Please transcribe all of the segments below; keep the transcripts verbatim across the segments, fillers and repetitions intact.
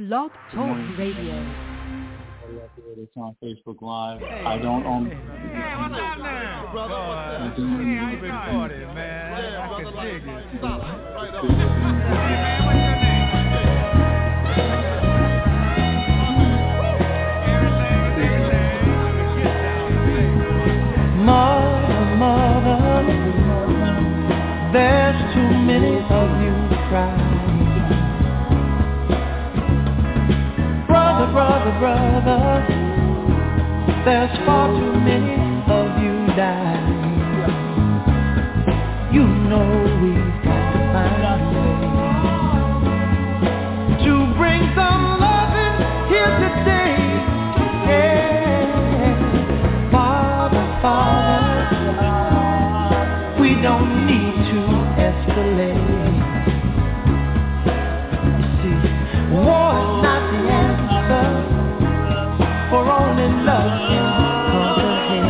Blog Talk Radio. It's on Facebook Live. Hey, I don't own. Hey, hey, what's up now? Brother, what's up? Hey, I recorded, man. Yeah, I can dig it. Stop. Right on. Hey, man, what's your name? Mother, mother, there's too many of you crying. Brother, brother, brother, there's far too many of you dying. You know we've got to find a way to bring some loving here today. Yeah. Father, Father, we don't need to escalate. You see, war is not the answer, for only love can conquer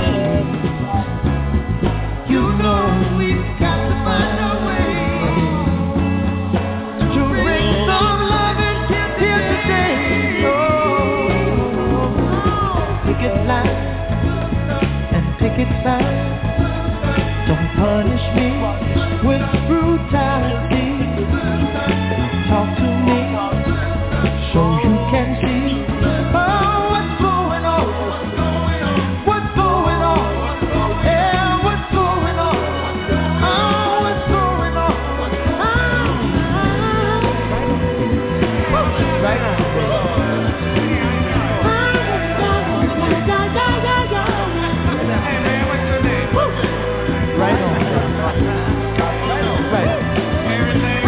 hate. You know we've got to find a way to bring some loving here today. Oh, picket line and picket sign. Don't punish me with brutality. Talk to me so you can see. Oh, what's going on? What's going on? Yeah, what's going on? Oh, what's going on? Oh, right on. Hey, man, what's your name? Right on. Right on. Right on. Everything?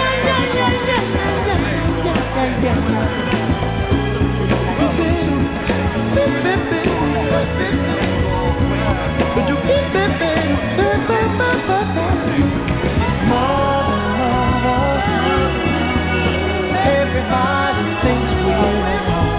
Everybody thinks we're wrong.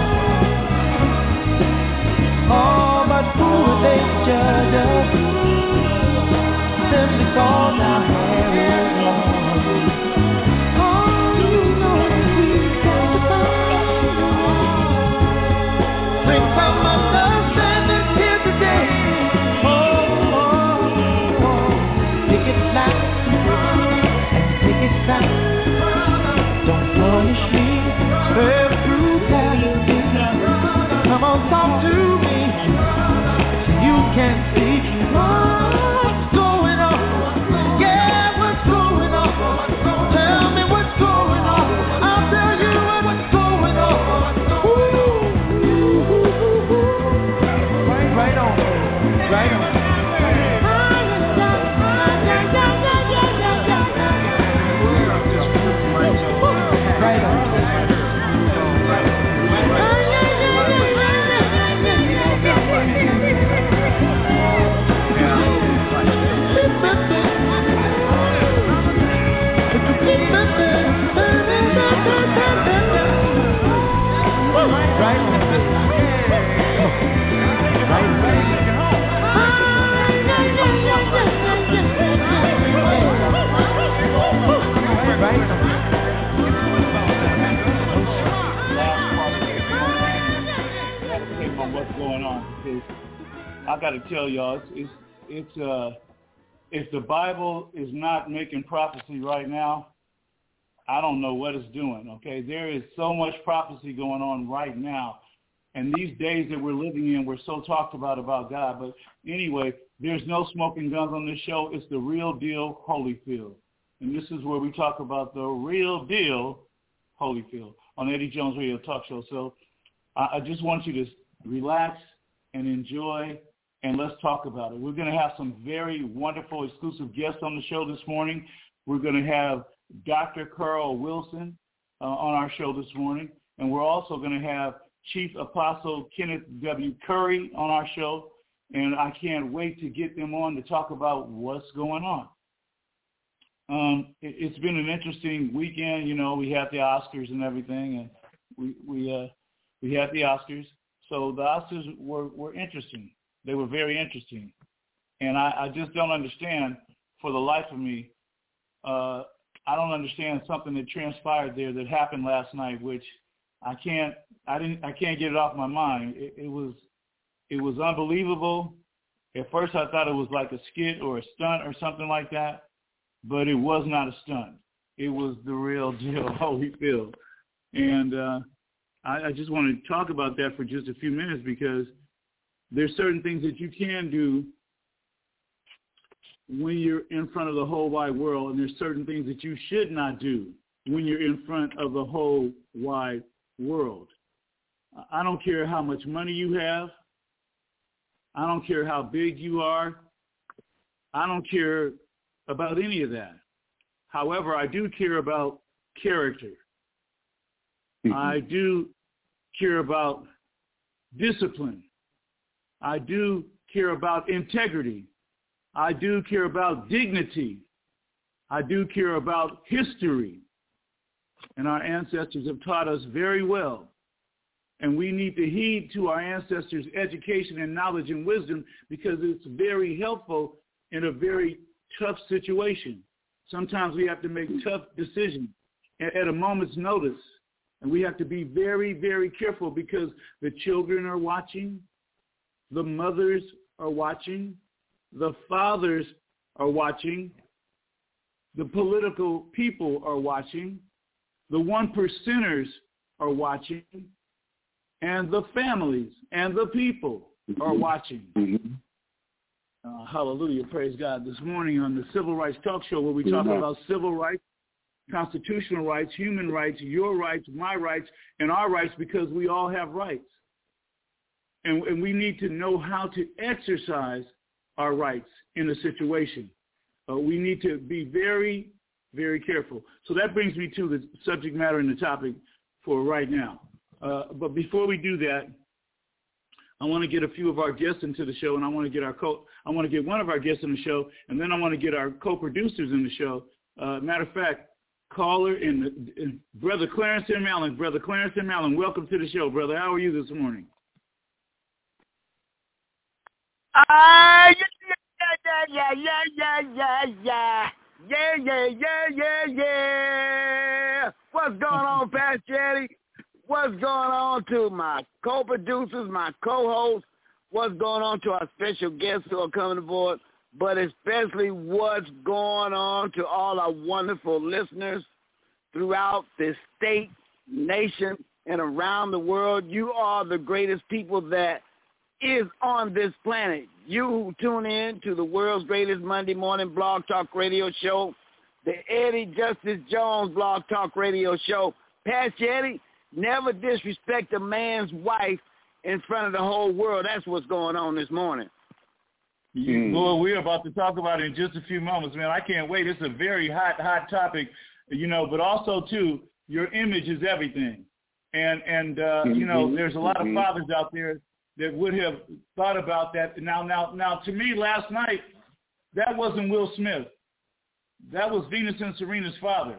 Oh, but who they judge us simply cause our hair is long. Oh, you know we've got to find a way. Bring some understanding here today. Oh, oh, oh. Pick it loud and pick it sound. Don't punish me with brutality. Come on, talk to me so you can see what's going on. Yeah, what's going on? Tell me what's going on. I'll tell you what's going on. Ooh, right on, right on. Right on. What's going on? Because I got to tell y'all, it's, it's it's uh if the Bible is not making prophecy right now, I don't know what it's doing. Okay, there is so much prophecy going on right now, and these days that we're living in, we're so talked about about God. But anyway, there's no smoking guns on this show. It's the Real Deal Holyfield, and this is where we talk about the real deal Holyfield on Eddie Jones Radio Talk Show. So I, I just want you to relax and enjoy, and let's talk about it. We're going to have some very wonderful exclusive guests on the show this morning. We're going to have Doctor Carl Wilson uh, on our show this morning, and we're also going to have Chief Apostle Kenneth W. Curry on our show, and I can't wait to get them on to talk about what's going on. Um, it, it's been an interesting weekend. You know, we had the Oscars and everything, and we we uh, we had the Oscars. So the Oscars were, were interesting. They were very interesting. And I, I just don't understand, for the life of me, uh, I don't understand something that transpired there that happened last night, which I can't I didn't I can't get it off my mind. It, it was it was unbelievable. At first I thought it was like a skit or a stunt or something like that, but it was not a stunt. It was the real deal, Holyfield. And uh, I, I just want to talk about that for just a few minutes, because there's certain things that you can do when you're in front of the whole wide world, and there's certain things that you should not do when you're in front of the whole wide world. I don't care how much money you have. I don't care how big you are. I don't care about any of that. However, I do care about character. Mm-hmm. I do care about discipline. I do care about integrity. I do care about dignity. I do care about history. And our ancestors have taught us very well. And we need to heed to our ancestors' education and knowledge and wisdom, because it's very helpful in a very tough situation. Sometimes we have to make tough decisions at a moment's notice. And we have to be very, very careful, because the children are watching, the mothers are watching, the fathers are watching, the political people are watching, the one percenters are watching, and the families and the people are watching. Mm-hmm. Uh, hallelujah, praise God. This morning on the Civil Rights Talk Show, where we talk mm-hmm. about civil rights, constitutional rights, human rights, your rights, my rights, and our rights, because we all have rights. And, and we need to know how to exercise our rights in a situation. Uh, we need to be very, very careful. So that brings me to the subject matter and the topic for right now. Uh, but before we do that, I want to get a few of our guests into the show, and I want to get our co- I want to get one of our guests in the show, and then I want to get our co-producers in the show. Uh, matter of fact, caller and, and Brother Clarence M. Allen. Brother Clarence M. Allen, welcome to the show, brother. How are you this morning? Ah, uh, yeah, yeah, yeah, yeah, yeah, yeah, yeah, yeah, yeah, yeah, yeah. What's going on, Pastor Eddie? What's going on to my co-producers, my co-hosts? What's going on to our special guests who are coming aboard? But especially what's going on to all our wonderful listeners throughout this state, nation, and around the world. You are the greatest people that is on this planet. You who tune in to the world's greatest Monday morning blog talk radio show, the Eddie Justice Jones blog talk radio show. Pastor Eddie, never disrespect a man's wife in front of the whole world. That's what's going on this morning. Mm. Well, we're about to talk about it in just a few moments, man. I can't wait. It's a very hot, hot topic, you know, but also, too, your image is everything. And, and uh, mm-hmm. you know, there's a lot mm-hmm. of fathers out there that would have thought about that. Now, now, now, to me, last night, that wasn't Will Smith. That was Venus and Serena's father.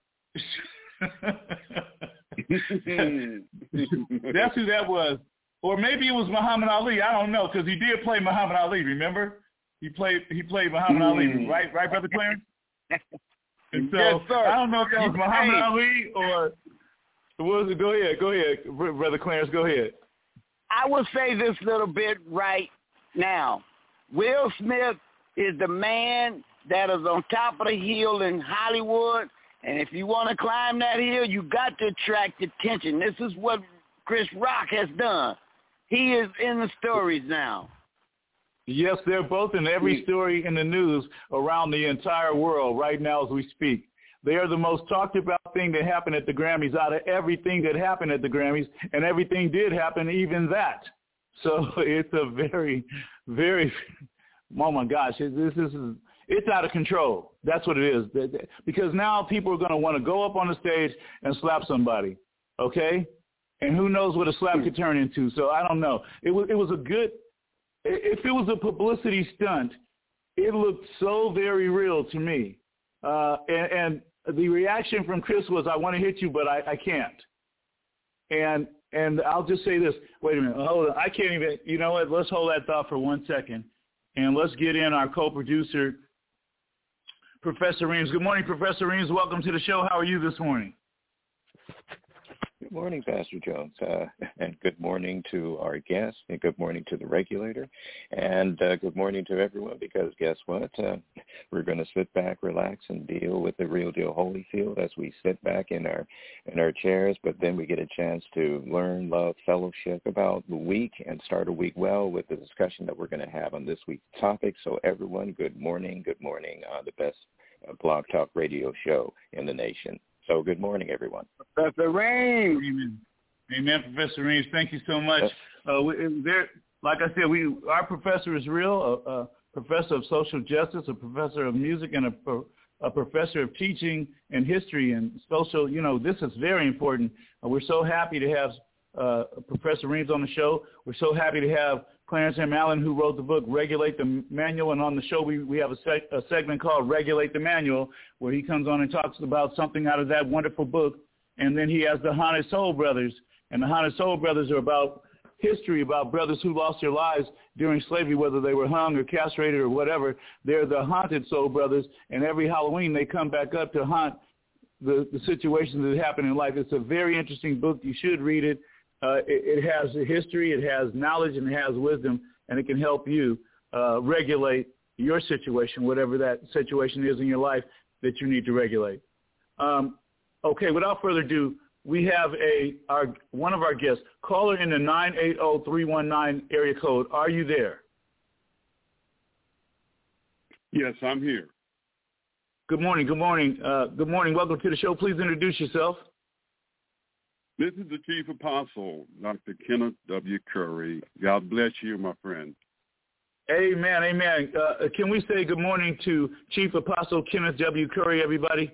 That's who that was. Or maybe it was Muhammad Ali. I don't know, because he did play Muhammad Ali, remember? He played he played Muhammad mm. Ali, right, right, Brother Clarence? And so yes, sir. I don't know if that was Muhammad hey. Ali or what was it? Go ahead, go ahead, Brother Clarence, go ahead. I will say this little bit right now. Will Smith is the man that is on top of the hill in Hollywood, and if you want to climb that hill, you got to attract attention. This is what Chris Rock has done. He is in the stories now. Yes, they're both in every story in the news around the entire world right now as we speak. They are the most talked about thing that happened at the Grammys out of everything that happened at the Grammys, and everything did happen, even that. So it's a very, very, oh my gosh, this is, it's out of control. That's what it is. Because now people are going to want to go up on the stage and slap somebody, okay? And who knows what a slap could turn into. So I don't know. It was, it was a good, if it was a publicity stunt, it looked so very real to me. Uh, and, and the reaction from Chris was, I want to hit you, but I, I can't. And and I'll just say this. Wait a minute. Hold on. I can't even, you know what? Let's hold that thought for one second. And let's get in our co-producer, Professor Reams. Good morning, Professor Reams. Welcome to the show. How are you this morning? Good morning, Pastor Jones, uh, and good morning to our guest, and good morning to the regulator, and uh, good morning to everyone, because guess what? Uh, we're going to sit back, relax, and deal with the Real Deal Holyfield as we sit back in our in our chairs, but then we get a chance to learn, love, fellowship about the week and start a week well with the discussion that we're going to have on this week's topic. So everyone, good morning, good morning on the best uh, Blog Talk radio show in the nation. So good morning, everyone. Professor Reams. Amen. Amen, Professor Reams. Thank you so much. Uh, we, there, like I said, we our professor is real, a, a professor of social justice, a professor of music, and a, a professor of teaching and history and social. You know, this is very important. Uh, we're so happy to have uh, Professor Reams on the show. We're so happy to have Clarence M. Allen, who wrote the book Regulate the Manual, and on the show we, we have a, seg- a segment called Regulate the Manual, where he comes on and talks about something out of that wonderful book. And then he has the Haunted Soul Brothers, and the Haunted Soul Brothers are about history, about brothers who lost their lives during slavery, whether they were hung or castrated or whatever. They're the Haunted Soul Brothers, and every Halloween they come back up to haunt the, the situations that happen in life. It's a very interesting book. You should read it. Uh, it, it has a history, it has knowledge, and it has wisdom, and it can help you uh, regulate your situation, whatever that situation is in your life that you need to regulate. Um, okay, without further ado, we have a our one of our guests, caller in the nine eight zero, three one nine area code. Are you there? Yes, I'm here. Good morning, good morning. Uh, good morning, welcome to the show. Please introduce yourself. This is the Chief Apostle, Doctor Kenneth W. Curry. God bless you, my friend. Amen, amen. Uh, can we say good morning to Chief Apostle Kenneth W. Curry, everybody?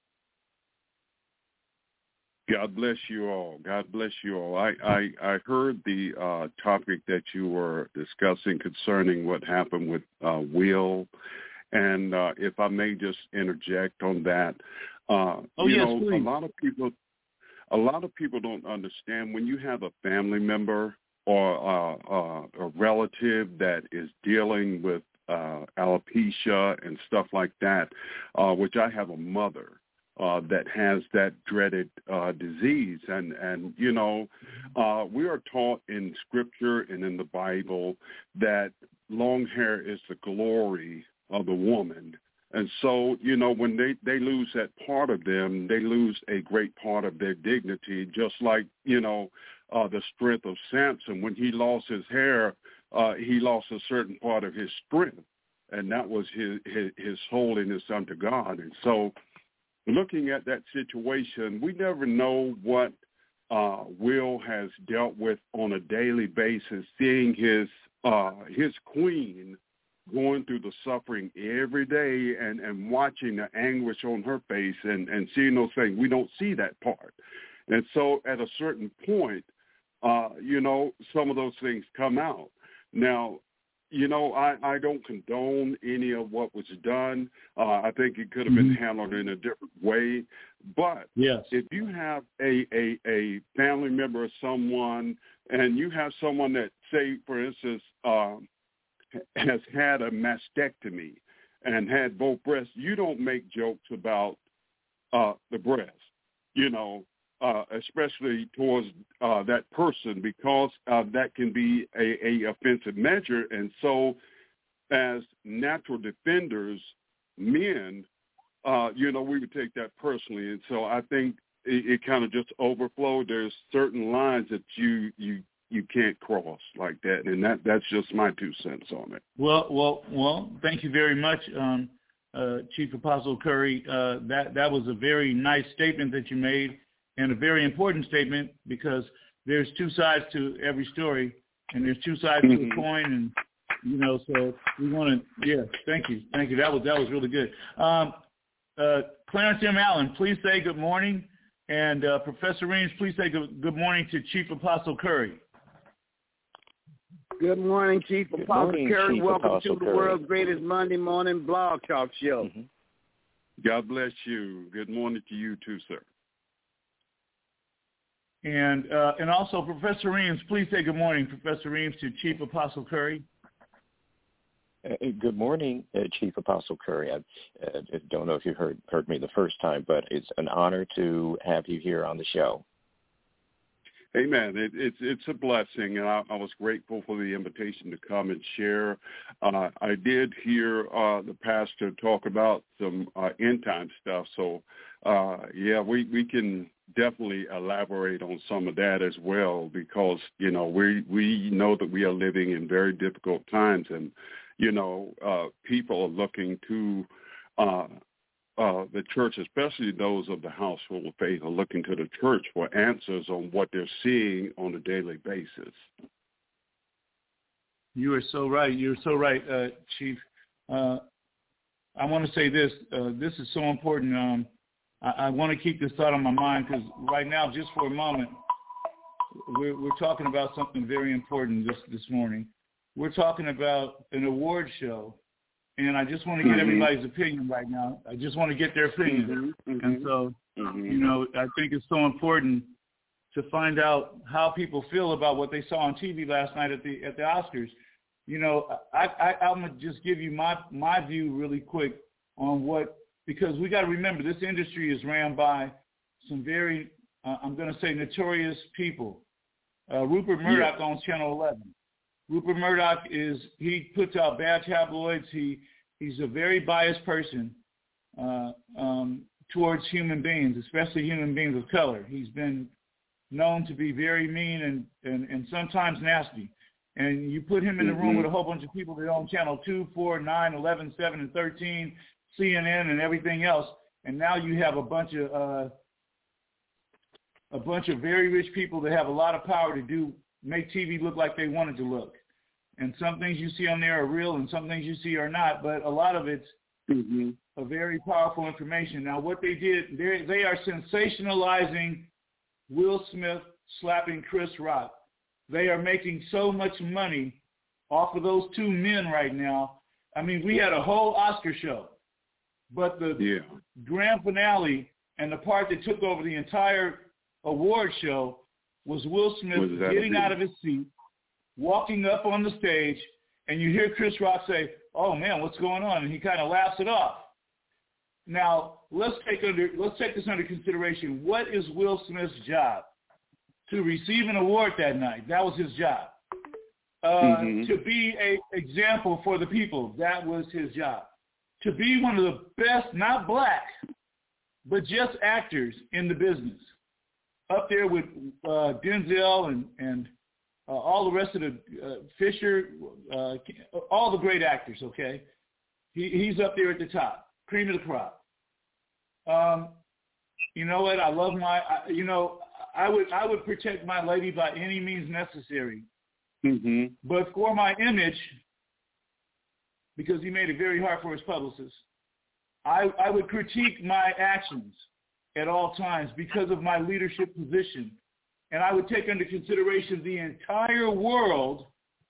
God bless you all. God bless you all. I, I, I heard the uh, topic that you were discussing concerning what happened with uh, Will, and uh, if I may just interject on that. Uh, oh, you yes, know, please. a lot of people... A lot of people don't understand when you have a family member or uh, uh, a relative that is dealing with uh, alopecia and stuff like that, uh, which I have a mother uh, that has that dreaded uh, disease. And, and you know, uh, we are taught in Scripture and in the Bible that long hair is the glory of the woman. And so, you know, when they, they lose that part of them, they lose a great part of their dignity, just like, you know, uh, the strength of Samson. When he lost his hair, uh, he lost a certain part of his strength, and that was his, his, his holiness unto God. And so looking at that situation, we never know what uh, Will has dealt with on a daily basis, seeing his uh, his queen going through the suffering every day and, and watching the anguish on her face and, and seeing those things. We don't see that part. And so at a certain point, uh, you know, some of those things come out. Now, you know, I, I don't condone any of what was done. Uh, I think it could have been handled in a different way. But yes, if you have a, a, a family member or someone, and you have someone that, say, for instance, um, has had a mastectomy and had both breasts, you don't make jokes about uh, the breast, you know, uh, especially towards uh, that person, because uh, that can be a, a offensive measure. And so as natural defenders, men, uh, you know, we would take that personally. And so I think it, it kind of just overflowed. There's certain lines that you, you, you can't cross like that, and that that's just my two cents on it. Well, well, well. Thank you very much, um, uh, Chief Apostle Curry. Uh, that that was a very nice statement that you made, and a very important statement, because there's two sides to every story, and there's two sides mm-hmm. to the coin, and you know, so we want to. Yeah, thank you, thank you. That was that was really good. Um, uh, Clarence M. Allen, please say good morning, and uh, Professor Reams, please say good, good morning to Chief Apostle Curry. Good morning, Chief Good Apostle morning, Curry. Chief Welcome Apostle to the Curry. world's greatest Monday morning blog talk show. Mm-hmm. God bless you. Good morning to you too, sir. And uh, and also, Professor Reams, please say good morning, Professor Reams, to Chief Apostle Curry. Uh, good morning, uh, Chief Apostle Curry. I uh, don't know if you heard heard me the first time, but it's an honor to have you here on the show. Amen. It, it's it's a blessing, and I, I was grateful for the invitation to come and share. Uh, I did hear uh, the pastor talk about some uh, end time stuff, so uh, yeah, we, we can definitely elaborate on some of that as well, because you know we we know that we are living in very difficult times, and you know uh, people are looking to. Uh, Uh, the church, especially those of the household of faith, are looking to the church for answers on what they're seeing on a daily basis. You are so right. You're so right, uh, Chief. Uh, I want to say this. Uh, this is so important. Um, I, I want to keep this thought on my mind because right now, just for a moment, we're, we're talking about something very important this, this morning. We're talking about an award show. And I just want to get mm-hmm. everybody's opinion right now. I just want to get their opinion. Mm-hmm. And so, mm-hmm. you know, I think it's so important to find out how people feel about what they saw on T V last night at the at the Oscars. You know, I, I, I'm going to just give you my, my view really quick on what, because we got to remember this industry is ran by some very, uh, I'm going to say, notorious people. Uh, Rupert Murdoch yeah. owns Channel eleven. Rupert Murdoch is, he puts out bad tabloids. He He's a very biased person uh, um, towards human beings, especially human beings of color. He's been known to be very mean and, and, and sometimes nasty. And you put him in the room mm-hmm. with a whole bunch of people that own Channel two, four, nine, eleven, seven, and thirteen, C N N, and everything else, and now you have a bunch of uh, a bunch of very rich people that have a lot of power to do make T V look like they want it to look. And some things you see on there are real and some things you see are not, but a lot of it's mm-hmm. a very powerful information. Now, what they did, they are sensationalizing Will Smith slapping Chris Rock. They are making so much money off of those two men right now. I mean, we had a whole Oscar show, but the yeah. grand finale and the part that took over the entire award show was Will Smith getting out of his seat, walking up on the stage, and you hear Chris Rock say, "Oh man, what's going on?" And he kind of laughs it off. Now let's take under let's take this under consideration. What is Will Smith's job? To receive an award that night. That was his job. Uh, mm-hmm. To be an example for the people. That was his job. To be one of the best, not black, but just actors in the business. Up there with uh, Denzel and and. Uh, all the rest of the uh, Fisher, uh, all the great actors, okay? He, he's up there at the top, cream of the crop. Um, you know what? I love my, I, you know, I would I would protect my lady by any means necessary. Mm-hmm. But for my image, because he made it very hard for his publicist, I, I would critique my actions at all times because of my leadership position. And I would take into consideration the entire world,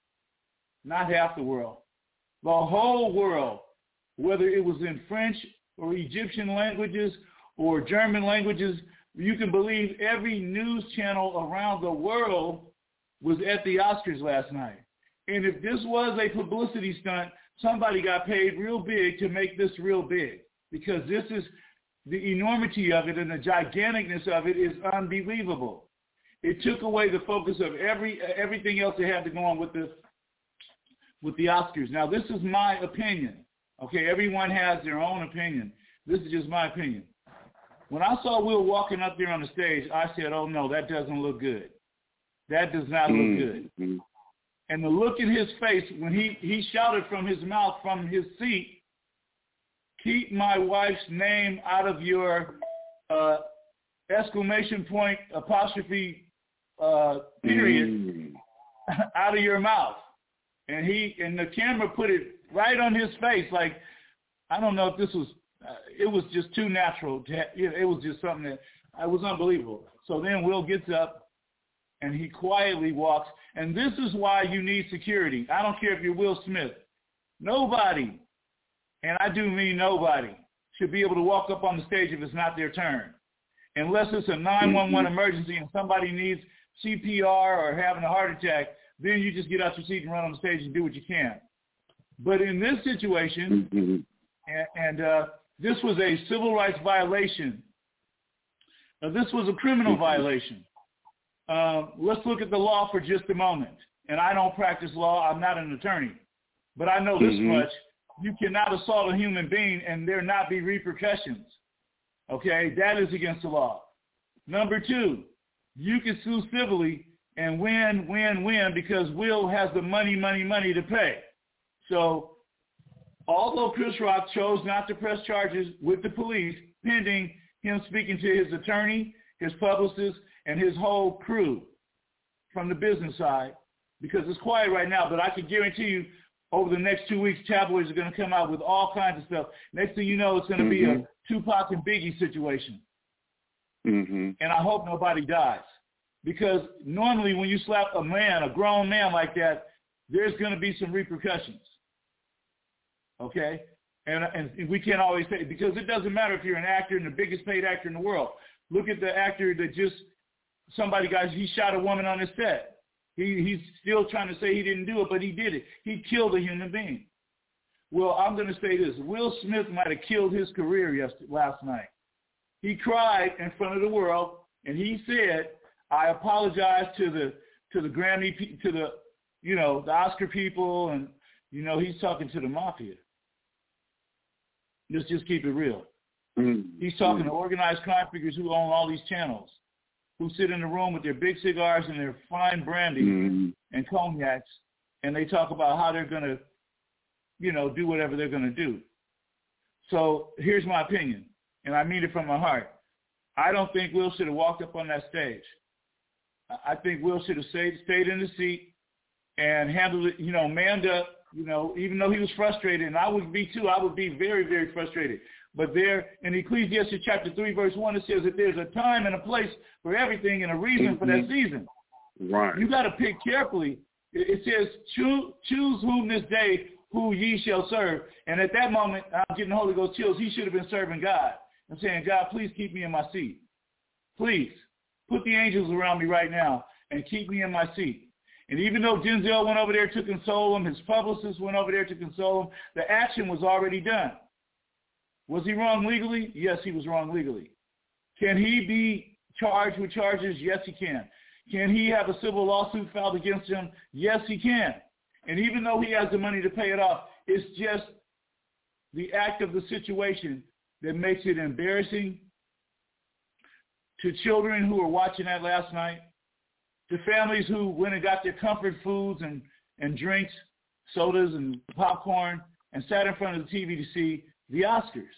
not half the world, the whole world, whether it was in French or Egyptian languages or German languages. You can believe every news channel around the world was at the Oscars last night. And if this was a publicity stunt, somebody got paid real big to make this real big, because this is the enormity of it and the giganticness of it is unbelievable. It took away the focus of every everything else that had to go on with the with the Oscars. Now, this is my opinion. Okay, everyone has their own opinion. This is just my opinion. When I saw Will walking up there on the stage, I said, "Oh no, that doesn't look good. That does not look good." Mm-hmm. And the look in his face when he he shouted from his mouth from his seat, "Keep my wife's name out of your uh, exclamation point apostrophe." Uh, period, mm. out of your mouth. And he and the camera put it right on his face. Like, I don't know if this was, uh, it was just too natural. To ha- it was just something that, it was unbelievable. So then Will gets up and he quietly walks. And this is why you need security. I don't care if you're Will Smith. Nobody, and I do mean nobody, should be able to walk up on the stage if it's not their turn. Unless it's a nine one one mm-hmm. emergency and somebody needs C P R or having a heart attack, then you just get out your seat and run on the stage and do what you can. But in this situation, mm-hmm. and, and uh, this was a civil rights violation. Now, this was a criminal mm-hmm. violation. Um, let's look at the law for just a moment. And I don't practice law. I'm not an attorney. But I know this mm-hmm. much. You cannot assault a human being and there not be repercussions. Okay? That is against the law. Number two, you can sue civilly and win, win, win because Will has the money, money, money to pay. So although Chris Rock chose not to press charges with the police, pending him speaking to his attorney, his publicist, and his whole crew from the business side, because it's quiet right now, but I can guarantee you over the next two weeks, tabloids are going to come out with all kinds of stuff. Next thing you know, it's going to mm-hmm. be a Tupac and Biggie situation. Mm-hmm. And I hope nobody dies. Because normally when you slap a man, a grown man like that, there's going to be some repercussions. Okay? And, and we can't always say, because it doesn't matter if you're an actor and the biggest paid actor in the world. Look at the actor that just, somebody, guys, he shot a woman on his set. He, he's still trying to say he didn't do it, but he did it. He killed a human being. Well, I'm going to say this. Will Smith might have killed his career yesterday, last night. He cried in front of the world, and he said, I apologize to the to the Grammy, to the, you know, the Oscar people, and, you know, he's talking to the mafia. Let's just keep it real. Mm-hmm. He's talking to organized crime figures who own all these channels, who sit in the room with their big cigars and their fine brandy mm-hmm. and cognacs, and they talk about how they're going to, you know, do whatever they're going to do. So here's my opinion, and I mean it from my heart. I don't think Will should have walked up on that stage. I think Will should have stayed, stayed in the seat and handled it, you know, manned up, you know, even though he was frustrated, and I would be too. I would be very, very frustrated. But there in Ecclesiastes chapter three, verse one, it says that there's a time and a place for everything and a reason mm-hmm. for that season. Right. You got to pick carefully. It says, choose, choose whom this day who ye shall serve. And at that moment, I'm getting Holy Ghost chills. He should have been serving God and saying, God, please keep me in my seat. Please. Put the angels around me right now and keep me in my seat. And even though Denzel went over there to console him, his publicist went over there to console him, the action was already done. Was he wrong legally? Yes, he was wrong legally. Can he be charged with charges? Yes, he can. Can he have a civil lawsuit filed against him? Yes, he can. And even though he has the money to pay it off, it's just the act of the situation that makes it embarrassing to children who were watching that last night, to families who went and got their comfort foods and, and drinks, sodas and popcorn, and sat in front of the T V to see the Oscars.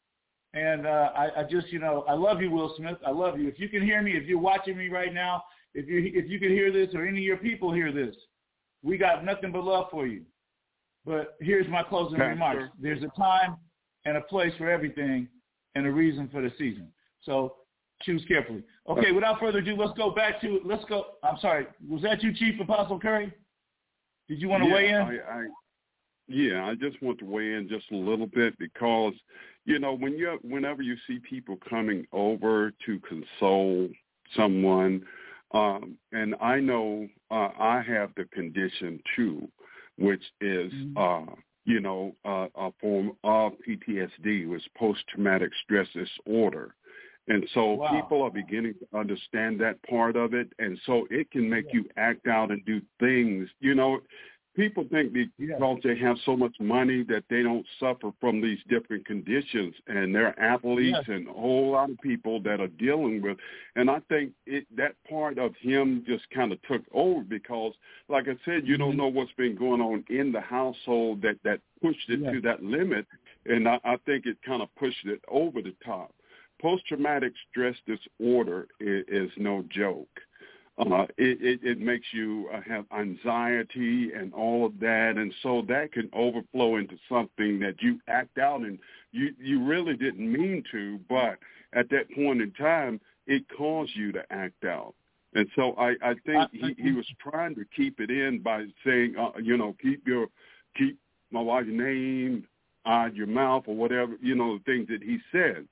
And uh, I, I just, you know, I love you, Will Smith. I love you. If you can hear me, if you're watching me right now, if you if you can hear this or any of your people hear this, we got nothing but love for you. But here's my closing okay, remarks. sure. There's a time and a place for everything and a reason for the season. So choose carefully. Okay, without further ado, let's go back to, let's go, I'm sorry, was that you, Chief Apostle Curry? Did you want to yeah, weigh in? I, I, yeah, I just want to weigh in just a little bit because, you know, when you whenever you see people coming over to console someone, um, and I know uh, I have the condition too, which is, mm-hmm. uh, you know, uh, a form of P T S D, which is post-traumatic stress disorder. And so wow. people are beginning to understand that part of it, and so it can make yeah. you act out and do things. You know, people think because yeah. they have so much money that they don't suffer from these different conditions, and they're athletes yeah. and a whole lot of people that are dealing with. And I think it, that part of him just kind of took over because, like I said, you mm-hmm. don't know what's been going on in the household that, that pushed it yeah. to that limit, and I, I think it kind of pushed it over the top. Post-traumatic stress disorder is, is no joke. Uh, it, it, it makes you uh, have anxiety and all of that, and so that can overflow into something that you act out and you, you really didn't mean to, but at that point in time, it caused you to act out. And so I, I think he, he was trying to keep it in by saying, uh, you know, keep your keep my wife's name out of your mouth or whatever, you know, the things that he said.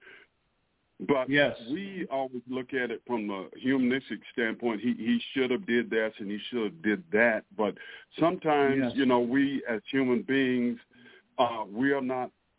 But yes. we always look at it from a humanistic standpoint. He he should have did this and he should have did that. But sometimes, yes. you know, we as human beings, uh, we are not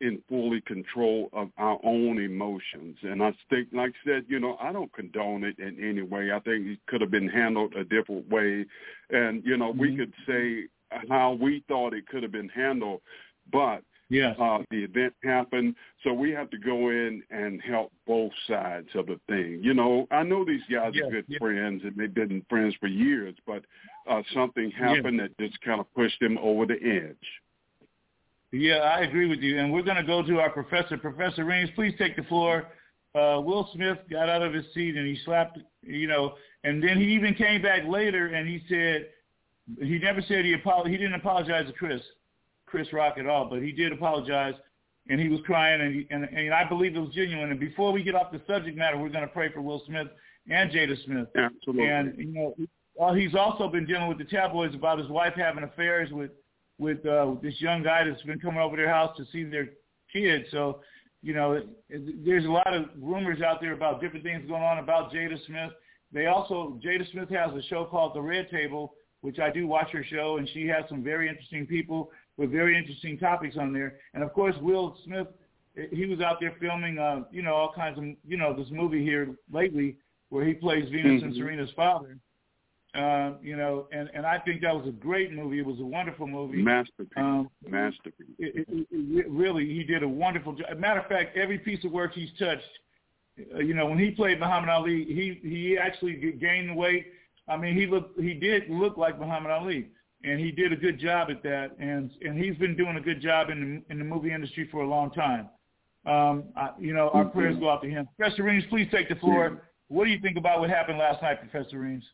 in fully control of our own emotions. And I think, like I said, you know, I don't condone it in any way. I think it could have been handled a different way. And, you know, mm-hmm. we could say how we thought it could have been handled, but yes. uh, the event happened, so we have to go in and help both sides of the thing. You know, I know these guys yes. are good yes. friends, and they've been friends for years, but uh, something happened yes. that just kind of pushed them over the edge. Yeah, I agree with you, and we're going to go to our professor. Professor Reams, please take the floor. Uh, Will Smith got out of his seat, and he slapped, you know, and then he even came back later, and he said, he never said he apologized. He didn't apologize to Chris. Chris Rock at all, but he did apologize, and he was crying, and, he, and and I believe it was genuine. And before we get off the subject matter, we're going to pray for Will Smith and Jada Smith. Absolutely. And you know, well, he's also been dealing with the tabloids about his wife having affairs with with uh, this young guy that's been coming over their house to see their kids. So, you know, there's a lot of rumors out there about different things going on about Jada Smith. They also, Jada Smith has a show called The Red Table, which I do watch her show, and she has some very interesting people with very interesting topics on there. And, of course, Will Smith, he was out there filming, uh, you know, all kinds of, you know, this movie here lately where he plays Venus mm-hmm. and Serena's father. Uh, you know, and, and I think that was a great movie. It was a wonderful movie. Masterpiece. Um, Masterpiece. It, it, it, really, he did a wonderful job. Matter of fact, every piece of work he's touched, uh, you know, when he played Muhammad Ali, he, he actually gained weight. I mean, he looked, he did look like Muhammad Ali. And he did a good job at that, and and he's been doing a good job in the in the movie industry for a long time. Um, I, you know, our mm-hmm. prayers go out to him. Professor Reams, please take the floor. Yeah. What do you think about what happened last night, Professor Reams?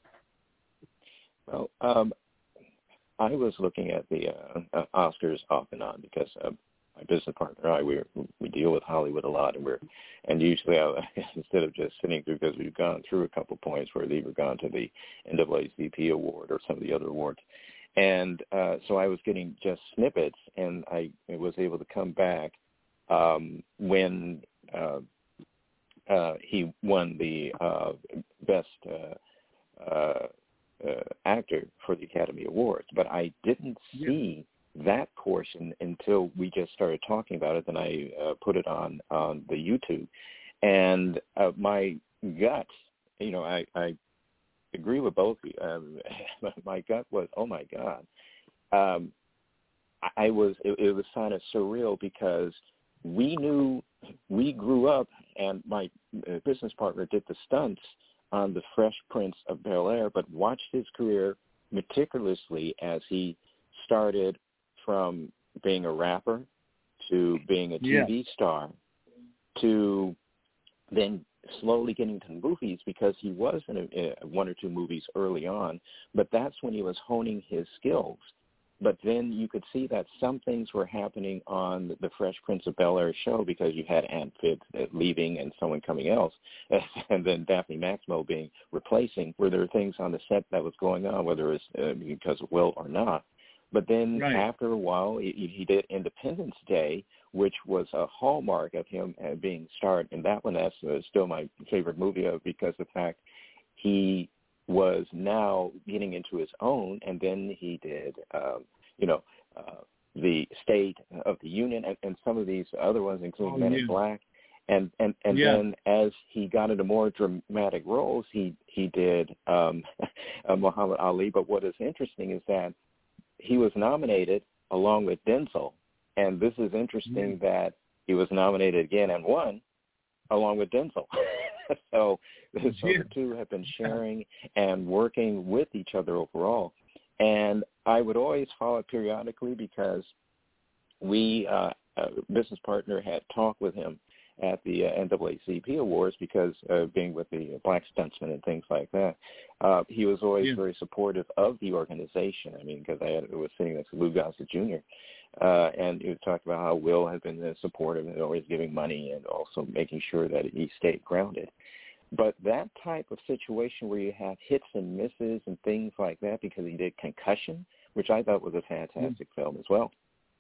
Well, um, I was looking at the uh, uh, Oscars off and on because uh, my business partner and I we we deal with Hollywood a lot, and we're and usually I, instead of just sitting through, because we've gone through a couple points where they've gone to the N double A C P award or some of the other awards, and uh, so I was getting just snippets, and I was able to come back um, when uh, uh, he won the uh, best uh, uh, uh, actor for the Academy Awards, but I didn't see. Yeah. that portion until we just started talking about it. Then I uh, put it on, on the YouTube. And uh, my gut, you know, I, I agree with both of you. Um, my gut was, oh, my God. Um, I, I was, it, it was kind of surreal because we knew, we grew up, and my business partner did the stunts on The Fresh Prince of Bel-Air, but watched his career meticulously as he started from being a rapper to being a T V yeah. star to then slowly getting to movies, because he was in a, a, one or two movies early on, but that's when he was honing his skills. But then you could see that some things were happening on the Fresh Prince of Bel-Air show, because you had Aunt Fitz leaving and someone coming else, and then Daphne Maxwell being replacing, where there were things on the set that was going on, whether it was uh, because of Will or not. But then right. after a while, he, he did Independence Day, which was a hallmark of him uh, being starred. And that one, that's uh, still my favorite movie of, because of the fact he was now getting into his own. And then he did, um, you know, uh, the State of the Union and, and some of these other ones, including oh, Men yeah. in Black. And and, and yeah. then as he got into more dramatic roles, he, he did um, uh, Muhammad Ali. But what is interesting is that he was nominated along with Denzel, and this is interesting yeah. that he was nominated again and won along with Denzel. so, so yeah. the two have been sharing and working with each other overall. And I would always follow it periodically, because we, uh, a business partner, had talked with him at the uh, N double A C P Awards, because uh, being with the Black Stuntsman and things like that, uh, he was always yeah. very supportive of the organization. I mean, because I had, was sitting next to Lou Gossett Junior, uh, and he was talking about how Will had been uh, supportive and always giving money and also making sure that he stayed grounded. But that type of situation where you have hits and misses and things like that, because he did Concussion, which I thought was a fantastic mm. film as well.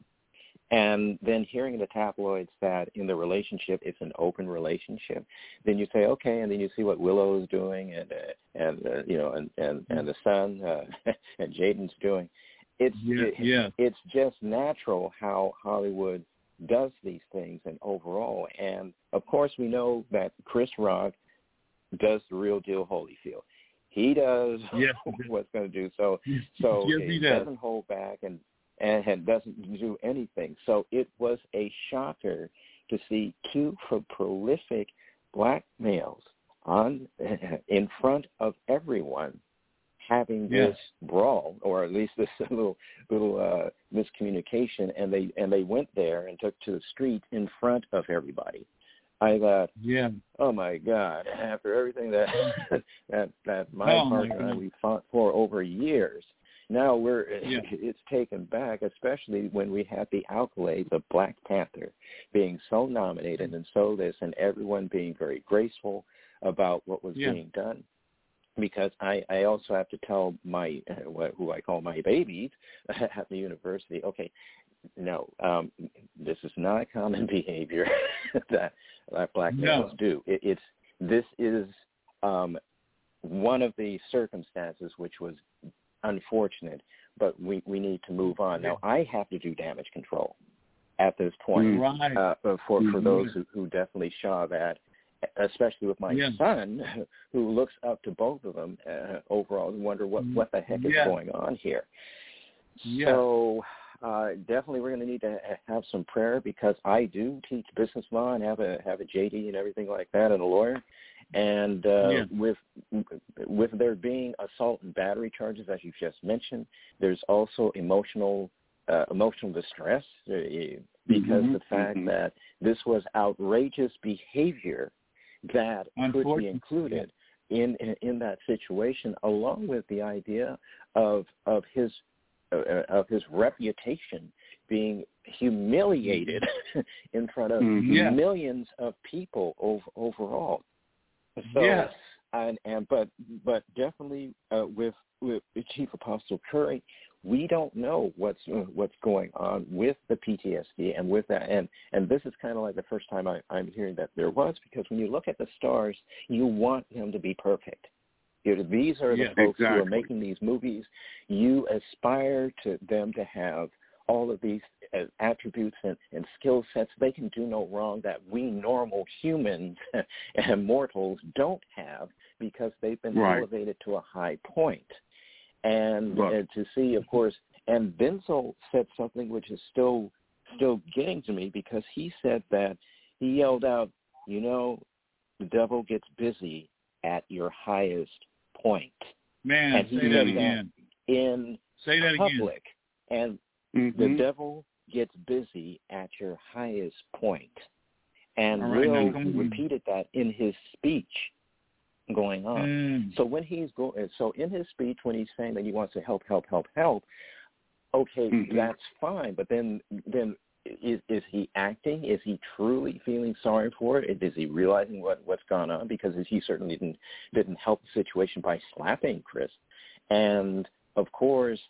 And then hearing the tabloids that in the relationship it's an open relationship, then you say, okay, and then you see what Willow is doing, and uh, and uh, you know, and and, and the son uh, and Jaden's doing. It's yeah, it, yeah. it's just natural how Hollywood does these things and overall. And, of course, we know that Chris Rock does the real deal Holyfield. He does yes. what's going to do. So so yes, he, he does. does. doesn't hold back and, and, and doesn't do anything. So it was a shocker to see two pro- prolific black males on in front of everyone having this yes. brawl, or at least this little little uh, miscommunication, and they and they went there and took to the street in front of everybody. I thought, yeah, oh my God! After everything that that that my oh partner my and I we fought for over years, now we're yeah. it's taken back, especially when we had the accolades of Black Panther being so nominated and so this, and everyone being very graceful about what was yeah. being done. Because I, I also have to tell my uh, who I call my babies at the university, okay, no, um, this is not common behavior that, that black males no. do. It, it's this is um, one of the circumstances which was unfortunate, but we, we need to move on. Now, I have to do damage control at this point right. uh, for mm-hmm. for those who, who definitely saw that, especially with my yeah. son, who looks up to both of them uh, overall and wonder what, what the heck is yeah. going on here. Yeah. So uh, definitely we're going to need to have some prayer, because I do teach business law and have a have a J D and everything like that, and a lawyer. And uh, yeah. with with there being assault and battery charges, as you've just mentioned, there's also emotional uh, emotional distress uh, because mm-hmm. the fact mm-hmm. that this was outrageous behavior that could be included in, in in that situation, along with the idea of of his uh, of his reputation being humiliated in front of mm-hmm. yes. millions of people over, overall. So, yes, and, and but but definitely uh, with with Chief Apostle Curry, we don't know what's uh, what's going on with the P T S D and with that, and and this is kind of like the first time I, I'm hearing that there was, because when you look at the stars, you want them to be perfect. You know, these are the yeah, folks exactly. who are making these movies. You aspire to them to have all of these uh, attributes and, and skill sets. They can do no wrong that we normal humans and mortals don't have, because they've been right. elevated to a high point. And right. uh, to see, of course, and Denzel said something which is still still getting to me, because he said that he yelled out, you know, the devil gets busy at your highest point. Man, and he say said that again. That in say that public. again. And mm-hmm. the devil gets busy at your highest point. And All right, Will now, repeated that in his speech going on. Mm. So when he's going, so in his speech, when he's saying that he wants to help, help, help, help, okay, mm-hmm. that's fine. But then, then is, is he acting? Is he truly feeling sorry for it? Is he realizing what, what's gone on? Because he certainly didn't didn't help the situation by slapping Chris. And of course,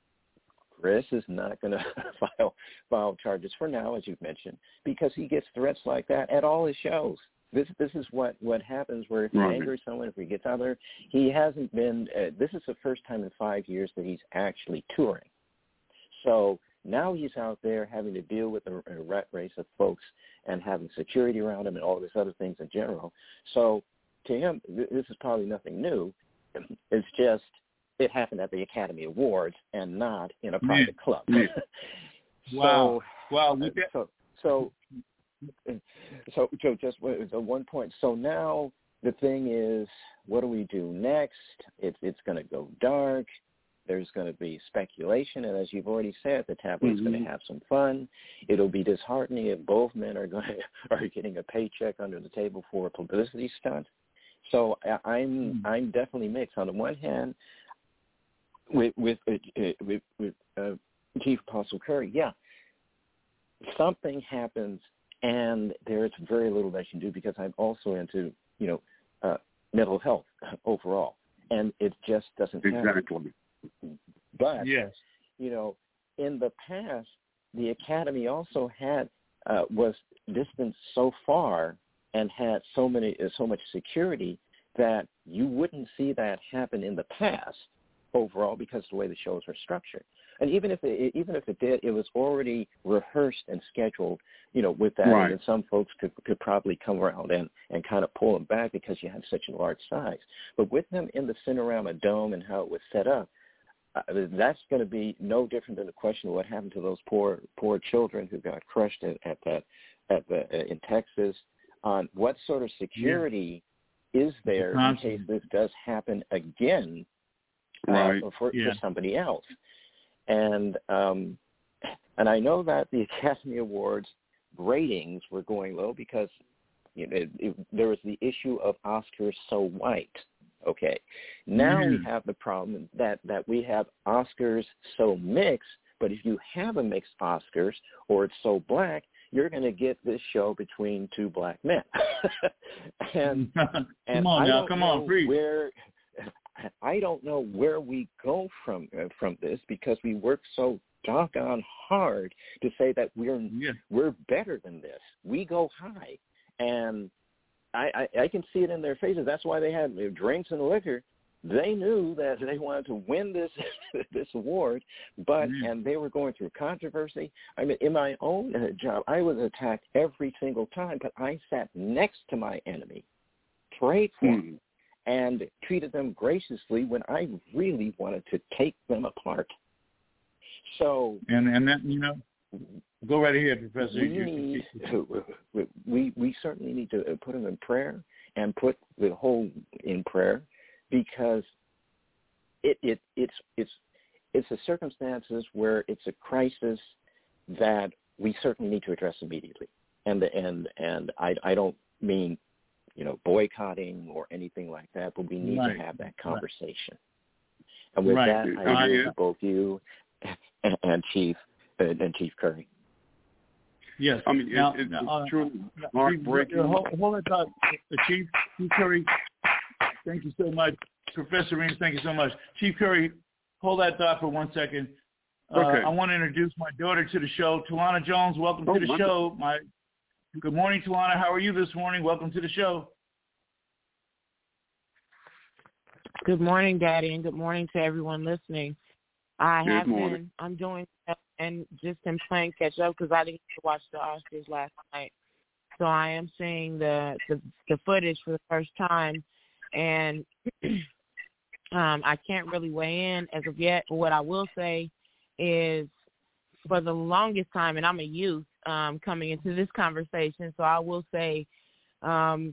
Chris is not going to file file charges for now, as you've mentioned, because he gets threats like that at all his shows. This this is what, what happens where if he right. angers someone, if he gets out there, he hasn't been, uh, this is the first time in five years that he's actually touring. So now he's out there having to deal with a, a rat race of folks and having security around him and all these other things in general. So to him, this is probably nothing new. It's just, it happened at the Academy Awards and not in a private yeah. club. Yeah. so, wow. Wow. Uh, so, so, so, Joe, just one point. So now the thing is, what do we do next? It's it's going to go dark. There's going to be speculation, and as you've already said, the tabloid's mm-hmm. going to have some fun. It'll be disheartening if both men are going to, are getting a paycheck under the table for a publicity stunt. So I'm mm-hmm. I'm definitely mixed. On the one hand, with with uh, with, with uh, Chief Apostle Curry, yeah, something happens, and there's very little that you can do, because I'm also into you know uh, mental health overall, and it just doesn't exactly. happen. But yes. you know, in the past, the Academy also had uh, was distanced so far and had so many so much security that you wouldn't see that happen in the past. overall because of the way the shows are structured. And even if it, even if it did, it was already rehearsed and scheduled, you know, with that. Right. And some folks could, could probably come around and, and kind of pull them back because you have such a large size. But with them in the Cinerama Dome and how it was set up, uh, that's going to be no different than the question of what happened to those poor poor children who got crushed at, at that at the uh, in Texas. On what sort of security yeah. is there in case this does happen again uh, right. for, yeah. for somebody else? And um, and I know that the Academy Awards ratings were going low because you know, it, it, there was the issue of Oscars so white. Okay, now mm. we have the problem that, that we have Oscars so mixed, but if you have a mixed Oscars or it's so black, you're going to get this show between two black men. and come and on I now, don't come know on, please. where I don't know where we go from uh, from this because we work so doggone hard to say that we're yeah. we're better than this. We go high, and I, I, I can see it in their faces. That's why they had drinks and liquor. They knew that they wanted to win this this award, but yeah. and they were going through controversy. I mean, in my own uh, job, I was attacked every single time, but I sat next to my enemy, prayed for mm. them, and treated them graciously when I really wanted to take them apart. So, and and that you know, go right ahead, Professor. We need we we certainly need to put them in prayer and put the whole in prayer because it it it's it's it's a circumstances where it's a crisis that we certainly need to address immediately. And the, and and I I don't mean you know, boycotting or anything like that, but we need right. to have that conversation. Right. And with right. that, I agree with both you and, and Chief and, and Chief Curry. Yes. I mean, now, it, it's uh, truly heartbreaking. Hold, hold that thought, Chief, Chief Curry. Thank you so much, Professor Reams. Thank you so much, Chief Curry. Hold that thought for one second. Uh, okay. I want to introduce my daughter to the show, Talana Jones. Welcome oh, to the wonderful. show. My Good morning, Talana. How are you this morning? Welcome to the show. Good morning, Daddy, and good morning to everyone listening. I good have morning. been, I'm doing, and just been playing catch up because I didn't get to watch the Oscars last night. So I am seeing the, the, the footage for the first time, and um, I can't really weigh in as of yet. But what I will say is for the longest time, and I'm a youth, Um, coming into this conversation, so I will say um,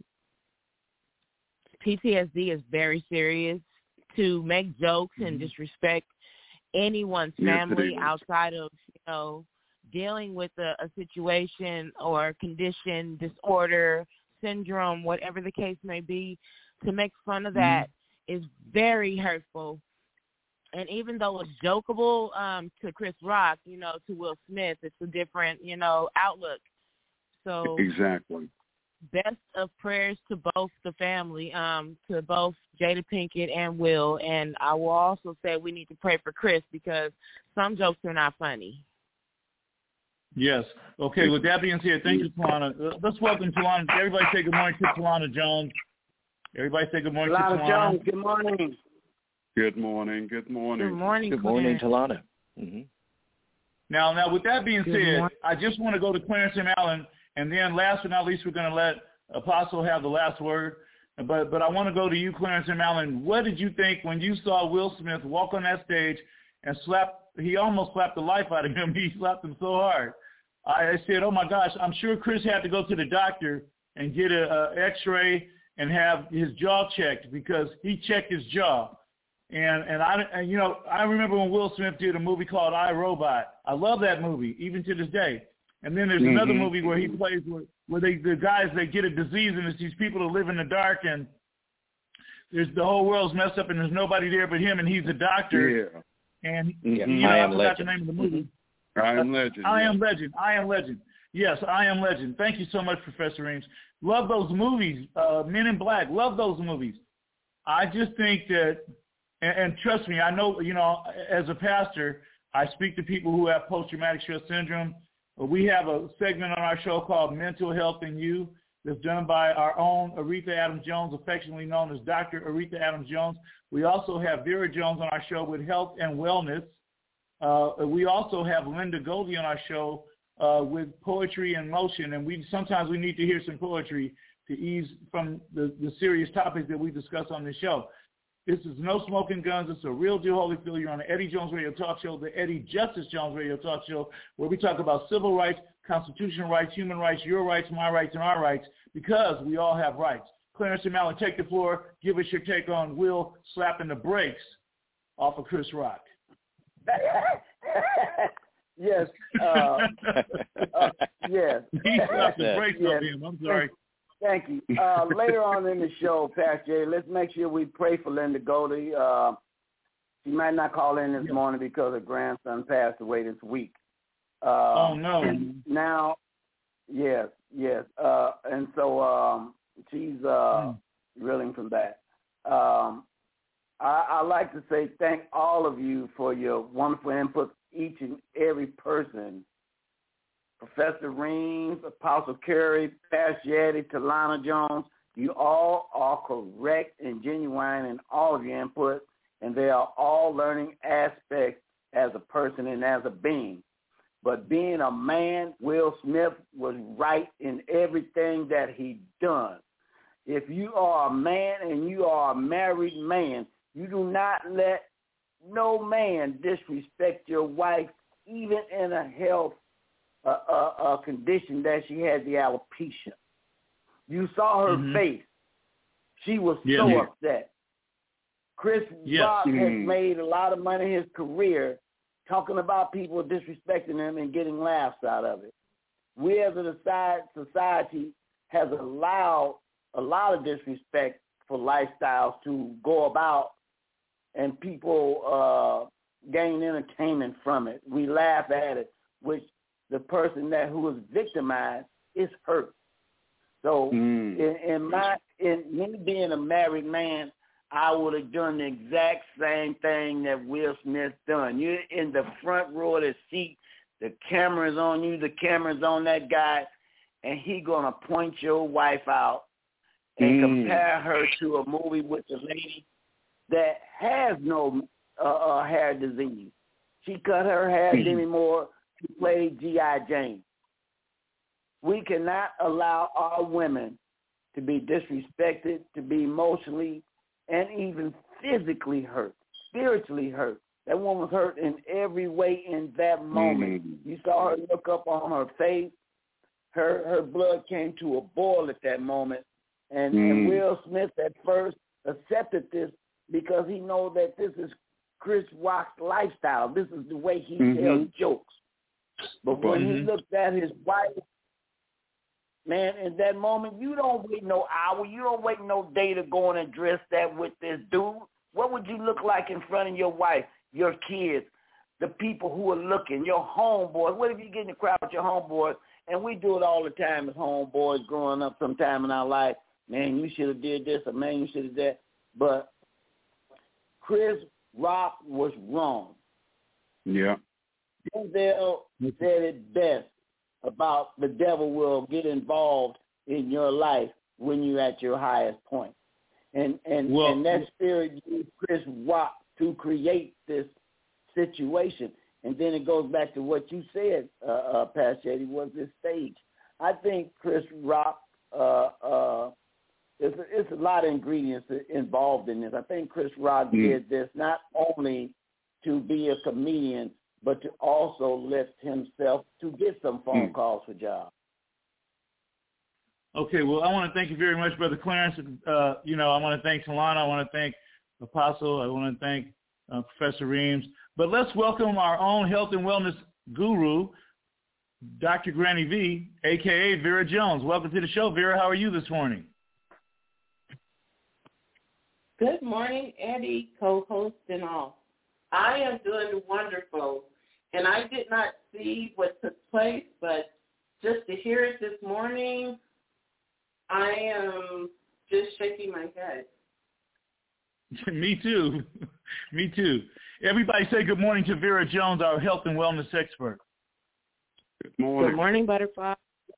P T S D is very serious. To make jokes mm-hmm. and disrespect anyone's family yes, outside of, you know, dealing with a, a situation or condition, disorder, syndrome, whatever the case may be, to make fun of that mm-hmm. is very hurtful. And even though it's jokeable um, to Chris Rock, you know, to Will Smith, it's a different, you know, outlook. So exactly. Best of prayers to both the family, um, to both Jada Pinkett and Will. And I will also say we need to pray for Chris because some jokes are not funny. Yes. Okay, with that being said, thank you, Talana. Let's welcome Talana. Everybody say good morning to Talana Jones. Everybody say good morning Talana to Talana Jones. Good morning. Good morning. Good morning. Good morning. Good morning, Talana. Mm-hmm. Now, now, with that being Good said, morning. I just want to go to Clarence M. Allen, and then last but not least, we're going to let Apostle have the last word. But but I want to go to you, Clarence M. Allen. What did you think when you saw Will Smith walk on that stage and slap? He almost slapped the life out of him. He slapped him so hard. I said, oh, my gosh, I'm sure Chris had to go to the doctor and get an X-ray and have his jaw checked because he checked his jaw. And and I and, you know I remember when Will Smith did a movie called I, Robot. I love that movie even to this day. And then there's mm-hmm. another movie where he plays where, where they the guys they get a disease and it's these people that live in the dark and there's the whole world's messed up and there's nobody there but him and he's a doctor. Yeah. And mm-hmm. you know I, I am forgot legend. the name of the movie. I am legend. I yeah. am legend. I am legend. Yes, I am legend. Thank you so much, Professor Reams. Love those movies. Uh, Men in Black. Love those movies. I just think that. And, and trust me, I know, you know, as a pastor, I speak to people who have post-traumatic stress syndrome. We have a segment on our show called Mental Health in You. that's done by our own Aretha Adams Jones, affectionately known as Doctor Aretha Adams Jones. We also have Vera Jones on our show with health and wellness. Uh, we also have Linda Goldie on our show uh, with poetry and motion, and we sometimes we need to hear some poetry to ease from the, the serious topics that we discuss on this show. This is No Smoking Guns. It's a real deal Holyfield. You're on the Eddie Jones Radio Talk Show, the Eddie Justice Jones Radio Talk Show, where we talk about civil rights, constitutional rights, human rights, your rights, my rights, and our rights, because we all have rights. Clarence and Mallon, take the floor. Give us your take on Will slapping the brakes off of Chris Rock. yes. Uh, uh, yes. He slapped the brakes yes. off him. I'm sorry. Thank you. Uh, later on in the show, Pastor Jay, let's make sure we pray for Linda Goldie. Uh, she might not call in this yeah. morning because her grandson passed away this week. Uh, oh, no. And now, yes, yes. Uh, and so um, she's uh, mm. reeling from that. Um, I, I like to say thank all of you for your wonderful input, each and every person. Professor Reams, Apostle Curry, Pastor Eddie, Talana Jones, you all are correct and genuine in all of your input, and they are all learning aspects as a person and as a being. But being a man, Will Smith was right in everything that he done. If you are a man and you are a married man, you do not let no man disrespect your wife, even in a health A, a, a condition that she had the alopecia. You saw her mm-hmm. face. She was yeah, so yeah. upset. Chris yes. Rock mm-hmm. has made a lot of money in his career talking about people disrespecting him and getting laughs out of it. We as a society has allowed a lot of disrespect for lifestyles to go about, and people uh, gain entertainment from it. We laugh at it, which the person that who was victimized is hurt. So mm. in, in my in me being a married man, I would have done the exact same thing that Will Smith done. You're in the front row of the seat, the camera's on you, the camera's on that guy, and he gonna point your wife out and mm. compare her to a movie with a lady that has no uh, uh, hair disease. She cut her hair, mm. Demi Moore. To play G I. Jane. We cannot allow our women to be disrespected, to be emotionally and even physically hurt, spiritually hurt. That woman was hurt in every way in that moment. Mm-hmm. You saw her look up on her face. Her her blood came to a boil at that moment. And, mm-hmm. and Will Smith at first accepted this because he knows that this is Chris Rock's lifestyle. This is the way he mm-hmm. tells jokes. But when mm-hmm. he looked at his wife, man, in that moment, you don't wait no hour. You don't wait no day to go and address that with this dude. What would you look like in front of your wife, your kids, the people who are looking, your homeboys? What if you get in the crowd with your homeboys? And we do it all the time as homeboys growing up sometime in our life. Man, you should have did this, or man, you should have did that. But Chris Rock was wrong. Yeah. Denzel said it best about the devil will get involved in your life when you're at your highest point. And and, well, and that spirit used Chris Rock to create this situation. And then it goes back to what you said, uh, uh, Pastor Eddie, was this stage. I think Chris Rock, uh, uh, it's, a, it's a lot of ingredients involved in this. I think Chris Rock mm. did this not only to be a comedian, but to also lift himself to get some phone mm. calls for jobs. Okay, well, I want to thank you very much, Brother Clarence. Uh, you know, I want to thank Talana. I want to thank Apostle. I want to thank uh, Professor Reams. But let's welcome our own health and wellness guru, Doctor Granny V, a k a. Vera Jones. Welcome to the show, Vera. How are you this morning? Good morning, Eddie, co-host and all. I am doing wonderful, and I did not see what took place, but just to hear it this morning, I am just shaking my head. Me too. Me too. Everybody say good morning to Vera Jones, our health and wellness expert. Good morning. Good morning, Butterfly.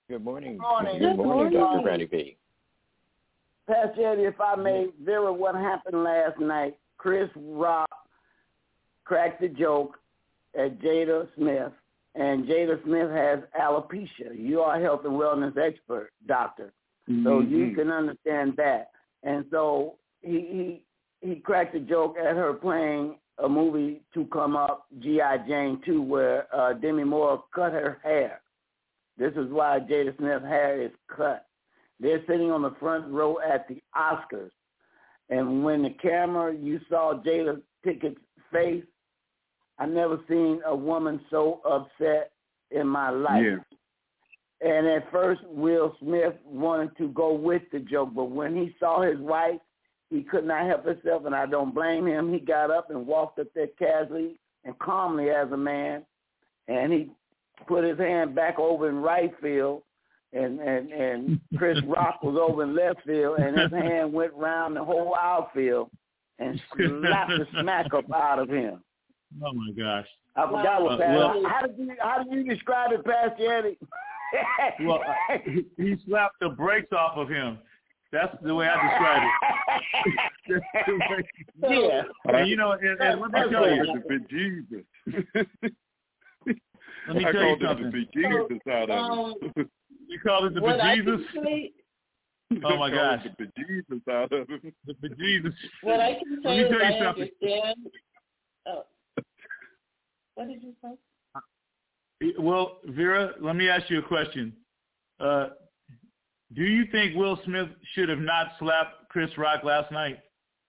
Good morning. Good morning. Good morning, Doctor Brandy B. Pastor Eddie, if I may, Vera, what happened last night, Chris Rock cracked a joke at Jada Smith, and Jada Smith has alopecia. You are a health and wellness expert, doctor, mm-hmm. so you can understand that. And so he he he cracked a joke at her playing a movie to come up, G I. Jane two, where uh, Demi Moore cut her hair. This is why Jada Smith's hair is cut. They're sitting on the front row at the Oscars. And when the camera, you saw Jada Pickett's face, I never seen a woman so upset in my life. Yeah. And at first, Will Smith wanted to go with the joke, but when he saw his wife, he could not help himself, and I don't blame him. He got up and walked up there casually and calmly as a man, and he put his hand back over in right field, and, and, and Chris Rock was over in left field, and his hand went round the whole outfield and slapped the smack up out of him. Oh, my gosh. I forgot what uh, Pastor. well, how, did you, how did you describe it, Pastor Eddie? Well, uh, he, he slapped the brakes off of him. That's the way I describe it. Yeah. And, you know, and, and let me I tell you. called it the bejesus. Let me I tell you called something. it the bejesus out of Um, it. You called it the what I can bejesus? say, Oh, my I gosh. called it the bejesus out of it. The bejesus. what I can Let say me is tell you I something. understand. Oh. What did you say? Well, Vera, let me ask you a question. Uh, do you think Will Smith should have not slapped Chris Rock last night?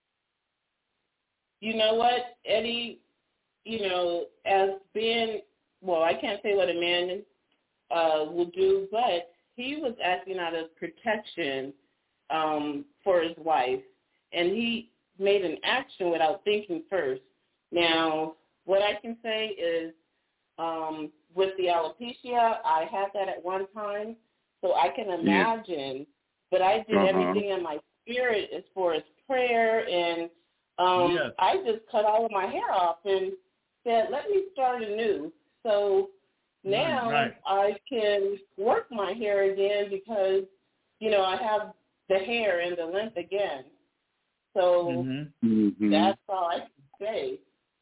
You know what, Eddie, you know, as being, well, I can't say what a man uh, will do, but he was acting out of protection um, for his wife, and he made an action without thinking first. Now, what I can say is um, with the alopecia, I had that at one time, so I can imagine, yeah. but I did uh-huh. everything in my spirit as far as prayer, and um, yes. I just cut all of my hair off and said, let me start anew. So now right. I can work my hair again because, you know, I have the hair and the length again. So mm-hmm. that's all I can say.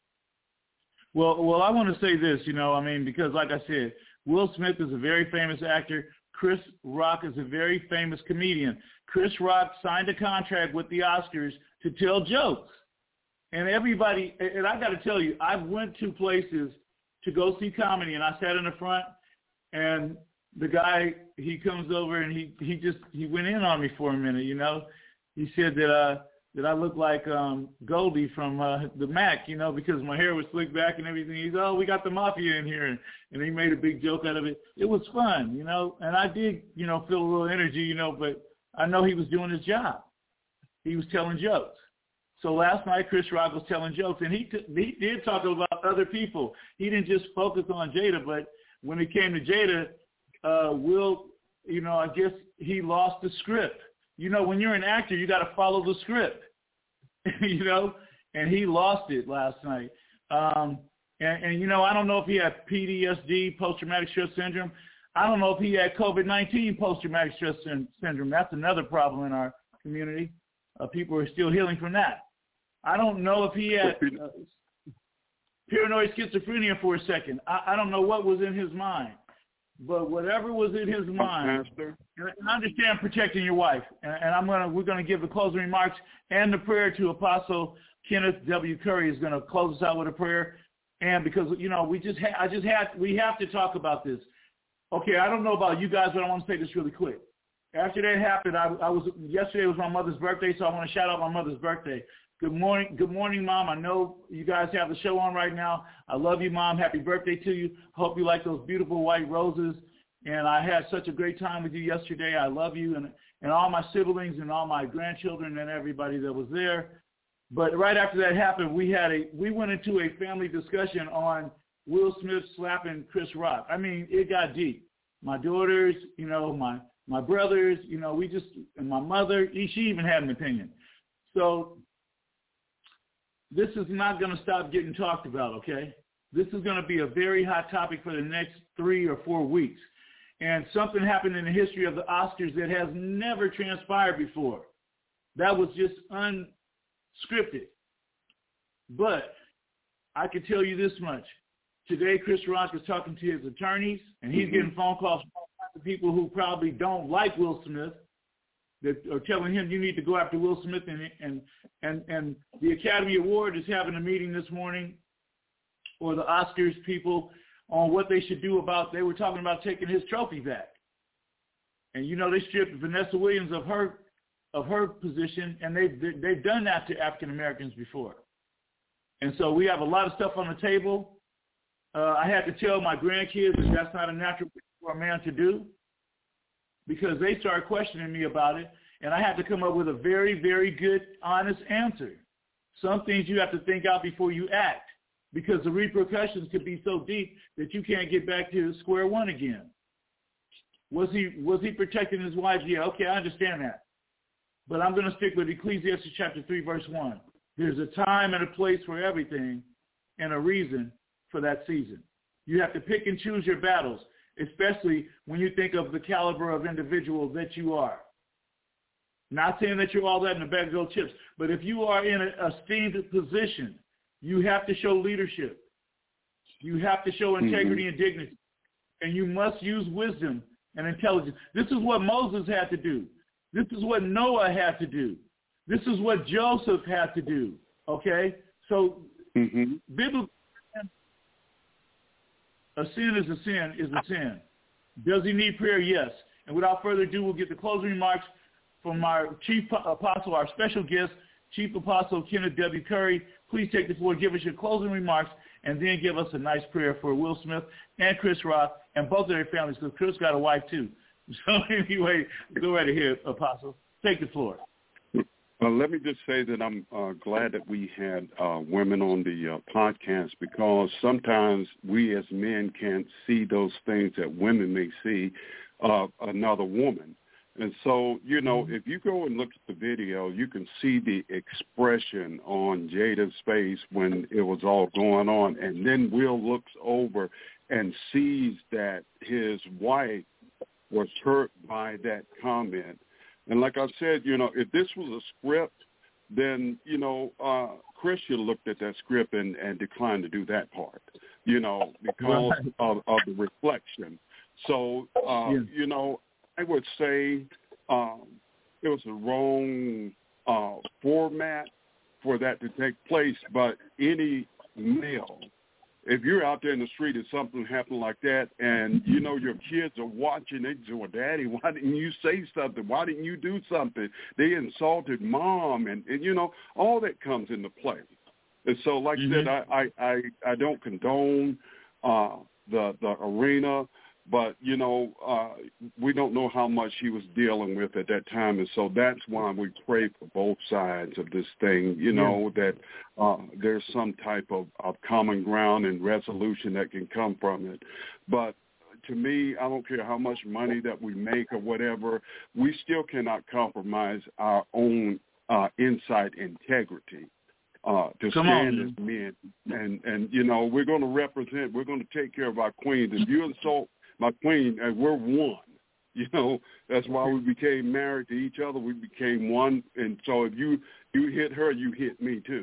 Well, well, I want to say this, you know, I mean, because like I said, Will Smith is a very famous actor. Chris Rock is a very famous comedian. Chris Rock signed a contract with the Oscars to tell jokes. And everybody, and I got to tell you, I went to places to go see comedy, and I sat in the front, and the guy, he comes over, and he, he just, he went in on me for a minute, you know. He said that uh, that I look like um, Goldie from uh, the Mac, you know, because my hair was slicked back and everything. He said, oh, we got the mafia in here, and, and he made a big joke out of it. It was fun, you know, and I did, you know, feel a little energy, you know, but I know he was doing his job. He was telling jokes. So last night, Chris Rock was telling jokes, and he t- he did talk about other people. He didn't just focus on Jada, but when it came to Jada, uh, Will, you know, I guess he lost the script. You know, when you're an actor, you got to follow the script, you know, and he lost it last night. Um, and, and, you know, I don't know if he had P T S D, post-traumatic stress syndrome. I don't know if he had COVID nineteen, post-traumatic stress syndrome. That's another problem in our community. Uh, people are still healing from that. I don't know if he had uh, paranoid schizophrenia for a second. I, I don't know what was in his mind. But whatever was in his mind, and I understand protecting your wife, and, and I'm gonna we're gonna give the closing remarks and the prayer to Apostle Kenneth W. Curry is gonna close us out with a prayer, and because you know we just ha- I just had we have to talk about this. Okay, I don't know about you guys, but I want to say this really quick. After that happened, I, I was yesterday was my mother's birthday, so I want to shout out my mother's birthday. Good morning, good morning, Mom. I know you guys have the show on right now. I love you, Mom. Happy birthday to you. Hope you like those beautiful white roses. And I had such a great time with you yesterday. I love you and, and all my siblings and all my grandchildren and everybody that was there. But right after that happened, we had a we went into a family discussion on Will Smith slapping Chris Rock. I mean, it got deep. My daughters, you know, my my brothers, you know, we just and my mother, she even had an opinion. So this is not going to stop getting talked about, okay? This is going to be a very hot topic for the next three or four weeks. And something happened in the history of the Oscars that has never transpired before. That was just unscripted. But I can tell you this much. Today, Chris Rock is talking to his attorneys, and he's mm-hmm. getting phone calls from people who probably don't like Will Smith that are telling him you need to go after Will Smith. And, and, and, and the Academy Award is having a meeting this morning, or the Oscars people, on what they should do about, they were talking about taking his trophy back. And, you know, they stripped Vanessa Williams of her of her position, and they've, they've done that to African Americans before. And so we have a lot of stuff on the table. Uh, I had to tell my grandkids that that's not a natural thing for a man to do, because they started questioning me about it, and I had to come up with a very, very good, honest answer. Some things you have to think out before you act, because the repercussions could be so deep that you can't get back to square one again. Was he was he protecting his wife? Yeah, okay, I understand that. But I'm going to stick with Ecclesiastes chapter three, verse one. There's a time and a place for everything and a reason for that season. You have to pick and choose your battles, especially when you think of the caliber of individual that you are. Not saying that you're all that in a bag of gold chips, but if you are in an esteemed position, you have to show leadership. You have to show integrity mm-hmm. and dignity. And you must use wisdom and intelligence. This is what Moses had to do. This is what Noah had to do. This is what Joseph had to do. Okay? So, mm-hmm. biblical, a sin is a sin is a sin. Does he need prayer? Yes. And without further ado, we'll get the closing remarks from our chief apostle, our special guest, Chief Apostle Kenneth W. Curry. Please take the floor, give us your closing remarks, and then give us a nice prayer for Will Smith and Chris Rock and both of their families, because Chris got a wife too. So anyway, go right ahead, Apostle. Take the floor. Uh, let me just say that I'm uh, glad that we had uh, women on the uh, podcast, because sometimes we as men can't see those things that women may see uh, another woman. And so, you know, if you go and look at the video, you can see the expression on Jada's face when it was all going on. And then Will looks over and sees that his wife was hurt by that comment. And like I said, you know, if this was a script, then, you know, uh, Chris should have looked at that script and, and declined to do that part, you know, because right. of, of the reflection. So, uh, yeah. you know, I would say um, it was the wrong uh, format for that to take place, but any male, if you're out there in the street and something happened like that and, you know, your kids are watching, they say, well, Daddy, why didn't you say something? Why didn't you do something? They insulted Mom, and, and you know, all that comes into play. And so, like mm-hmm. I said, I, I, I, I don't condone uh, the, the arena, but, you know, uh, we don't know how much he was dealing with at that time. And so that's why we pray for both sides of this thing, you know, yeah. that uh, there's some type of, of common ground and resolution that can come from it. But to me, I don't care how much money that we make or whatever, we still cannot compromise our own uh, inside integrity. Uh, to Come stand on. as men. And, and, you know, we're going to represent, we're going to take care of our queens. If you insult my queen, and we're one. You know, that's why we became married to each other. We became one. And so if you, you hit her, you hit me too.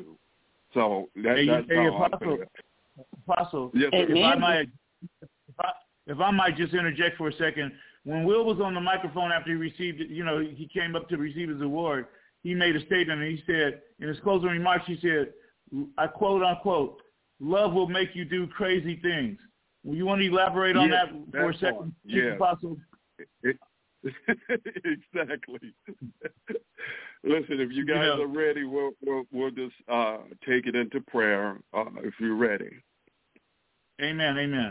So that, hey, that's hey, how Apostle, I feel. Apostle, yes, if, I might, if, I, if I might just interject for a second, when Will was on the microphone after he received it, you know, he came up to receive his award, he made a statement, and he said, in his closing remarks, he said, I quote, unquote, love will make you do crazy things. You want to elaborate on yeah, that for a second, Chief yeah. Apostle? It, exactly. Listen, if you guys you know, are ready, we'll, we'll, we'll just uh, take it into prayer uh, if you're ready. Amen, amen.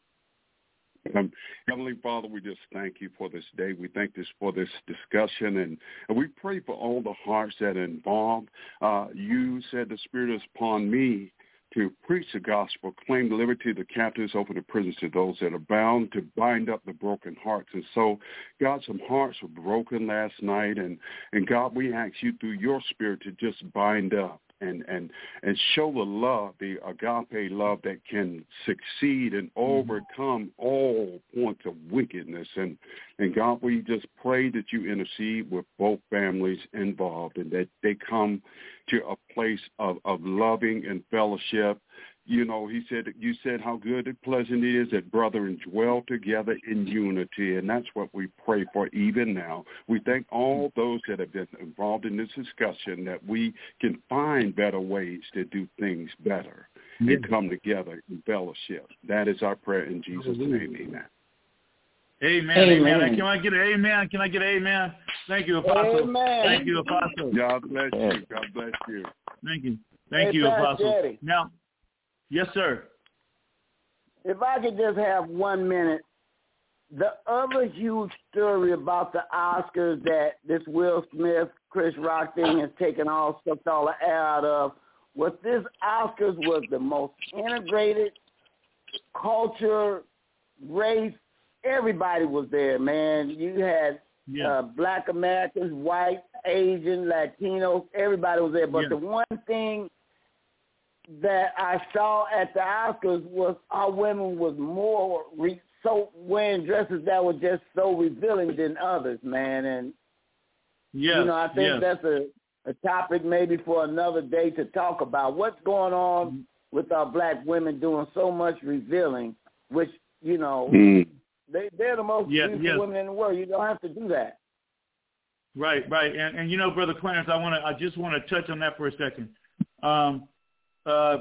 Um, Heavenly Father, we just thank you for this day. We thank you for this discussion, and, and we pray for all the hearts that are involved. Uh, you said the Spirit is upon me to preach the gospel, claim liberty to the captives, open the prisons to those that are bound, to bind up the broken hearts. And so, God, some hearts were broken last night, and, and God, we ask you through your Spirit to just bind up and, and, and show the love, the agape love that can succeed and overcome all points of wickedness. And, and God, we just pray that you intercede with both families involved and that they come to a place of, of loving and fellowship. You know, he said, you said how good and pleasant it is that brethren dwell together in unity, and that's what we pray for even now. We thank all those that have been involved in this discussion that we can find better ways to do things better yeah. and come together in fellowship. That is our prayer in Jesus' name, amen. Amen, amen. amen. Can I get an amen? Can I get an amen? Thank you, Apostle. Amen. Thank you, Apostle. God bless you. God bless you. Thank you. Thank hey, you, Apostle. Daddy. Now, yes, sir. If I could just have one minute, the other huge story about the Oscars that this Will Smith, Chris Rock thing has taken all sucked all the air out of was this Oscars was the most integrated culture, race. Everybody was there, man. You had yeah. uh, Black Americans, white, Asian, Latinos. Everybody was there. But yeah. the one thing that I saw at the Oscars was our women was more re- so wearing dresses that were just so revealing than others, man. And yes, you know, I think yes. that's a, a topic maybe for another day to talk about. What's going on with our black women doing so much revealing, which, you know, mm. they, they're the most yes, beautiful yes. women in the world. You don't have to do that. Right, right. And, and you know, Brother Clarence, I want to, I just want to touch on that for a second. Um, Uh,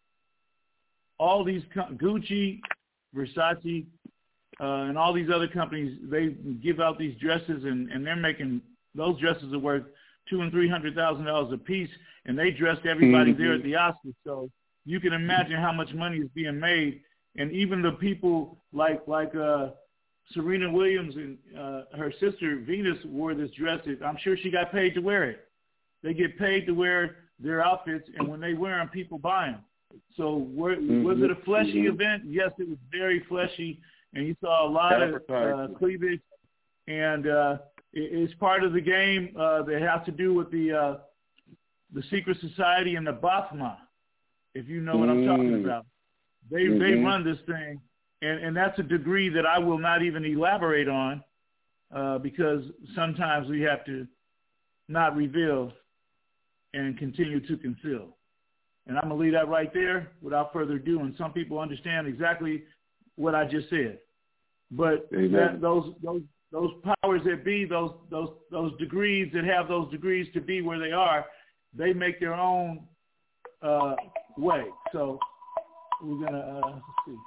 all these Gucci, Versace, uh, and all these other companies, they give out these dresses, and, and they're making those dresses are worth two and three hundred thousand dollars a piece, and they dressed everybody mm-hmm. there at the Oscars. So you can imagine how much money is being made, and even the people like like uh, Serena Williams and uh, her sister Venus wore this dress. I'm sure she got paid to wear it. They get paid to wear their outfits, and when they wear them, people buy them. So were, mm-hmm. was it a fleshy mm-hmm. event? Yes, it was very fleshy, and you saw a lot of uh, cleavage, and uh, it, it's part of the game uh, that has to do with the uh, the secret society and the Ba'athma, if you know mm-hmm. what I'm talking about. They mm-hmm. they run this thing, and, and that's a degree that I will not even elaborate on uh, because sometimes we have to not reveal and continue to conceal. And I'm going to leave that right there without further ado. And some people understand exactly what I just said. But that, those those those powers that be, those those those degrees that have those degrees to be where they are, they make their own uh, way. So we're going to, uh, let's see.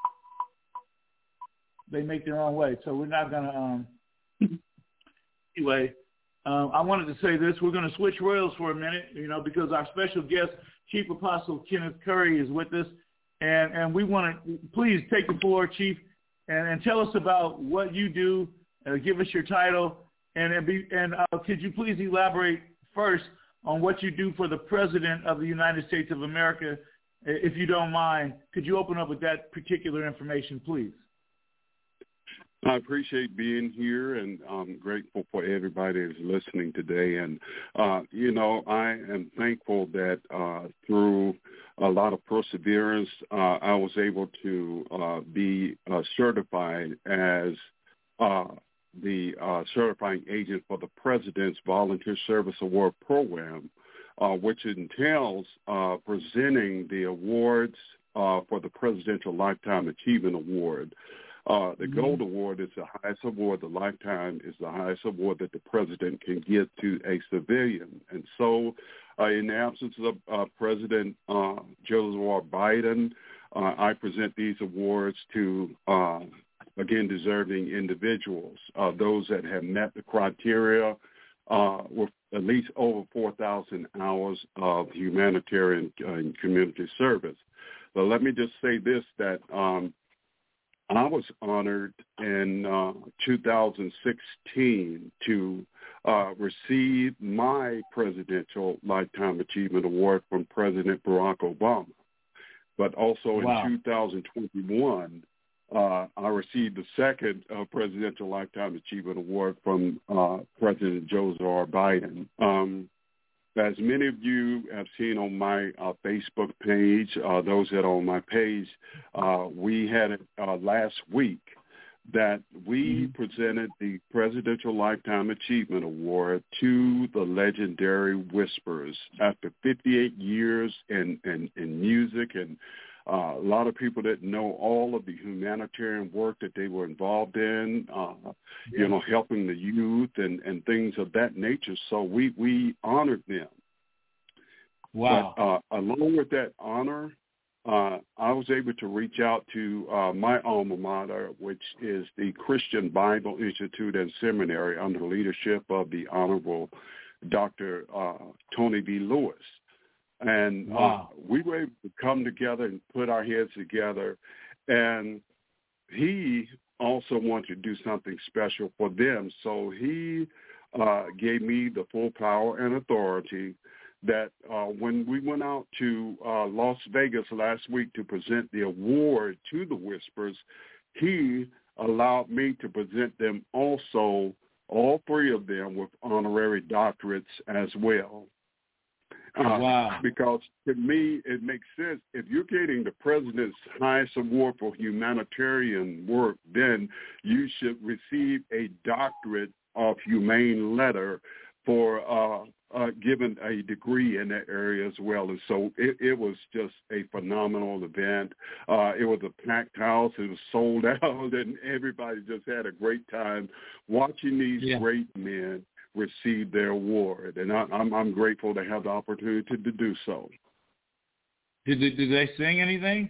They make their own way. So we're not going to, um, anyway, Um, I wanted to say this. We're going to switch royals for a minute, you know, because our special guest, Chief Apostle Kenneth Curry, is with us. And, and we want to please take the floor, Chief, and, and tell us about what you do. Uh, give us your title. And, and, be, and uh, could you please elaborate first on what you do for the President of the United States of America, if you don't mind? Could you open up with that particular information, please? I appreciate being here, and I'm grateful for everybody who's listening today. And, uh, you know, I am thankful that uh, through a lot of perseverance, uh, I was able to uh, be uh, certified as uh, the uh, certifying agent for the President's Volunteer Service Award Program, uh, which entails uh, presenting the awards uh, for the Presidential Lifetime Achievement Award. Uh, the Gold Award is the highest award. The Lifetime is the highest award that the president can give to a civilian. And so uh, in the absence of uh, President uh, Joseph Biden, uh, I present these awards to, uh, again, deserving individuals, uh, those that have met the criteria uh, with at least over four thousand hours of humanitarian uh, and community service. But let me just say this, that um, I was honored in uh, two thousand sixteen to uh, receive my Presidential Lifetime Achievement Award from President Barack Obama. But also wow. in two thousand twenty-one, uh, I received the second uh, Presidential Lifetime Achievement Award from uh, President Joseph R. Biden. Um, as many of you have seen on my uh, Facebook page, uh, those that are on my page, uh, we had it uh, last week that we mm-hmm. presented the Presidential Lifetime Achievement Award to the legendary Whispers after fifty-eight years in, in, in music, and uh, a lot of people that know all of the humanitarian work that they were involved in, uh, yeah. you know, helping the youth and, and things of that nature. So we, we honored them. Wow. But, uh, along with that honor, Uh, I was able to reach out to uh, my alma mater, which is the Christian Bible Institute and Seminary under the leadership of the Honorable Doctor Uh, Tony B. Lewis. And wow. uh, we were able to come together and put our heads together. And he also wanted to do something special for them. So he uh, gave me the full power and authority that uh, when we went out to uh, Las Vegas last week to present the award to the Whispers, he allowed me to present them also, all three of them, with honorary doctorates as well. Uh, wow. Because to me, it makes sense. If you're getting the president's highest award for humanitarian work, then you should receive a doctorate of humane letter for uh, uh, given a degree in that area as well. And so it, it was just a phenomenal event. Uh, it was a packed house. It was sold out, and everybody just had a great time watching these yeah. great men receive their award. And I, I'm, I'm grateful to have the opportunity to do so. Did they, did they sing anything?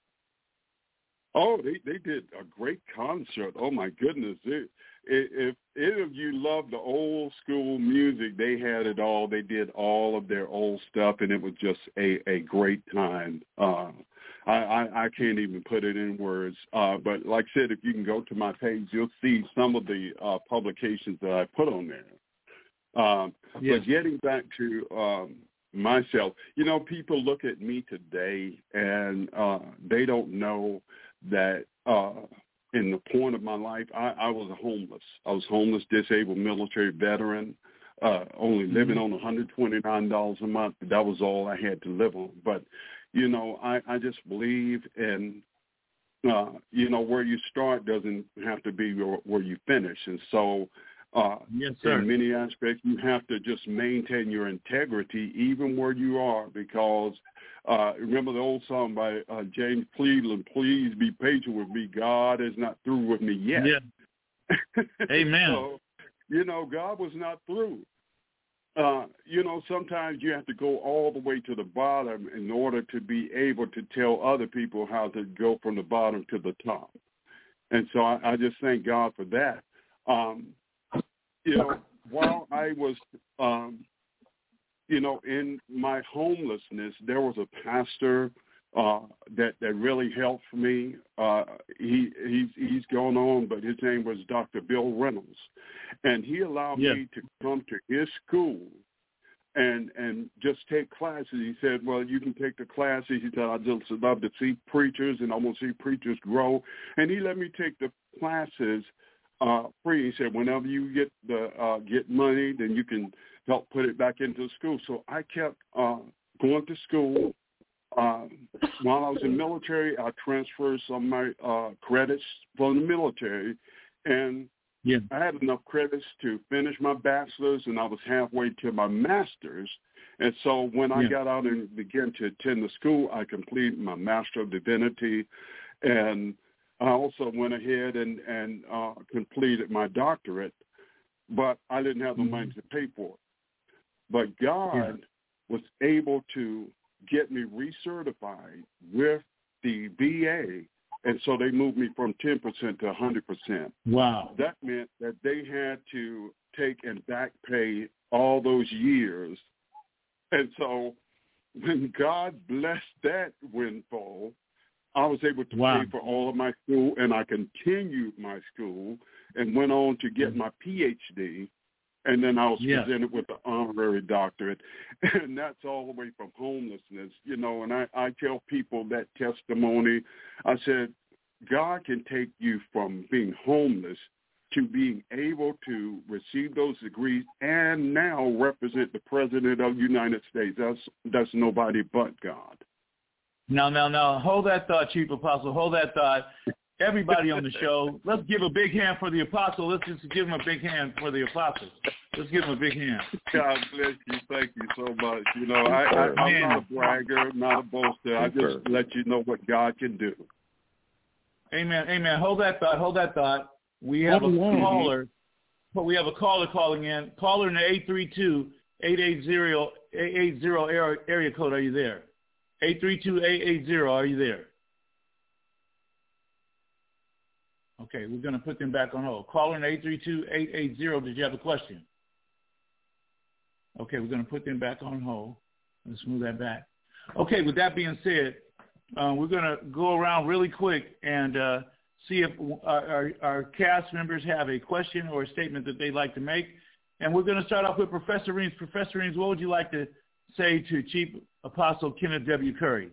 Oh, they, they did a great concert. Oh, my goodness. It, If any of you love the old school music, they had it all. They did all of their old stuff, and it was just a, a great time. Uh, I, I, I can't even put it in words. Uh, but like I said, if you can go to my page, you'll see some of the uh, publications that I put on there. Um, yes. But getting back to um, myself, you know, people look at me today, and uh, they don't know that uh, – in the point of my life, I, I was homeless. I was homeless, disabled military veteran, uh, only mm-hmm. living on one hundred twenty-nine dollars a month. That was all I had to live on. But, you know, I, I just believe in, uh, you know, where you start doesn't have to be where, where you finish. And so uh, yes, sir. in many aspects, you have to just maintain your integrity even where you are, because Uh, remember the old song by uh, James Cleveland, please be patient with me. God is not through with me yet. Yeah. Amen. So, you know, God was not through. Uh, you know, sometimes you have to go all the way to the bottom in order to be able to tell other people how to go from the bottom to the top. And so I, I just thank God for that. Um, you know, while I was um, You know, in my homelessness, there was a pastor uh, that that really helped me. Uh, he he's he's gone on, but his name was Doctor Bill Reynolds, and he allowed yeah. me to come to his school and and just take classes. He said, "Well, you can take the classes." He said, "I just love to see preachers, and I want to see preachers grow." And he let me take the classes uh, free. He said, "Whenever you get the uh, get money, then you can help put it back into school." So I kept uh, going to school. Um, while I was in the military, I transferred some of my uh, credits from the military, and yeah. I had enough credits to finish my bachelor's, and I was halfway to my master's. And so when I yeah. got out and began to attend the school, I completed my Master of Divinity, and I also went ahead and, and uh, completed my doctorate, but I didn't have the mm-hmm. money to pay for it. But God yeah. was able to get me recertified with the V A, and so they moved me from ten percent to one hundred percent. Wow. That meant that they had to take and back pay all those years. And so when God blessed that windfall, I was able to wow. pay for all of my school, and I continued my school and went on to get my P H D. And then I was yeah. presented with an honorary doctorate, and that's all the way from homelessness, you know. And I, I tell people that testimony. I said, God can take you from being homeless to being able to receive those degrees and now represent the President of the United States. That's, that's nobody but God. No, no, no. Hold that thought, Chief Apostle. Hold that thought. Everybody on the show, let's give a big hand for the Apostle. Let's just give him a big hand for the Apostle. Let's give him a big hand. God bless you. Thank you so much. You know, I, I, I'm not a bragger, not a boaster. I just let you know what God can do. Amen. Amen. Hold that thought. Hold that thought. We have a caller. But we have a caller calling in. Caller in the eight three two, eight eight zero, eight eight zero area code. Are you there? eight three two, eight eight zero. Are you there? Okay, we're going to put them back on hold. Caller in eight three two, eight eight zero. Did you have a question? Okay, we're going to put them back on hold. Let's move that back. Okay, with that being said, uh, we're going to go around really quick and uh, see if our, our, our cast members have a question or a statement that they'd like to make. And we're going to start off with Professor Reams. Professor Reams, what would you like to say to Chief Apostle Kenneth W. Curry?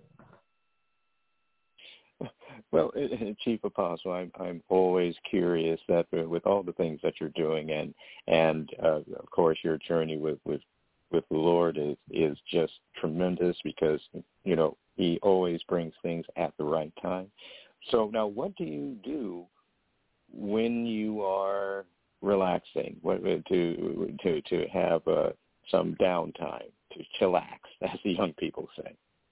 Well, Chief Apostle, I'm I'm always curious that with all the things that you're doing, and and uh, of course your journey with, with with the Lord is is just tremendous, because you know He always brings things at the right time. So now, what do you do when you are relaxing? What to to to have uh, some downtime, to chillax, as the young people say?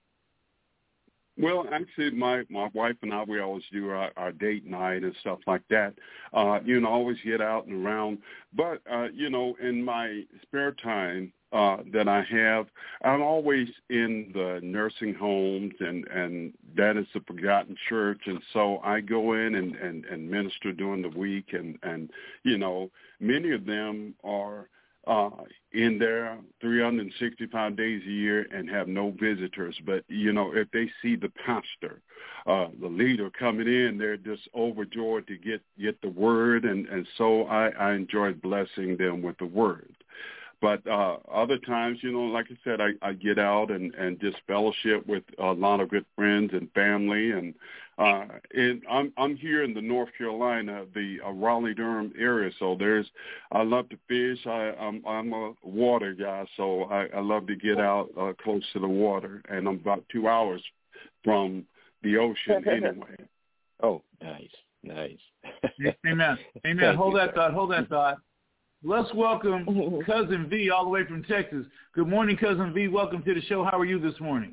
Well, actually, my, my wife and I, we always do our, our date night and stuff like that. Uh, you know, always get out and around. But, uh, you know, in my spare time uh, that I have, I'm always in the nursing homes, and, and that is the Forgotten Church. And so I go in and, and, and minister during the week. And, and, you know, many of them are Uh, in there three hundred sixty-five days a year and have no visitors. But, you know, if they see the pastor, uh, the leader coming in, they're just overjoyed to get, get the word. And, and so I, I enjoy blessing them with the word. But uh, other times, you know, like I said, I, I get out and, and just fellowship with a lot of good friends and family. And uh, and I'm I'm here in the North Carolina, the uh, Raleigh-Durham area. So there's, I love to fish. I, I'm I'm a water guy, so I, I love to get out uh, close to the water. And I'm about two hours from the ocean anyway. Oh, nice, nice. Amen. Amen. Thank hold you, that sir. thought. Hold that thought. Let's welcome Cousin V all the way from Texas. Good morning, Cousin V. Welcome to the show. How are you this morning?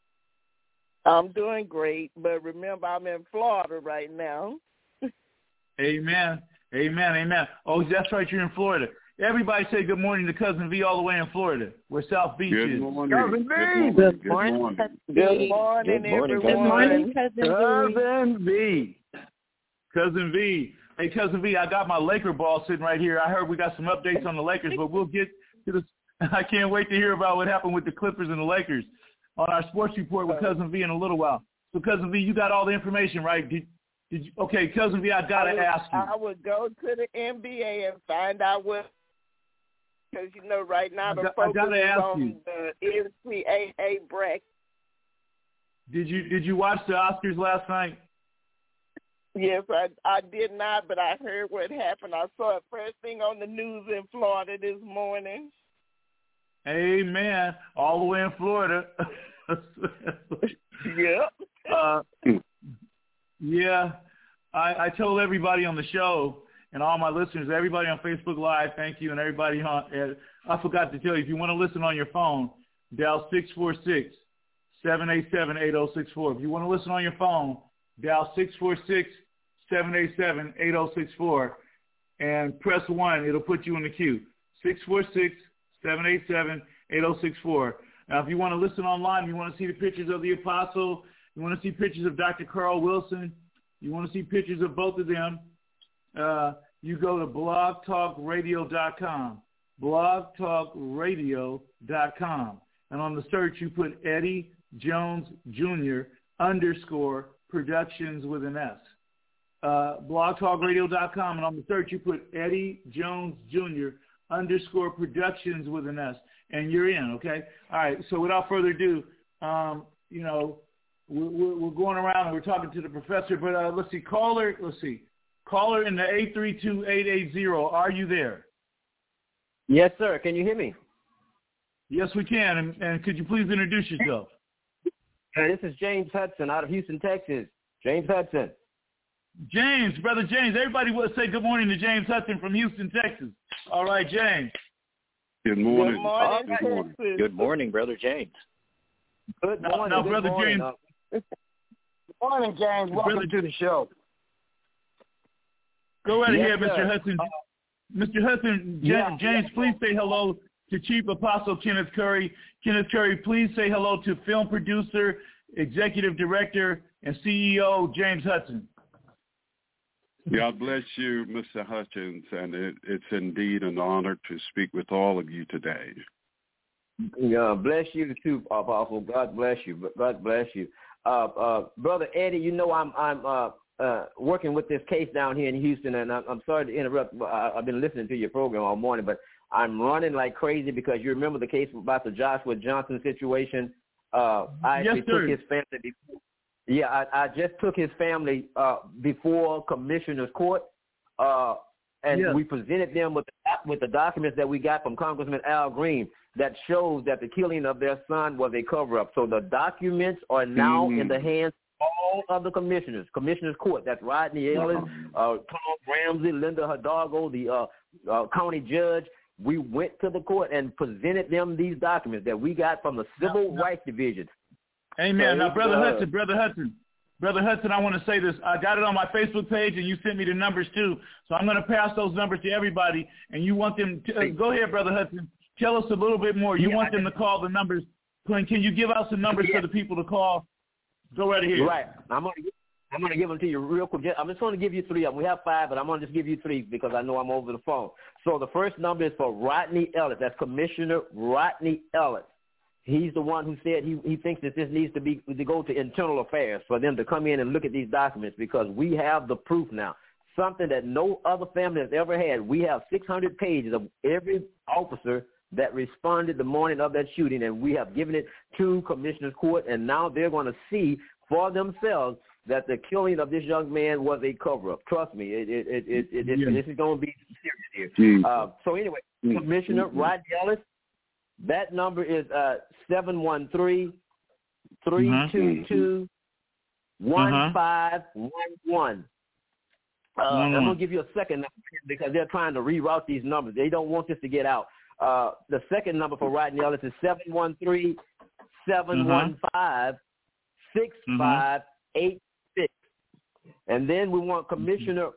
I'm doing great, but remember, I'm in Florida right now. Amen. Amen. Amen. Oh, that's right. You're in Florida. Everybody say good morning to Cousin V all the way in Florida, where South Beach Good is. morning. Cousin V. Good morning. Good morning, Good morning, Good morning, everyone. Good morning, Cousin V. Cousin V. Cousin V. Hey, Cousin V, I got my Laker ball sitting right here. I heard we got some updates on the Lakers, but we'll get to the – I can't wait to hear about what happened with the Clippers and the Lakers on our sports report with Cousin V in a little while. So, Cousin V, you got all the information, right? Did, did you, okay, Cousin V, I got to ask you. I would go to the N B A and find out what – because, you know, right now the I got, focus I is ask on you. the N C double A bracket. Did you, did you watch the Oscars last night? Yes, I I did not, but I heard what happened. I saw it first thing on the news in Florida this morning. Amen. All the way in Florida. Yep. uh, yeah. I, I told everybody on the show and all my listeners, everybody on Facebook Live, thank you, and everybody on uh, I forgot to tell you, if you want to listen on your phone, dial six four six, seven eight seven, eight oh six four. If you want to listen on your phone, dial six four six, seven eight seven, eight oh six four and press one. It'll put you in the queue. six four six, seven eight seven, eight oh six four. Now, if you want to listen online, you want to see the pictures of the Apostle, you want to see pictures of Doctor Carl Wilson, you want to see pictures of both of them, uh, you go to blog talk radio dot com, blog talk radio dot com. And on the search, you put Eddie Jones Junior underscore Productions with an S. Uh, blog talk radio dot com, and on the search you put Eddie Jones Junior underscore Productions with an S, and you're in, okay? All right, so without further ado, um, you know, we're, we're going around and we're talking to the professor, but uh, let's see, caller, let's see, Caller in the eight three two, eight eight zero. Are you there? Yes, sir. Can you hear me? Yes, we can. And, and could you please introduce yourself? Uh, this is James Hudson out of Houston, Texas. James Hudson. James, Brother James. Everybody will say good morning to James Hudson from Houston, Texas. All right, James. Good morning. Good morning. Good morning, Good morning, Brother James. Good Now, morning. now good Brother morning. James. Uh, Good morning, James. Welcome Brother- to the show. Go right Yes, ahead, Mister sir. Hudson. Mister Hudson, Ja- yeah, James, yeah. please say hello to Chief Apostle Kenneth Curry. Kenneth Curry, please say hello to film producer, executive director, and C E O James Hudson. God bless you, Mister Hutchins, and it, it's indeed an honor to speak with all of you today. Yeah, bless you too, Apostle. God bless you. God bless you, uh, uh, Brother Eddie. You know I'm I'm uh, uh, working with this case down here in Houston, and I'm, I'm sorry to interrupt. I, I've been listening to your program all morning, but I'm running like crazy because you remember the case about the Joshua Johnson situation. Uh, I Yes, actually sir. took his family. Before, yeah, I, I just took his family uh, before Commissioner's Court. Uh, And Yes. we presented them with with the documents that we got from Congressman Al Green that shows that the killing of their son was a cover-up. So the documents are now Mm. in the hands of all of the commissioners, Commissioner's Court. That's Rodney Ellis, uh, Tom Ramsey, Linda Hidalgo, the uh, uh, county judge. We went to the court and presented them these documents that we got from the Civil Rights Division. Amen. So Now, Brother uh, Hudson, Brother Hudson, Brother Hudson, I want to say this. I got it on my Facebook page, and you sent me the numbers too. So I'm going to pass those numbers to everybody. And you want them to uh, go ahead, Brother Hudson. Tell us a little bit more. You Yeah, want them to call the numbers. Can, can you give out some numbers Yeah. for the people to call? Go right ahead. Right. I'm gonna I'm gonna give them to you real quick. I'm just gonna give you three of them. We have five, but I'm gonna just give you three because I know I'm over the phone. So the first number is for Rodney Ellis. That's Commissioner Rodney Ellis. He's the one who said he, he thinks that this needs to be to go to internal affairs for them to come in and look at these documents because we have the proof now. Something that no other family has ever had. We have six hundred pages of every officer that responded the morning of that shooting, and we have given it to Commissioner's Court, and now they're going to see for themselves that the killing of this young man was a cover-up. Trust me, it, it, it, it, it, it, Yeah. this is going to be serious Jesus. here. Uh, so anyway, Mm. Commissioner Mm-hmm. Rodney Ellis, that number is uh, seven one three, three two two, one five one one. Uh, I'm going to give you a second number because they're trying to reroute these numbers. They don't want this to get out. Uh, the second number for Rodney Ellis is seven one three, seven one five, six five eight six. And then we want Commissioner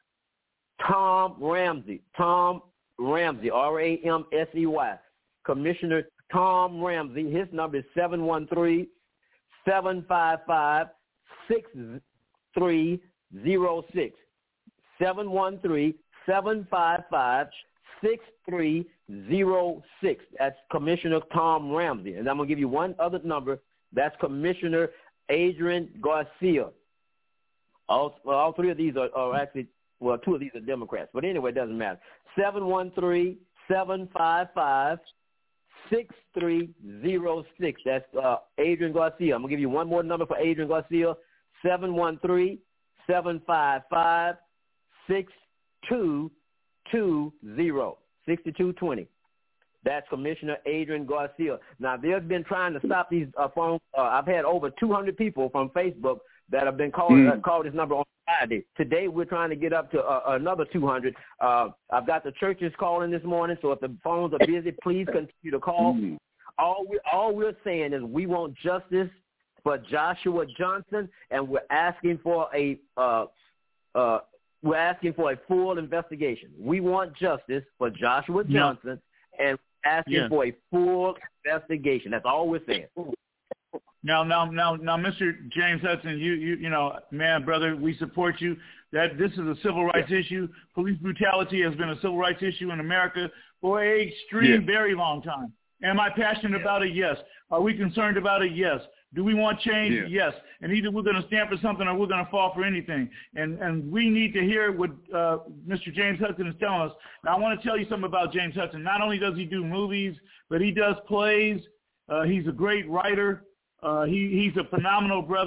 Tom Ramsey. Tom Ramsey, R A M S E Y. Commissioner Tom Ramsey. His number is seven one three, seven five five, six three zero six. seven one three, seven five five, six three zero six. That's Commissioner Tom Ramsey. And I'm going to give you one other number. That's Commissioner Adrian Garcia. All, well, all three of these are, are actually, well, two of these are Democrats. But anyway, it doesn't matter. seven one three, seven five five, six three zero six. That's uh, Adrian Garcia. I'm going to give you one more number for Adrian Garcia. seven one three, seven five five, six two two zero. sixty-two twenty. That's Commissioner Adrian Garcia. Now, they've been trying to stop these uh, phones. Uh, I've had over two hundred people from Facebook that have been calling mm. uh, called this number on Friday. Today, we're trying to get up to uh, another two hundred. Uh, I've got the churches calling this morning, so if the phones are busy, please continue to call. Mm. All, we, all we're saying is we want justice for Joshua Johnson, and we're asking for a uh, uh, we're asking for a full investigation. We want justice for Joshua Johnson, yeah. and asking yeah. for a full investigation. That's all we're saying. Now, now, now, now, Mister James Hudson, you, you, you know, man, brother, we support you. That this is a civil rights yeah. issue. Police brutality has been a civil rights issue in America for a extreme, yeah. very long time. Am I passionate yeah. about it? Yes. Are we concerned about it? Yes. Do we want change? Yeah. Yes. And either we're going to stand for something or we're going to fall for anything. And and we need to hear what uh, Mister James Hudson is telling us. Now, I want to tell you something about James Hudson. Not only does he do movies, but he does plays. Uh, he's a great writer. Uh, he he's a phenomenal brother.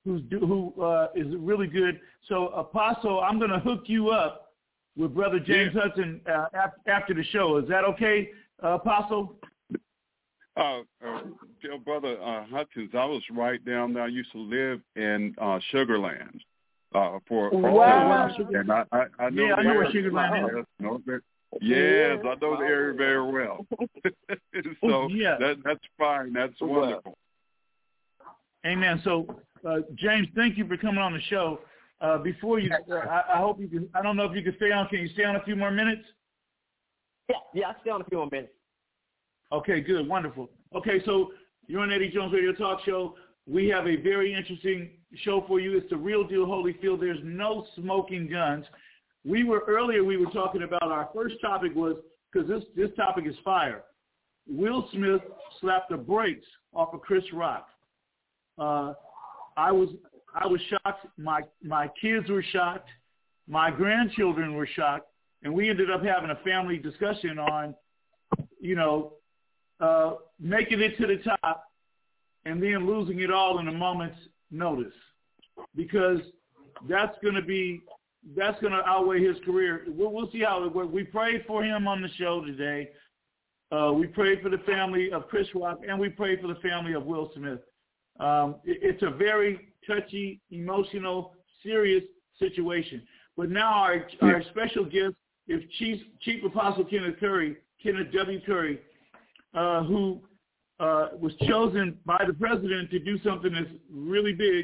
who's do, who uh, is really good. So, Apostle, I'm going to hook you up with Brother James yeah. Hudson uh, after the show. Is that okay, uh, Apostle? Uh, uh, Brother uh, Hutchins, I was right down there. I used to live in uh, Sugar Land uh, for wow. and I, I, I know yeah, the I know area. where Sugar Land is. Know that, yes, I know the area very well. so yeah. that, that's fine. That's wonderful. Amen. So, uh, James, thank you for coming on the show. Uh, before you, uh, I, I hope you can, I don't know if you can stay on. Can you stay on a few more minutes? Yeah, yeah, I'll stay on a few more minutes. Okay, good, wonderful. Okay, so you're on Eddie Jones Radio Talk Show. We have a very interesting show for you. It's the Real Deal Holyfield. There's no smoking guns. We were, earlier we were talking about, our first topic was, because this, this topic is fire. Will Smith slapped the brakes off of Chris Rock. Uh, I was I was shocked. My my kids were shocked. My grandchildren were shocked. And we ended up having a family discussion on, you know, uh, making it to the top and then losing it all in a moment's notice, because that's going to be, that's going to outweigh his career. We'll, we'll see how it works. We prayed for him on the show today. Uh, we prayed for the family of Chris Rock, and we prayed for the family of Will Smith. Um, it, it's a very touchy, emotional, serious situation. But now our, our special guest is Chief, Chief Apostle Kenneth Curry, Kenneth W. Curry, uh, who uh, was chosen by the president to do something that's really big.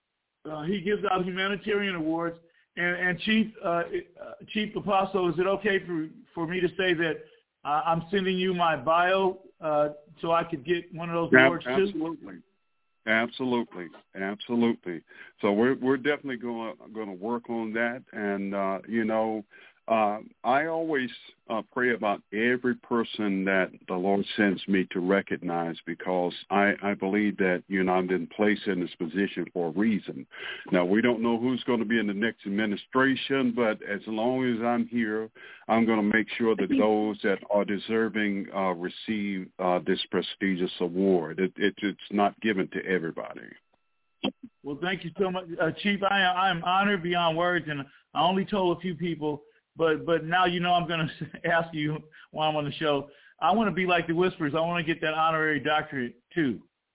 Uh, he gives out humanitarian awards. And, and Chief uh, Chief Apostle, is it okay for, for me to say that uh, I'm sending you my bio uh, so I could get one of those yeah, awards absolutely. too? Absolutely. Absolutely, absolutely. So we're we're definitely going to going to work on that, and uh, you know, uh, I always uh, pray about every person that the Lord sends me to recognize, because I, I believe that you know I've been placed in this position for a reason. Now we don't know who's going to be in the next administration, but as long as I'm here, I'm going to make sure that those that are deserving uh, receive uh, this prestigious award. It, it, it's not given to everybody. Well, thank you so much, uh, Chief. I am, I am honored beyond words, and I only told a few people, but but now you know I'm going to ask you while I'm on the show. I want to be like the Whispers. I want to get that honorary doctorate too.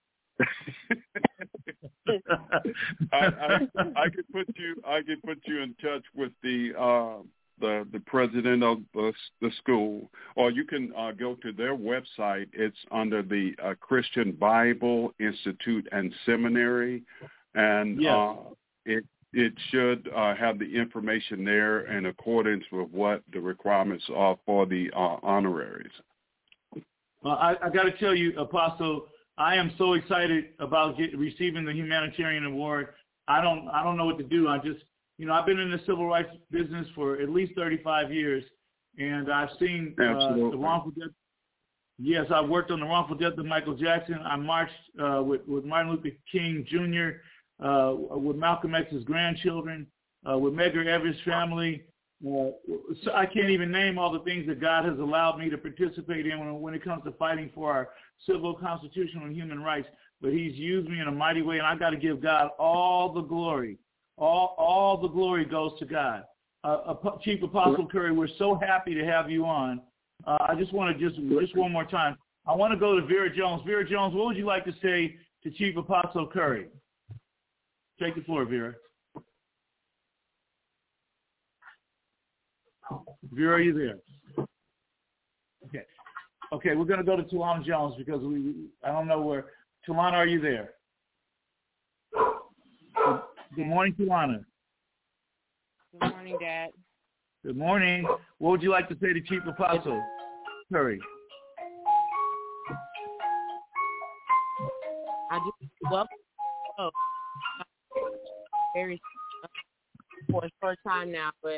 I, I, I could put you. I could put you in touch with the. Uh, the the president of the, the school, or you can uh, go to their website. It's under the uh, Christian Bible Institute and Seminary, and yes. uh, it it should uh, have the information there in accordance with what the requirements are for the uh, honoraries. Well, I, I got to tell you, Apostle, I am so excited about get, receiving the humanitarian award. I don't I don't know what to do. I just You know, I've been in the civil rights business for at least thirty-five years, and I've seen uh, the wrongful death. Yes, I worked on the wrongful death of Michael Jackson. I marched uh, with, with Martin Luther King Junior, uh, with Malcolm X's grandchildren, uh, with Medgar Evers' family. Uh, so I can't even name all the things that God has allowed me to participate in when, when it comes to fighting for our civil, constitutional, and human rights. But he's used me in a mighty way, and I got to give God all the glory. All all the glory goes to God. Uh, Chief Apostle Curry, we're so happy to have you on. Uh, I just want to just just one more time. I want to go to Vera Jones. Vera Jones, what would you like to say to Chief Apostle Curry? Take the floor, Vera. Vera, are you there? Okay. Okay, we're going to go to Tulana Jones because we I don't know where. Tulana, are you there? Good morning, Tulana. Good morning, Dad. Good morning. What would you like to say to Chief Apostle Curry? I just welcome oh, very for the first time now, but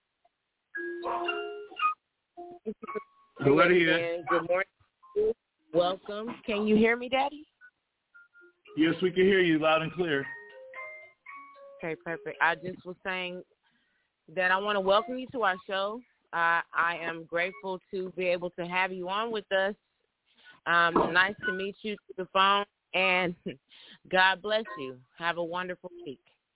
go right ahead. Good morning. Welcome. Can you hear me, Daddy? Yes, we can hear you loud and clear. Okay, perfect. I just was saying that I want to welcome you to our show. Uh, I am grateful to be able to have you on with us. Um, nice to meet you through the phone. And God bless you. Have a wonderful week.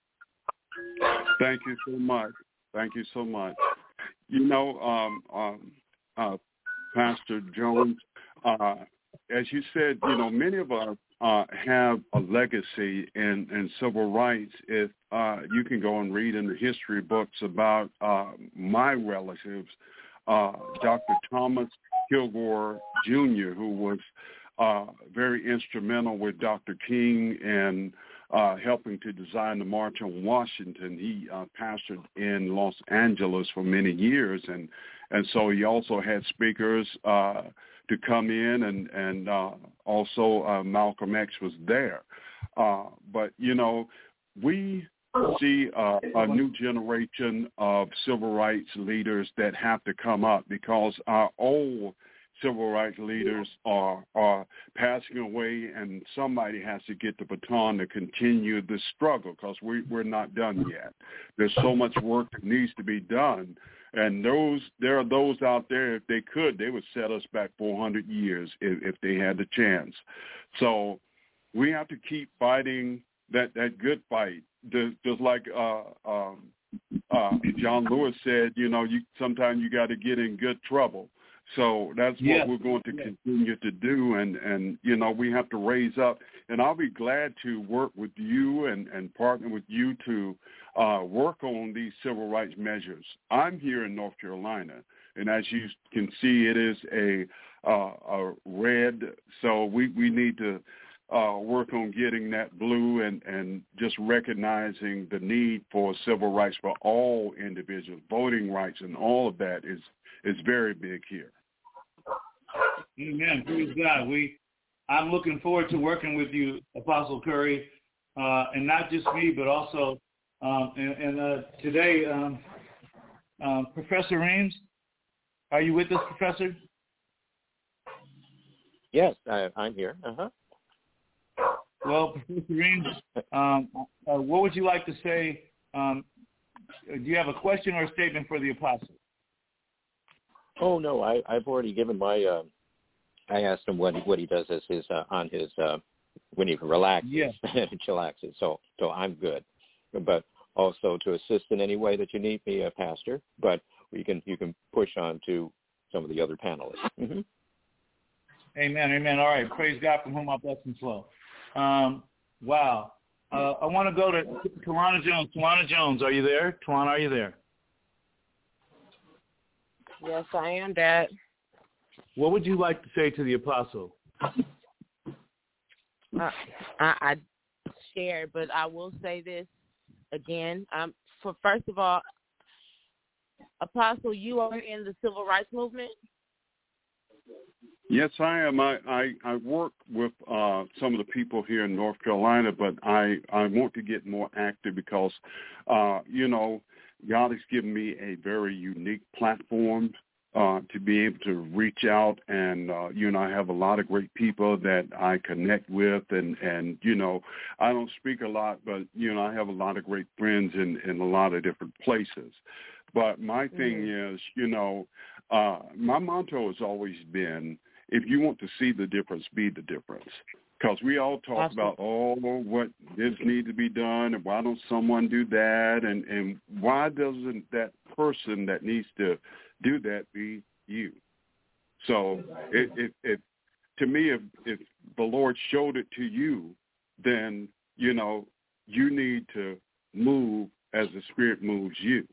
Thank you so much. Thank you so much. You know, um, um, uh, Pastor Jones, uh, as you said, you know, many of us uh, have a legacy in, in civil rights. If uh, you can go and read in the history books about uh, my relatives, uh, Doctor Thomas Kilgore Junior, who was uh, very instrumental with Doctor King and uh, helping to design the March on Washington. He uh, pastored in Los Angeles for many years, and and so he also had speakers uh, to come in, and and uh, also uh, Malcolm X was there. Uh, but you know, we see uh, a new generation of civil rights leaders that have to come up, because our old civil rights leaders are are passing away, and somebody has to get the baton to continue the struggle, because we, we're not done yet. There's so much work that needs to be done. And those there are those out there, if they could, they would set us back four hundred years if, if they had the chance. So we have to keep fighting that, that good fight. Just like uh, um, uh, John Lewis said, you know, you sometimes you got to get in good trouble. So that's what yes. we're going to continue to do, and, and, you know, we have to raise up. And I'll be glad to work with you and, and partner with you to uh, work on these civil rights measures. I'm here in North Carolina, and as you can see, it is a, uh, a red, so we, we need to uh, work on getting that blue and, and just recognizing the need for civil rights for all individuals. Voting rights and all of that is is very big here. Amen. Praise God. We, I'm looking forward to working with you, Apostle Curry, uh, and not just me, but also um, and, and uh, today, um, uh, Professor Reams, are you with us, Professor? Yes, I, I'm here. Uh-huh. Well, Professor Reams, um, uh, what would you like to say? Um, do you have a question or a statement for the apostle? Oh no, I, I've already given my. Uh, I asked him what he, what he does as his uh, on his uh, when he relaxes yeah. and chillaxes. So so I'm good, but also to assist in any way that you need me, uh, Pastor. But you can you can push on to some of the other panelists. Mm-hmm. Amen, amen. All right, praise God from whom our blessings flow. Um, wow. Uh, I want to go to Tawana Jones. Tawana Jones, are you there? Tawana, are you there? Yes, I am, Dad. What would you like to say to the apostle? Uh, I, I shared, but I will say this again. Um, for first of all, Apostle, you are in the civil rights movement? Yes, I am. I, I, I work with uh, some of the people here in North Carolina, but I, I want to get more active because, uh, you know, God has given me a very unique platform uh, to be able to reach out, and, uh, you know, I have a lot of great people that I connect with, and, and, you know, I don't speak a lot, but, you know, I have a lot of great friends in, in a lot of different places. But my thing mm-hmm. is, you know, uh, my motto has always been, if you want to see the difference, be the difference. Because we all talk Absolutely. about, oh, what this needs to be done, and why don't someone do that, and, and why doesn't that person that needs to do that be you? So it, it, it, to me, if, if the Lord showed it to you, then, you know, you need to move as the Spirit moves you.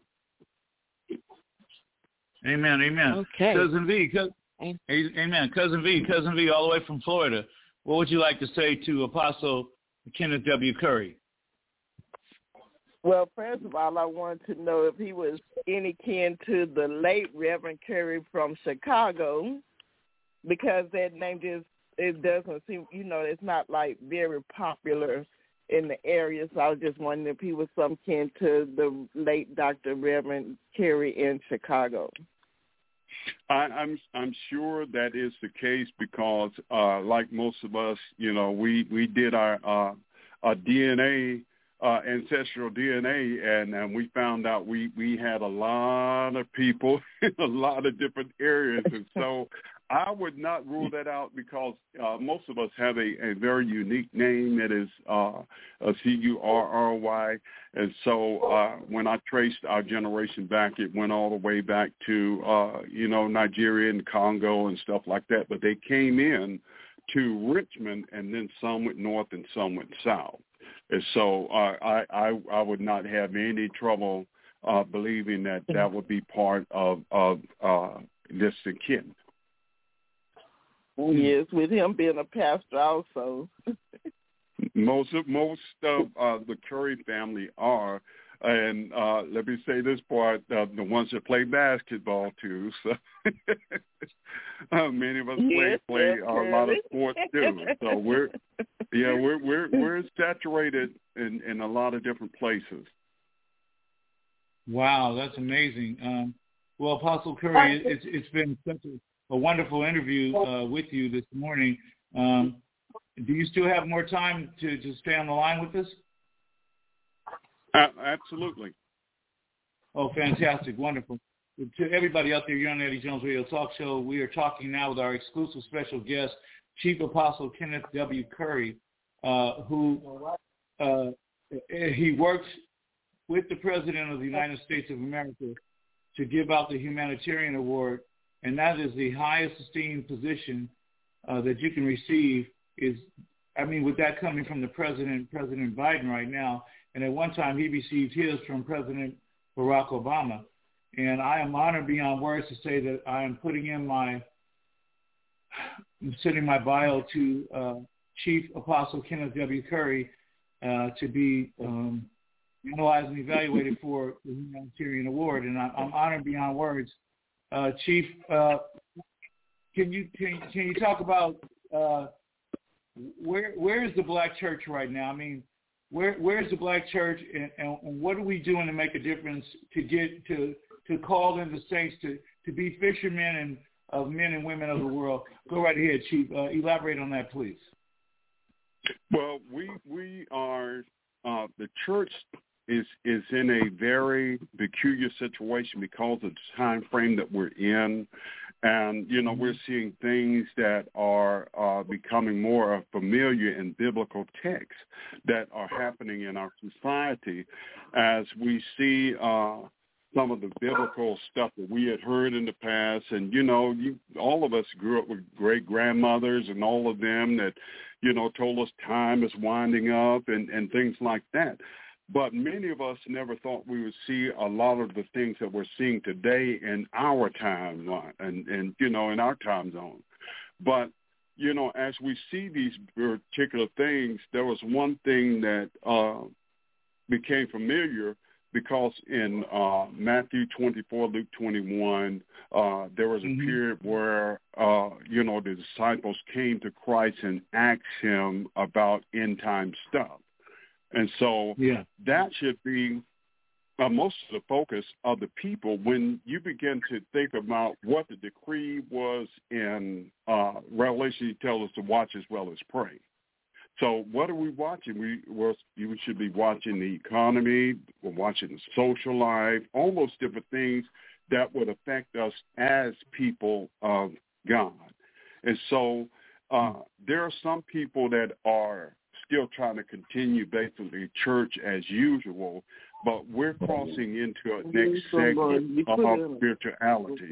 Amen, amen. Okay. Cousin V, cousin, amen. Cousin V, Cousin V, all the way from Florida. What would you like to say to Apostle Kenneth W. Curry? Well, first of all, I wanted to know if he was any kin to the late Reverend Curry from Chicago, because that name just, it doesn't seem, you know, it's not like very popular in the area. So I was just wondering if he was some kin to the late Doctor Reverend Curry in Chicago. I, I'm I'm sure that is the case because, uh, like most of us, you know, we, we did our uh, our D N A, uh, ancestral D N A, and, and we found out we, we had a lot of people in a lot of different areas. And so I would not rule that out because uh, most of us have a, a very unique name that is uh, C U R R Y. And so uh, when I traced our generation back, it went all the way back to, uh, you know, Nigeria and Congo and stuff like that. But they came in to Richmond, and then some went north and some went south. And so uh, I, I, I would not have any trouble uh, believing that that would be part of, of uh, this kin. Yes, with him being a pastor also. most of most of uh, the Curry family are, and uh, let me say this part: uh, the ones that play basketball too. So uh, many of us yes, play play yes, a lot of sports too. So we're yeah we're we're we're saturated in, in a lot of different places. Wow, that's amazing. Um, well, Apostle Curry, it's it's been such a a wonderful interview uh, with you this morning. Um, do you still have more time to, to stay on the line with us? Uh, absolutely. Oh, fantastic. Wonderful. To everybody out there, you're on the Eddie Jones Radio Talk Show. We are talking now with our exclusive special guest, Chief Apostle Kenneth W. Curry, uh, who uh, he works with the President of the United States of America to give out the Humanitarian Award. And that is the highest esteemed position uh, that you can receive is, I mean, with that coming from the president, President Biden right now. And at one time he received his from President Barack Obama. And I am honored beyond words to say that I am putting in my, I'm sending my bio to uh, Chief Apostle Kenneth W. Curry uh, to be um, analyzed and evaluated for the Humanitarian Award. And I, I'm honored beyond words. Uh, Chief, uh, can you can, can you talk about uh, where where is the Black church right now? I mean, where where is the Black church, and, and, and what are we doing to make a difference to get to to call in the saints to, to be fishermen and of men and women of the world? Go right ahead, Chief. Uh, elaborate on that, please. Well, we we are uh, the church. is is in a very peculiar situation because of the time frame that we're in. And, you know, we're seeing things that are uh, becoming more familiar in biblical texts that are happening in our society as we see uh, some of the biblical stuff that we had heard in the past. And, you know, you, all of us grew up with great-grandmothers and all of them that, you know, told us time is winding up and, and things like that. But many of us never thought we would see a lot of the things that we're seeing today in our timeline and, and, you know, in our time zone. But, you know, as we see these particular things, there was one thing that uh, became familiar because in uh, Matthew twenty-four, Luke twenty-one, uh, there was a mm-hmm. period where, uh, you know, the disciples came to Christ and asked him about end-time stuff. And so yeah. that should be uh, most of the focus of the people when you begin to think about what the decree was in uh, Revelation. He tells us to watch as well as pray. So what are we watching? We, well, we should be watching the economy, we're watching the social life, all those different things that would affect us as people of God. And so uh, there are some people that are still trying to continue basically church as usual, but we're crossing into a next segment of spirituality.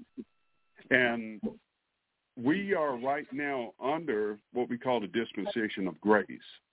And we are right now under what we call the dispensation of grace.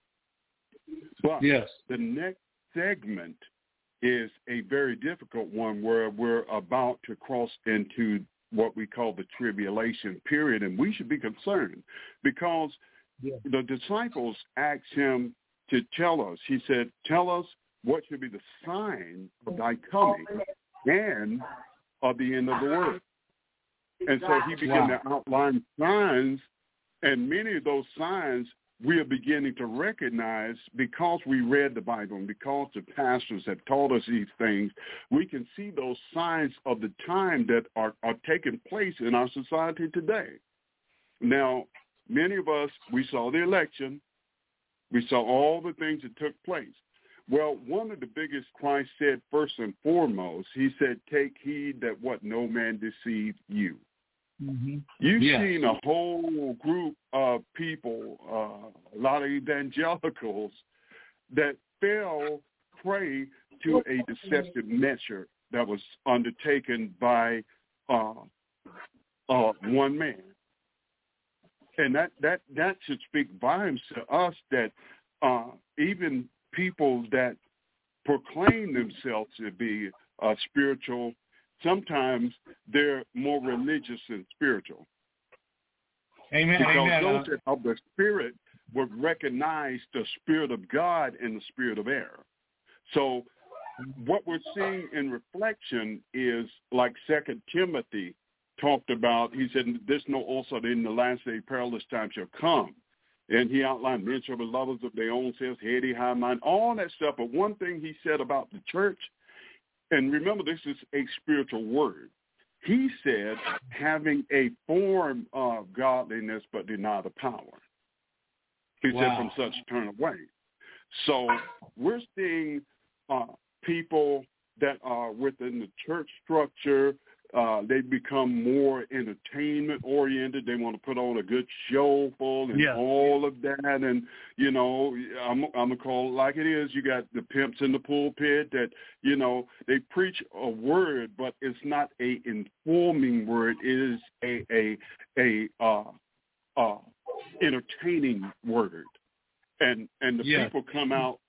But yes. the next segment is a very difficult one where we're about to cross into what we call the tribulation period, and we should be concerned because yeah. the disciples asked him to tell us. He said, tell us what should be the sign of thy coming and of the end of the world. And so he began wow. to outline signs, and many of those signs we are beginning to recognize because we read the Bible and because the pastors have taught us these things. We can see those signs of the time that are, are taking place in our society today. Now, many of us, we saw the election. We saw all the things that took place. Well, one of the biggest Christ said first and foremost, he said, take heed that what no man deceive you. Mm-hmm. You've yeah. seen a whole group of people, uh, a lot of evangelicals, that fell prey to a deceptive measure that was undertaken by uh, uh, one man. And that, that, that should speak volumes to us that uh, even people that proclaim themselves to be uh, spiritual, sometimes they're more religious than spiritual. Amen. Because Amen. those that of the spirit would recognize the spirit of God and the spirit of error. So what we're seeing in reflection is like Second Timothy talked about. He said, "This know also that in the last day perilous times shall come." And he outlined men shall be lovers of their own selves, heady, high mind, all that stuff. But one thing he said about the church, and remember this is a spiritual word, he said, having a form of godliness but deny the power. He wow. said, from such turn away. So we're seeing uh, people that are within the church structure. Uh, they become more entertainment-oriented. They want to put on a good show full and yeah. all of that. And, you know, I'm, I'm going to call it like it is. You got the pimps in the pulpit that, you know, they preach a word, but it's not a informing word. It is a, a, a uh, uh, entertaining word. And, and the yeah. people come out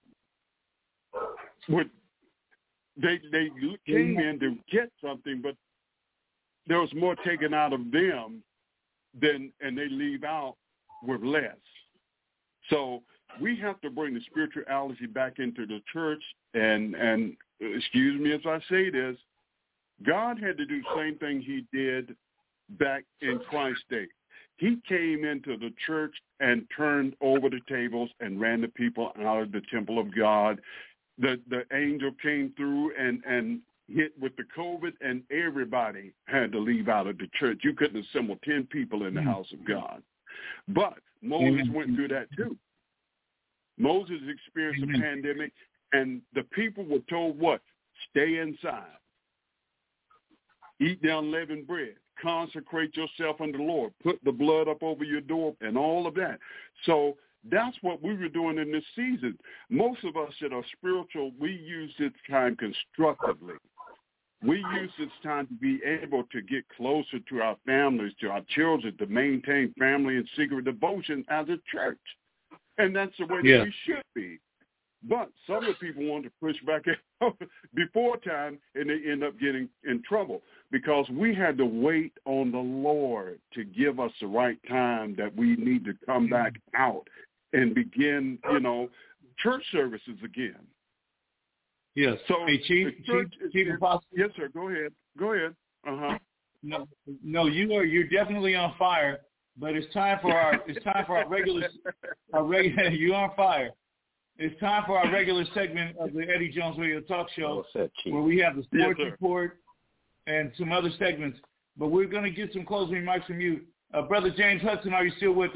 with, they, they came in to get something, but there was more taken out of them than, and they leave out with less. So we have to bring the spirituality back into the church. And, and excuse me as I say this, God had to do the same thing he did back in Christ's day. He came into the church and turned over the tables and ran the people out of the temple of God. The, the angel came through and, and hit with the COVID, and everybody had to leave out of the church. You couldn't assemble ten people in the house of God. But Moses went through that too. Moses experienced a pandemic, and the people were told what? Stay inside. Eat the unleavened bread. Consecrate yourself unto the Lord. Put the blood up over your door and all of that. So that's what we were doing in this season. Most of us that are spiritual, we use this time constructively. We use this time to be able to get closer to our families, to our children, to maintain family and secret devotion as a church. And that's the way yeah. that we should be. But some of the people want to push back before time, and they end up getting in trouble because we had to wait on the Lord to give us the right time that we need to come back out and begin, you know, church services again. Yes. So, hey, Chief, Chief, Chief Apostle. Yes, sir. Go ahead. Go ahead. Uh huh. No, no, you are. You're definitely on fire. But it's time for our. It's time for our regular. Our regular. You're on fire. It's time for our regular segment of the Eddie Jones Radio Talk Show, said, where we have the sports yes, report and some other segments. But we're going to get some closing remarks from you, uh, Brother James Hudson. Are you still with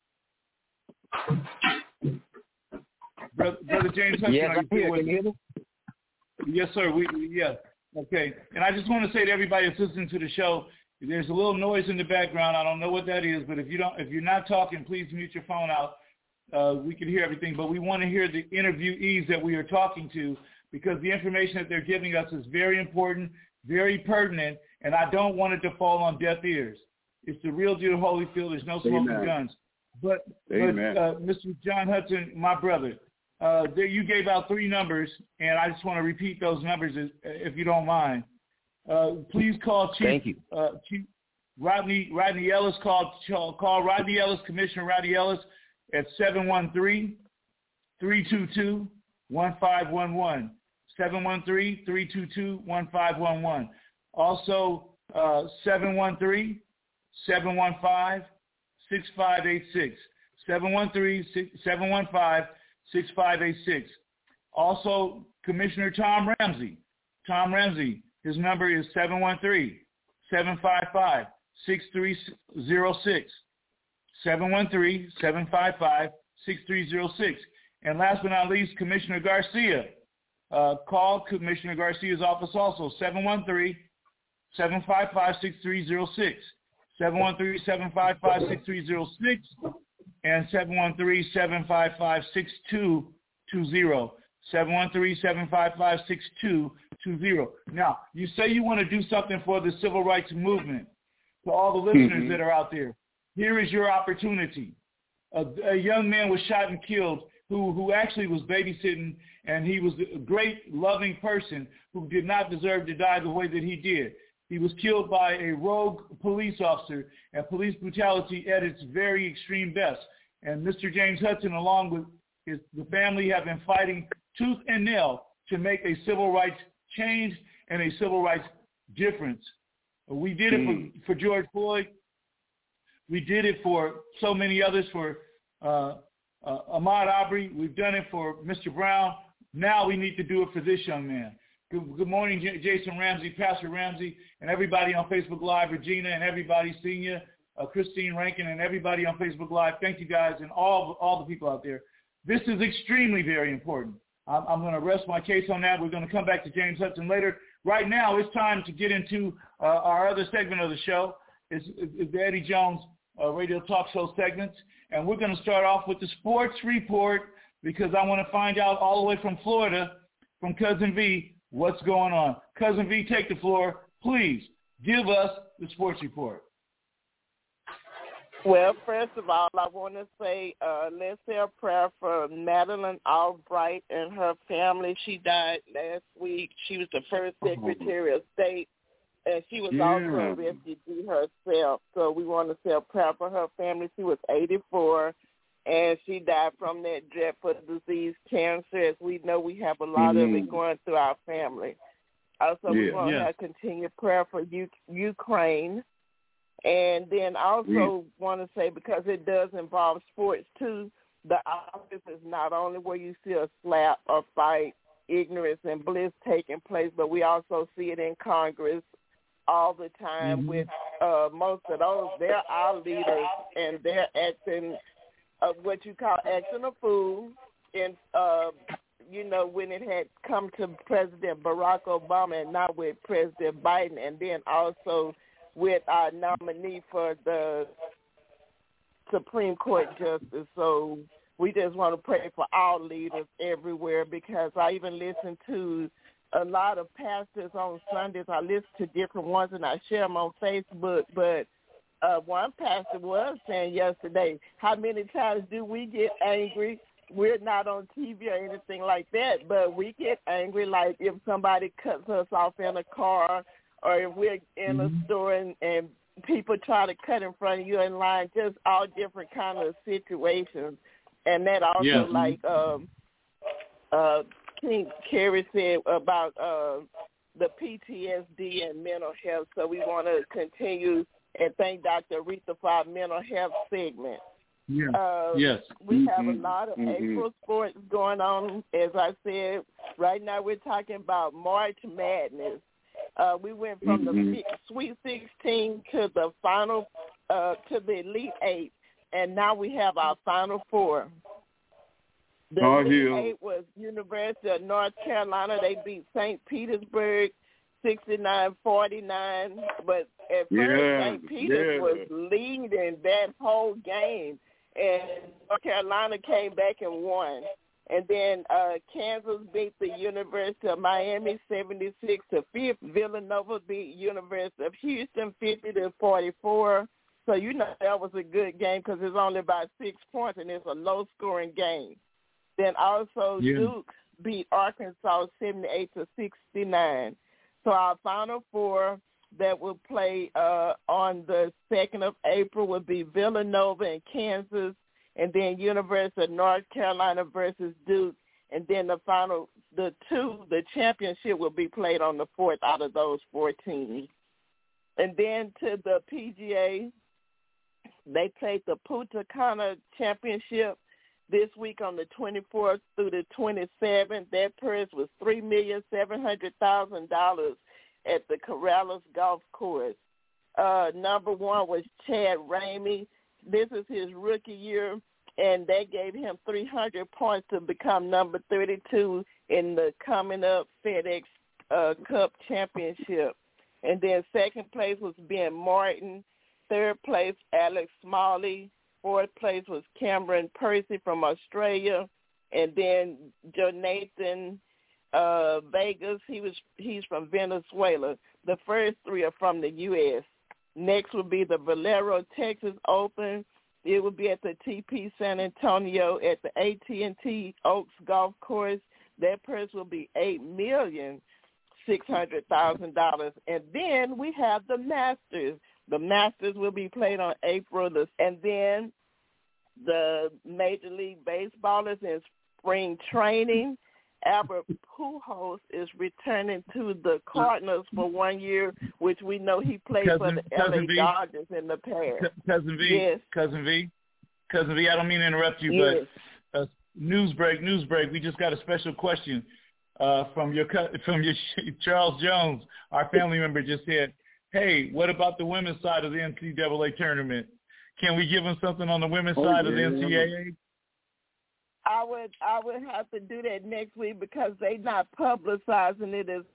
us? Brother, Brother James Hudson, yes, are you still here. with Can you hear me? Yes, sir. We, we yeah. Okay. And I just want to say to everybody that's listening to the show, there's a little noise in the background. I don't know what that is, but if you don't, if you're not talking, please mute your phone out. Uh, we can hear everything, but we want to hear the interviewees that we are talking to because the information that they're giving us is very important, very pertinent, and I don't want it to fall on deaf ears. It's the real deal, Holyfield. There's no smoking Amen. guns. But, Amen. but uh, Mister John Hudson, my brother, uh, there you gave out three numbers, and I just want to repeat those numbers if, if you don't mind. Uh, please call Chief, Thank you. Uh, Chief Rodney Rodney Ellis. Call call Rodney Ellis, Commissioner Rodney Ellis, at seven one three, three two two, one five one one. seven one three, three two two, one five one one. Also, uh, seven one three, seven one five, six five eight six. seven one three, seven one five, six five eight six. Also, Commissioner Tom Ramsey. Tom Ramsey, his number is seven one three, seven five five, six three zero six. seven one three, seven five five, six three zero six. And last but not least, Commissioner Garcia. Uh, call Commissioner Garcia's office also, seven one three, seven five five, six three zero six. seven one three, seven five five, six three zero six and seven one three, seven five five, six two two zero. seven one three, seven five five, six two two zero. Now, you say you want to do something for the civil rights movement. To all the listeners Mm-hmm. that are out there, here is your opportunity. A, a young man was shot and killed who, who actually was babysitting, and he was a great, loving person who did not deserve to die the way that he did. He was killed by a rogue police officer, and police brutality at its very extreme best. And Mister James Hudson, along with his, the family, have been fighting tooth and nail to make a civil rights change and a civil rights difference. We did it mm. for, for George Floyd. We did it for so many others, for uh, uh, Ahmaud Arbery. We've done it for Mister Brown. Now we need to do it for this young man. Good, good morning, J- Jason Ramsey, Pastor Ramsey, and everybody on Facebook Live, Regina and everybody, Senior, uh, Christine Rankin, and everybody on Facebook Live. Thank you guys and all, all the people out there. This is extremely very important. I'm, I'm going to rest my case on that. We're going to come back to James Hudson later. Right now, it's time to get into uh, our other segment of the show. It's, it's the Eddie Jones uh, radio talk show segments. And we're going to start off with the sports report because I want to find out all the way from Florida, from Cousin V, what's going on. Cousin V, take the floor. Please give us the sports report. Well, first of all, I want to say uh, let's say a prayer for Madeline Albright and her family. She died last week. She was the first Secretary of State, and she was Yeah. also a refugee herself. So we want to say a prayer for her family. She was eighty-four, and she died from that dreadful disease, cancer. As we know, we have a lot mm-hmm. of it going through our family. Also, we Yeah. want to Yes. have continued prayer for U- Ukraine. And then I also Mm. want to say, because it does involve sports too, the office is not only where you see a slap or fight, ignorance and bliss taking place, but we also see it in Congress all the time Mm-hmm. with uh, most of those. They're our leaders, and they're acting uh, what you call acting a fool. And, uh, you know, when it had come to President Barack Obama and not with President Biden, and then also with our nominee for the Supreme Court justice. So we just want to pray for all leaders everywhere, because I even listen to a lot of pastors on Sundays. I listen to different ones and I share them on Facebook. But uh, one pastor was saying yesterday, how many times do we get angry? We're not on T V or anything like that, but we get angry like if somebody cuts us off in a car, or if we're in Mm-hmm. a store and, and people try to cut in front of you in line, just all different kind of situations. And that also, Yeah. like um, uh, King Kerry said about uh, the P T S D and mental health. So we want to continue and thank Doctor Aretha for our mental health segment. Yeah. Uh, Yes. We have a Mhm. lot of Mhm. April sports going on. As I said, right now we're talking about March Madness. Uh, we went from Mhm. the Sweet sixteen to the final, uh, to the Elite Eight, and now we have our Final Four. The Oh, Elite yeah. Eight was University of North Carolina. They beat Saint Petersburg sixty-nine forty-nine, but at first Yeah, Saint Peters yeah. was leading that whole game, and North Carolina came back and won. And then uh, Kansas beat the University of Miami seventy-six to fifty. Villanova beat University of Houston fifty to forty-four. So you know that was a good game because it's only about six points and it's a low-scoring game. Then also Yeah. Duke beat Arkansas seventy-eight to sixty-nine. So our Final Four that will play uh, on the second of April will be Villanova and Kansas, and then University of North Carolina versus Duke, and then the final, the two, the championship will be played on the fourth out of those four teams. And then to the P G A, they played the Punta Cana Championship this week on the twenty-fourth through the twenty-seventh. That purse was three million seven hundred thousand dollars at the Corrales Golf Course. Uh, number one was Chad Ramey. This is his rookie year, and they gave him three hundred points to become number thirty-two in the coming up FedEx uh, Cup Championship. And then second place was Ben Martin, third place, Alex Smalley. Fourth place was Cameron Percy from Australia. And then Jonathan uh, Vegas, he was he's from Venezuela. The first three are from the U S Next will be the Valero Texas Open. It will be at the T P San Antonio at the A T and T Oaks Golf Course. That purse will be eight million six hundred thousand dollars. And then we have the Masters. The Masters will be played on April the and then the Major League Baseball is in spring training. Albert Pujols is returning to the Cardinals for one year, which we know he played Cousin, for the L A v, Dodgers in the past. Cousin V, yes. Cousin V, Cousin V, I don't mean to interrupt you, yes. but uh, news break, news break. We just got a special question uh, from your from your Charles Jones, our family member, just said, "Hey, what about the women's side of the N C double A tournament? Can we give them something on the women's oh, side yeah. of the N C double A?" I would I would have to do that next week because they're not publicizing it as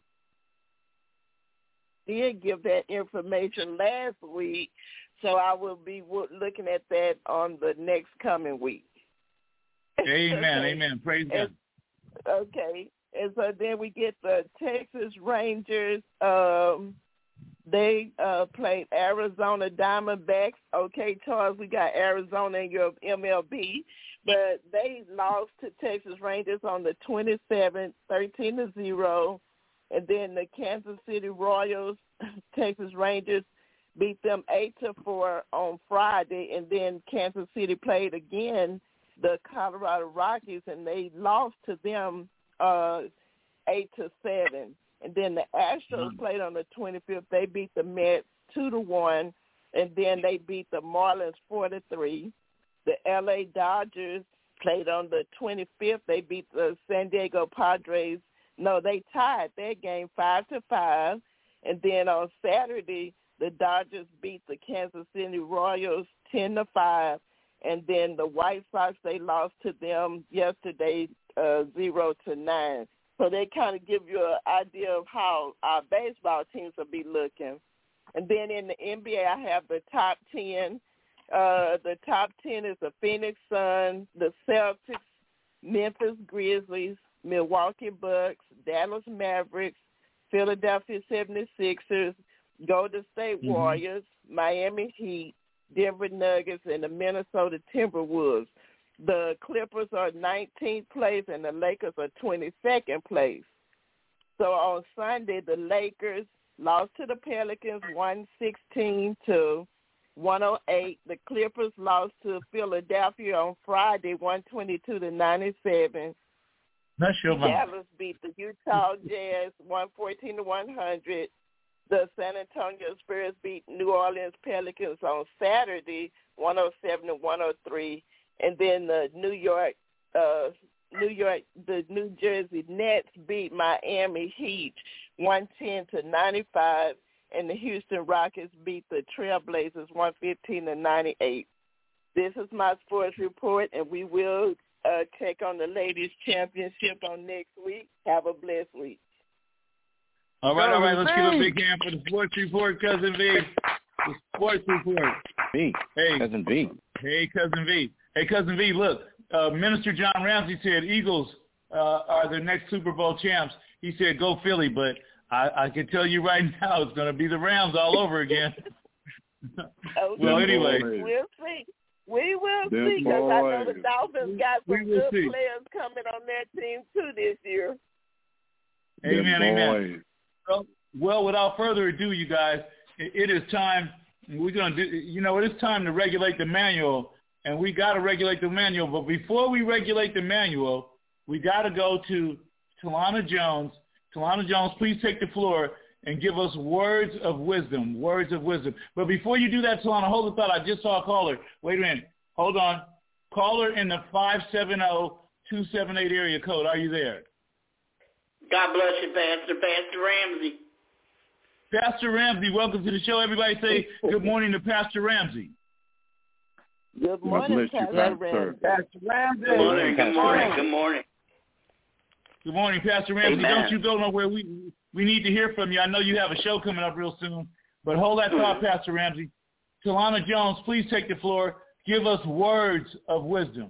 they did give that information last week, so I will be looking at that on the next coming week. Amen, okay. Amen. Praise God. Okay, and so then we get the Texas Rangers. Um, they uh, played Arizona Diamondbacks. Okay, Charles, we got Arizona in your M L B. But they lost to Texas Rangers on the twenty-seventh, thirteen to zero. And then the Kansas City Royals, Texas Rangers, beat them eight to four on Friday. And then Kansas City played again the Colorado Rockies, and they lost to them uh, eight to seven. And then the Astros mm-hmm. played on the twenty-fifth. They beat the Mets two to one. And then they beat the Marlins four to three. The L A Dodgers played on the twenty-fifth. They beat the San Diego Padres. No, they tied that game five to five. And then on Saturday, the Dodgers beat the Kansas City Royals ten to five. And then the White Sox, they lost to them yesterday uh, zero to nine. So they kind of give you an idea of how our baseball teams will be looking. And then in the N B A, I have the top ten. Uh, the top ten is the Phoenix Suns, the Celtics, Memphis Grizzlies, Milwaukee Bucks, Dallas Mavericks, Philadelphia seventy-sixers, Golden State mm-hmm. Warriors, Miami Heat, Denver Nuggets, and the Minnesota Timberwolves. The Clippers are nineteenth place, and the Lakers are twenty-second place. So on Sunday, the Lakers lost to the Pelicans one sixteen to one oh eight. The Clippers lost to Philadelphia on Friday, one twenty-two to ninety-seven. That's your Dallas beat the Utah Jazz, one fourteen to one hundred. The San Antonio Spurs beat New Orleans Pelicans on Saturday, one oh seven to one oh three. And then the New York, uh, New York, the New Jersey Nets beat Miami Heat, one ten to ninety-five. And the Houston Rockets beat the Trailblazers one fifteen to ninety-eight. This is my sports report, and we will uh, take on the ladies' championship on next week. Have a blessed week. All right, all right. Let's give a big hand for the sports report, Cousin V. The sports report. V. Hey, Cousin V. Hey, Cousin V. Hey, Cousin V. Look, uh, Minister John Ramsey said Eagles uh, are the next Super Bowl champs. He said go Philly, but I, I can tell you right now it's going to be the Rams all over again. Okay. Well, anyway. We'll see. We will Them see because I know the Dolphins got some good see. players coming on their team too this year. Amen, amen. Well, well, without further ado, you guys, it, it is time. We're going to do, you know, it is time to regulate the manual, and we got to regulate the manual. But before we regulate the manual, we got to go to Talana Jones. Talana Jones, please take the floor and give us words of wisdom, words of wisdom. But before you do that, Talana, hold the thought. I just saw a caller. Wait a minute. Hold on. Caller in the five seven zero, two seven eight area code. Are you there? God bless you, Pastor. Pastor Ramsey. Pastor Ramsey, welcome to the show. Everybody say good morning to Pastor Ramsey. Good morning, Pastor Ramsey. Pastor Ramsey. Good morning, good morning, good morning. Good morning, Pastor Ramsey. Amen. Don't you go nowhere. We we need to hear from you. I know you have a show coming up real soon, but hold that thought, Pastor Ramsey. Talana Jones, please take the floor. Give us words of wisdom.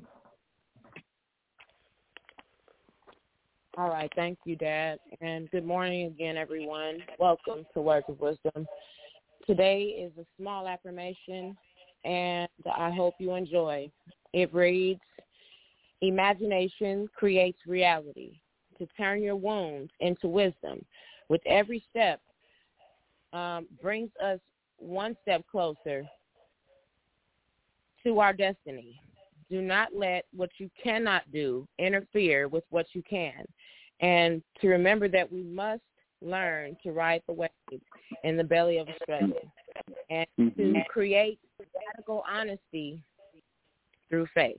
All right. Thank you, Dad. And good morning again, everyone. Welcome to Words of Wisdom. Today is a small affirmation, and I hope you enjoy. It reads, imagination creates reality. To turn your wounds into wisdom with every step um, brings us one step closer to our destiny. Do not let what you cannot do interfere with what you can. And to remember that we must learn to ride the wave in the belly of a struggle and to create radical honesty through faith.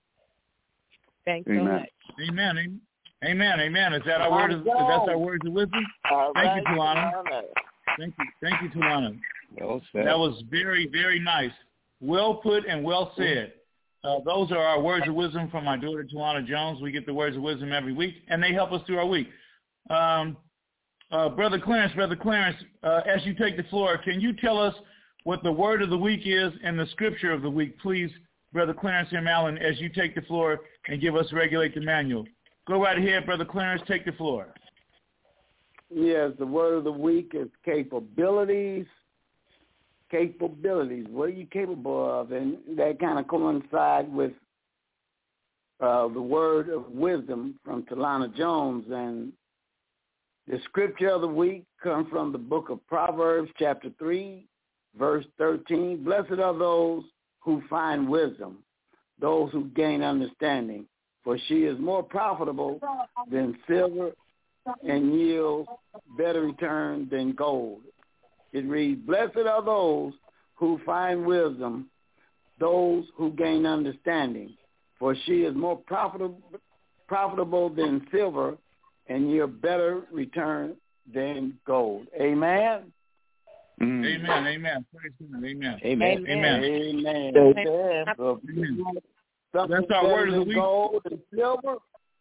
Thanks so much. Amen. Amen. Amen. Is that our word? Of, is that our words of wisdom? All Thank right, you, Talana. Thank you. Thank you, Talana. Well said. That was very, very nice. Well put and well said. Uh, those are our words of wisdom from my daughter, Talana Jones. We get the words of wisdom every week, and they help us through our week. Um, uh, Brother Clarence, Brother Clarence, uh, as you take the floor, can you tell us what the word of the week is and the scripture of the week, please, Brother Clarence M. Allen, as you take the floor and give us Regulate the Manual. Go right ahead, Brother Clarence, take the floor. Yes, the word of the week is capabilities. Capabilities. What are you capable of? And that kind of coincides with uh, the word of wisdom from Talana Jones. And the scripture of the week comes from the book of Proverbs, chapter three, verse thirteen. Blessed are those who find wisdom, those who gain understanding, for she is more profitable than silver and yields better return than gold. It reads, blessed are those who find wisdom, those who gain understanding, for she is more profitable profitable than silver and yield better return than gold. Amen? Mm. Amen, amen. Praise God. Amen. Amen. Amen. Amen. Amen. Amen. That's our word of the week. Gold and silver.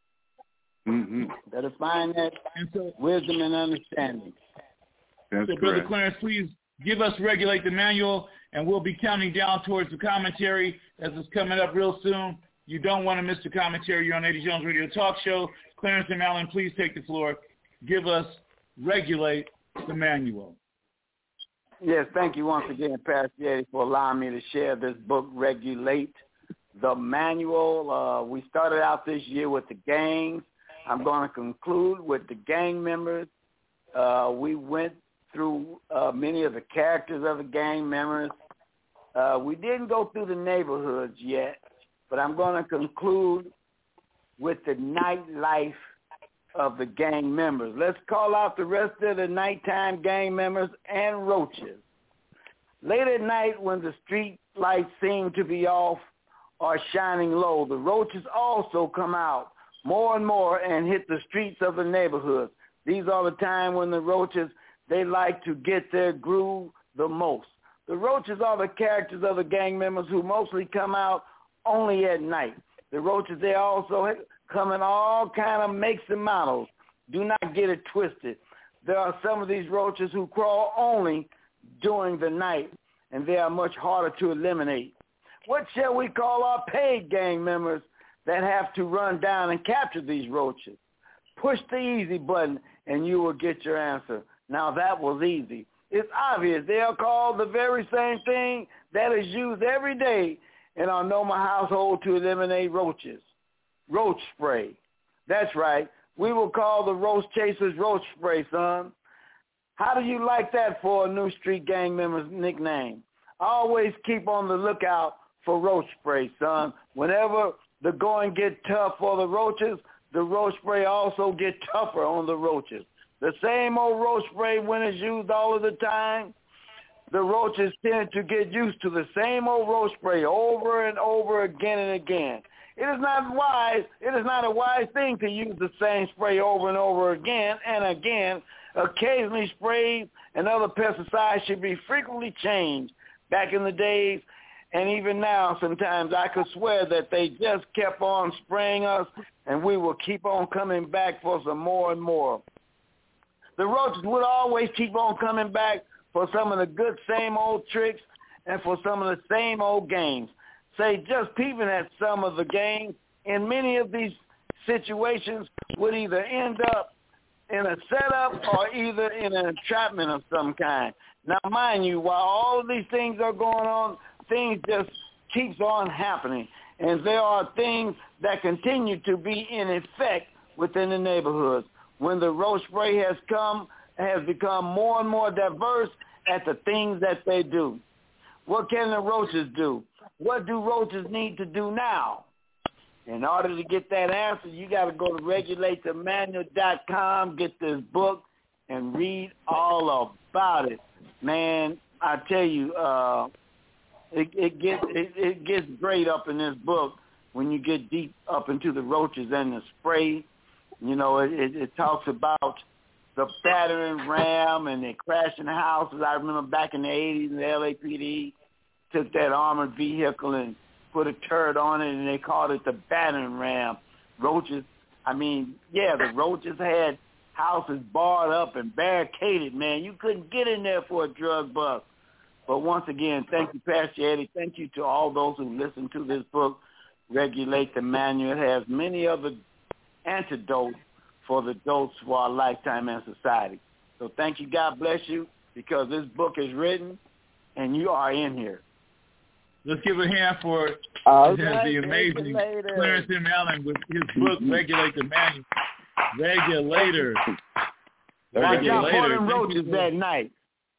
Mm-hmm. Better find that so, wisdom and understanding. That's so, correct. Brother Clarence, please give us Regulate the Manual, and we'll be counting down towards the commentary as it's coming up real soon. You don't want to miss the commentary. You're on Eddie Jones Radio Talk Show. Clarence and Allen, please take the floor. Give us Regulate the Manual. Yes, thank you once again, Pastor Eddie, for allowing me to share this book, Regulate the Manual. Uh, we started out this year with the gangs. I'm going to conclude with the gang members. Uh, we went through uh, many of the characters of the gang members. Uh, we didn't go through the neighborhoods yet, but I'm going to conclude with the nightlife of the gang members. Let's call out the rest of the nighttime gang members and roaches. Late at night when the street lights seem to be off or shining low, the roaches also come out more and more and hit the streets of the neighborhood. These are the time when the roaches, they like to get their groove the most. The roaches are the characters of the gang members who mostly come out only at night. The roaches, they also come in all kind of makes and models. Do not get it twisted. There are some of these roaches who crawl only during the night, and they are much harder to eliminate. What shall we call our paid gang members that have to run down and capture these roaches? Push the easy button, and you will get your answer. Now, that was easy. It's obvious. They are called the very same thing that is used every day in our normal household to eliminate roaches. Roach spray. That's right. We will call the roach chasers roach spray, son. How do you like that for a new street gang member's nickname? Always keep on the lookout for roach spray, son. Whenever the going get tough for the roaches, the roach spray also get tougher on the roaches. The same old roach spray, when it's used all of the time, the roaches tend to get used to the same old roach spray over and over again and again. It is not wise, it is not a wise thing to use the same spray over and over again and again. Occasionally, sprays and other pesticides should be frequently changed. Back in the days, and even now, sometimes I could swear that they just kept on spraying us, and we will keep on coming back for some more and more. The roaches would always keep on coming back for some of the good same old tricks and for some of the same old games. Say, just peeping at some of the games in many of these situations would either end up in a setup or either in an entrapment of some kind. Now, mind you, while all of these things are going on, things just keeps on happening. And there are things that continue to be in effect within the neighborhoods. When the roach spray has come, has become more and more diverse at the things that they do. What can the roaches do? What do roaches need to do now? In order to get that answer, you got to go to regulate the manual dot com, get this book, and read all about it. Man, I tell you, uh, it, it gets it, it gets great up in this book when you get deep up into the roaches and the spray. You know, it, it, it talks about the battering ram and they crashing houses. I remember back in the eighties, the L A P D took that armored vehicle and put a turret on it, and they called it the battering ram. Roaches, I mean, yeah, the roaches had houses barred up and barricaded, man. You couldn't get in there for a drug bust. But once again, thank you, Pastor Eddie. Thank you to all those who listen to this book, Regulate the Manual. It has many other antidotes for the dose for our lifetime and society. So thank you, God bless you, because this book is written and you are in here. Let's give a hand for All the, right, the amazing Regulator. Clarence M. Allen with his book, Regulate the Manual. Regulator. Watch out for Regulator. them roaches that night.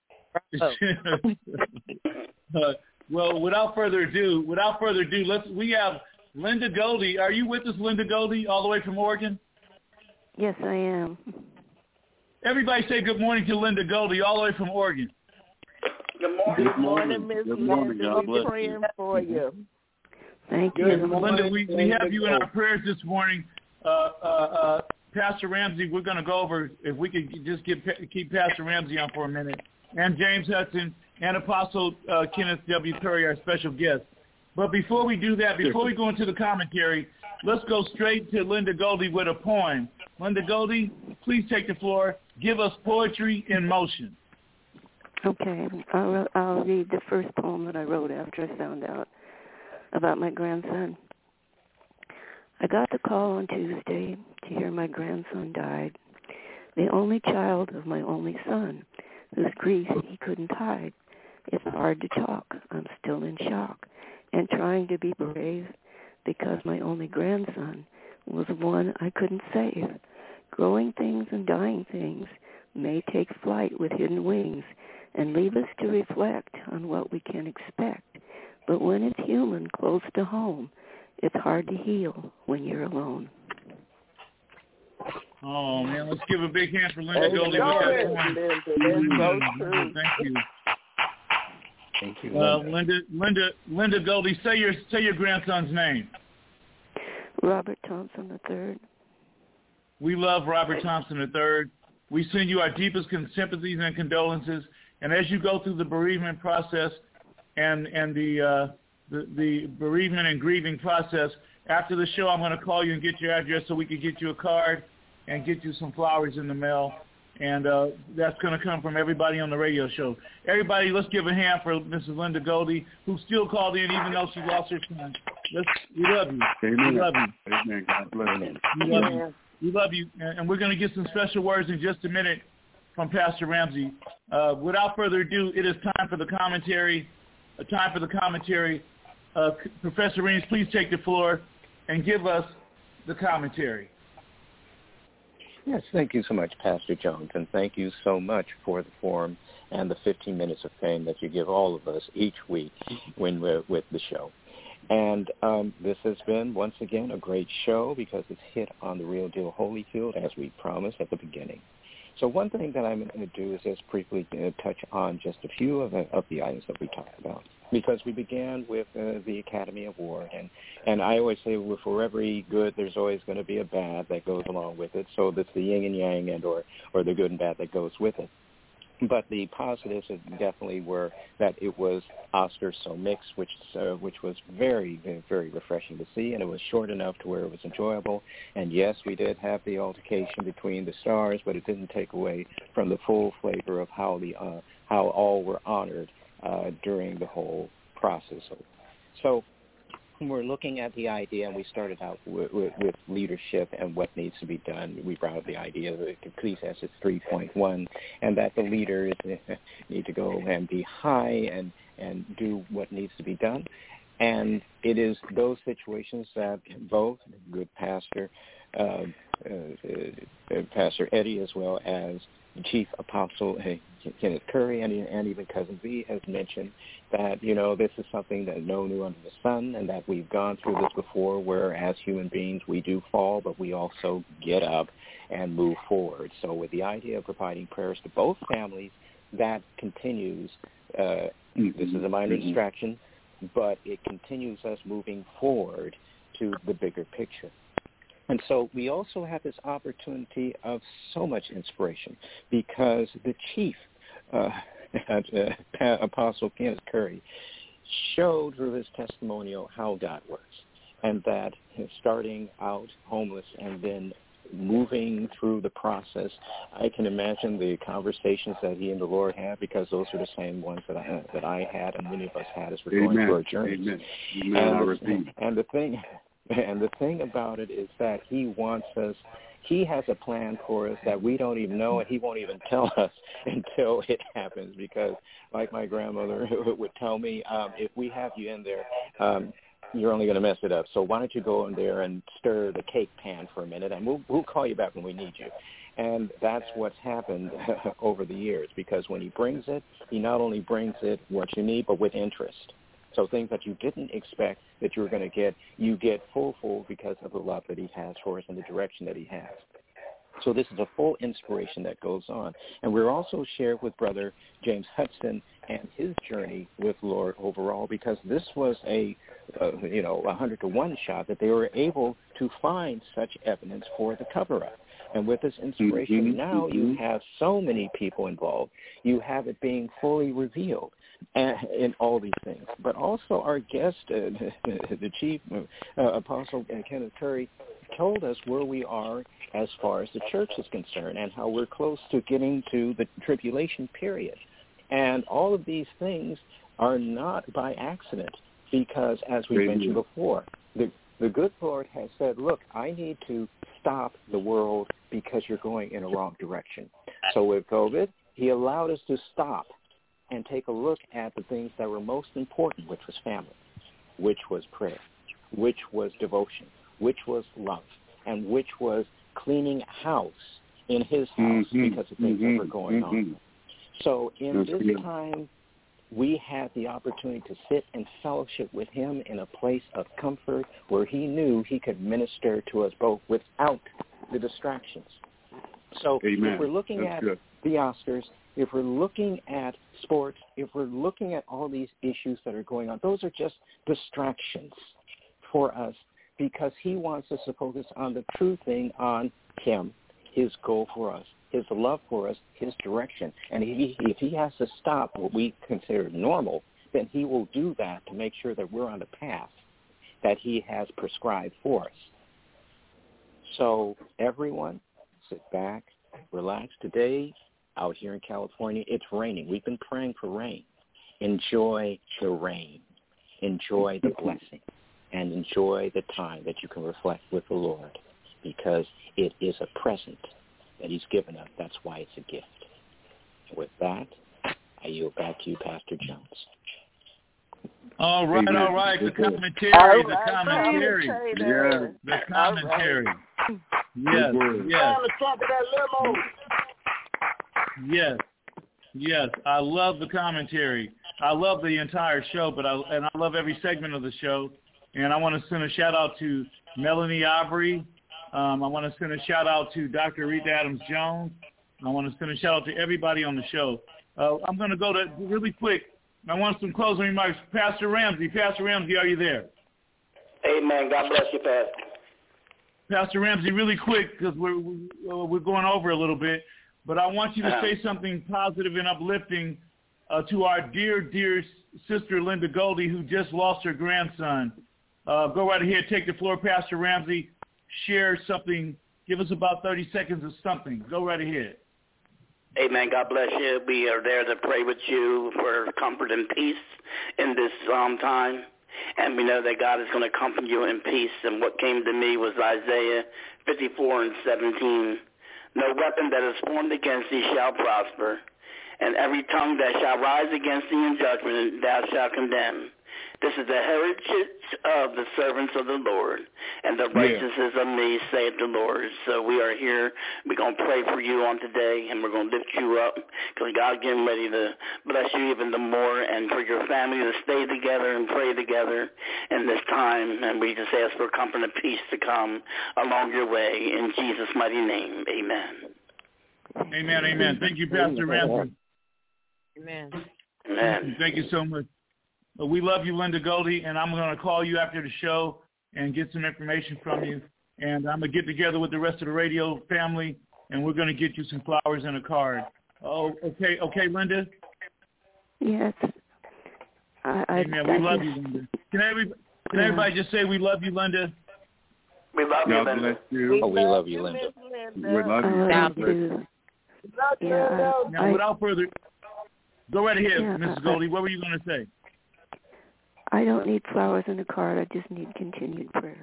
uh, well, without further ado, without further ado, let's. We have Linda Goldie. Are you with us, Linda Goldie, all the way from Oregon? Yes, I am. Everybody say good morning to Linda Goldie, all the way from Oregon. Good morning. Good morning, Miss Linda. We're praying for you. Thank you. Good. Linda, we, we have you in our prayers this morning. Uh, uh, uh, Pastor Ramsey, we're going to go over, if we could just get, keep Pastor Ramsey on for a minute, and James Hudson, and Apostle uh, Kenneth W. Curry, our special guest. But before we do that, before we go into the commentary, let's go straight to Linda Goldie with a poem. Linda Goldie, please take the floor. Give us poetry in motion. Okay, I'll, I'll read the first poem that I wrote after I found out about my grandson. I got the call on Tuesday to hear my grandson died, the only child of my only son, whose grief he couldn't hide. It's hard to talk. I'm still in shock and trying to be brave because my only grandson was one I couldn't save. Growing things and dying things may take flight with hidden wings and leave us to reflect on what we can expect. But when it's human, close to home, it's hard to heal when you're alone. Oh, man, let's give a big hand for Linda Goldie. Thank you. Thank you, Uh, Linda. Linda, Linda, Linda Goldie, say your say your grandson's name. Robert Thompson the third. We love Robert Thompson the third. We send you our deepest sympathies and condolences. And as you go through the bereavement process and and the uh, the, the bereavement and grieving process, after the show, I'm going to call you and get your address so we can get you a card and get you some flowers in the mail. And uh, that's going to come from everybody on the radio show. Everybody, let's give a hand for Missus Linda Goldie, who still called in even though she lost her son. Let's, we love you. Amen. We love you. Amen. God bless you. We love you. We love you. And we're going to get some special words in just a minute from Pastor Ramsey. Uh, without further ado, it is time for the commentary. Uh, time for the commentary. Uh, Professor Reams, please take the floor and give us the commentary. Yes, thank you so much, Pastor Jones, and thank you so much for the forum and the fifteen minutes of fame that you give all of us each week when we're with the show. And um, this has been, once again, a great show because it's hit on the real deal Holyfield, as we promised at the beginning. So one thing that I'm going to do is just briefly uh, touch on just a few of the, of the items that we talked about, because we began with uh, the Academy Award, and, and I always say well, for every good, there's always going to be a bad that goes along with it, so that's the yin and yang and or, or the good and bad that goes with it. But the positives definitely were that it was Oscars so mixed, which uh, which was very, very, very refreshing to see, and it was short enough to where it was enjoyable. And yes, we did have the altercation between the stars, but it didn't take away from the full flavor of how the uh, how all were honored uh, during the whole process. So when we're looking at the idea, and we started out with, with, with leadership and what needs to be done, we brought up the idea of Ecclesiastes three point one, and that the leaders need to go and be high and, and do what needs to be done. And it is those situations that both good pastor, uh, uh, uh, Pastor Eddie, as well as Chief Apostle uh, Kenneth Curry, and, and even Cousin V has mentioned that, you know, this is something that no new under the sun, and that we've gone through this before, where as human beings we do fall, but we also get up and move forward. So with the idea of providing prayers to both families, that continues. Uh, this is a minor distraction, but it continues us moving forward to the bigger picture. And so we also have this opportunity of so much inspiration, because the chief, uh, uh, Apostle Kenneth Curry, showed through his testimonial how God works, and that starting out homeless and then moving through the process, I can imagine the conversations that he and the Lord had, because those are the same ones that I that I had and many of us had as we're Amen. going through our journeys. Amen. Amen. And, I the, repeat. and the thing, and the thing about it is that he wants us. He has a plan for us that we don't even know, and he won't even tell us until it happens. Because, like my grandmother would tell me, um, if we have you in there, um, you're only going to mess it up. So why don't you go in there and stir the cake pan for a minute, and we'll, we'll call you back when we need you. And that's what's happened over the years, because when he brings it, he not only brings it what you need, but with interest. So things that you didn't expect that you were going to get, you get full, full because of the love that he has for us and the direction that he has. So this is a full inspiration that goes on. And we're also shared with Brother James Hudson and his journey with Lord overall, because this was a, uh, you know, a hundred to one shot that they were able to find such evidence for the cover-up. And with this inspiration, mm-hmm. now you have so many people involved. You have it being fully revealed in all these things. But also our guest, uh, the Chief uh, Apostle Kenneth Curry, told us where we are as far as the church is concerned, and how we're close to getting to the tribulation period. And all of these things are not by accident, because as we Amen. mentioned before, the, the good Lord has said, look, I need to stop the world because you're going in a wrong direction. So with COVID, he allowed us to stop and take a look at the things that were most important, which was family, which was prayer, which was devotion, which was love, and which was cleaning house in his house mm-hmm. because of things mm-hmm. that were going mm-hmm. on. So in That's this good. time, we had the opportunity to sit and fellowship with him in a place of comfort where he knew he could minister to us both without the distractions. So Amen. if we're looking That's at good. the Oscars, if we're looking at sports, if we're looking at all these issues that are going on, those are just distractions for us, because he wants us to focus on the true thing, on him, his goal for us, his love for us, his direction. And if he, if he has to stop what we consider normal, then he will do that to make sure that we're on the path that he has prescribed for us. So everyone, sit back, relax. Today, out here in California, it's raining. We've been praying for rain. Enjoy the rain. Enjoy the blessing. And enjoy the time that you can reflect with the Lord, because it is a present that he's given us. That's why it's a gift. With that, I yield back to you, Pastor Jones. All right, Amen. all right. The commentary, All the right, commentary. Yeah. The commentary. Right. Yes, yes. limo. Yes, yes. I love the commentary. I love the entire show, but I and I love every segment of the show. And I want to send a shout out to Melanie Aubrey. Um, I want to send a shout out to Doctor Rita Adams Jones. I want to send a shout out to everybody on the show. Uh, I'm going to go to really quick. I want some closing remarks. Pastor Ramsey, Pastor Ramsey, are you there? Amen. God bless you, Pastor. Pastor Ramsey, really quick, because we're we're going over a little bit, but I want you to uh-huh. say something positive and uplifting uh, to our dear, dear sister Linda Goldie, who just lost her grandson. Uh, go right ahead, take the floor, Pastor Ramsey. Share something. Give us about thirty seconds of something. Go right ahead. Amen. God bless you. We are there to pray with you for comfort and peace in this um, time. And we know that God is going to comfort you in peace. And what came to me was Isaiah fifty-four and seventeen. No weapon that is formed against thee shall prosper, and every tongue that shall rise against thee in judgment thou shalt condemn. This is the heritage of the servants of the Lord, and the righteousness yeah. of me, saith the Lord. So we are here. We're going to pray for you on today, and we're going to lift you up, because God getting ready to bless you even the more, and for your family to stay together and pray together in this time. And we just ask for comfort and peace to come along your way. In Jesus' mighty name, amen. Amen, amen. Thank you, Pastor Ramsey. Amen. Amen. Thank you so much. We love you, Linda Goldie, and I'm going to call you after the show and get some information from you. And I'm going to get together with the rest of the radio family, and we're going to get you some flowers and a card. Oh, okay, okay, Linda? Yes. I, I, Amen. We I love just, you, Linda. Can, every, can everybody just say we love you, Linda? We love you, God Linda. bless you. Oh, we love you, Linda. We love you. God bless you. Yeah, I, now, without further, go right ahead, yeah, Missus I, Goldie. What were you going to say? I don't need flowers and a card. I just need continued prayer.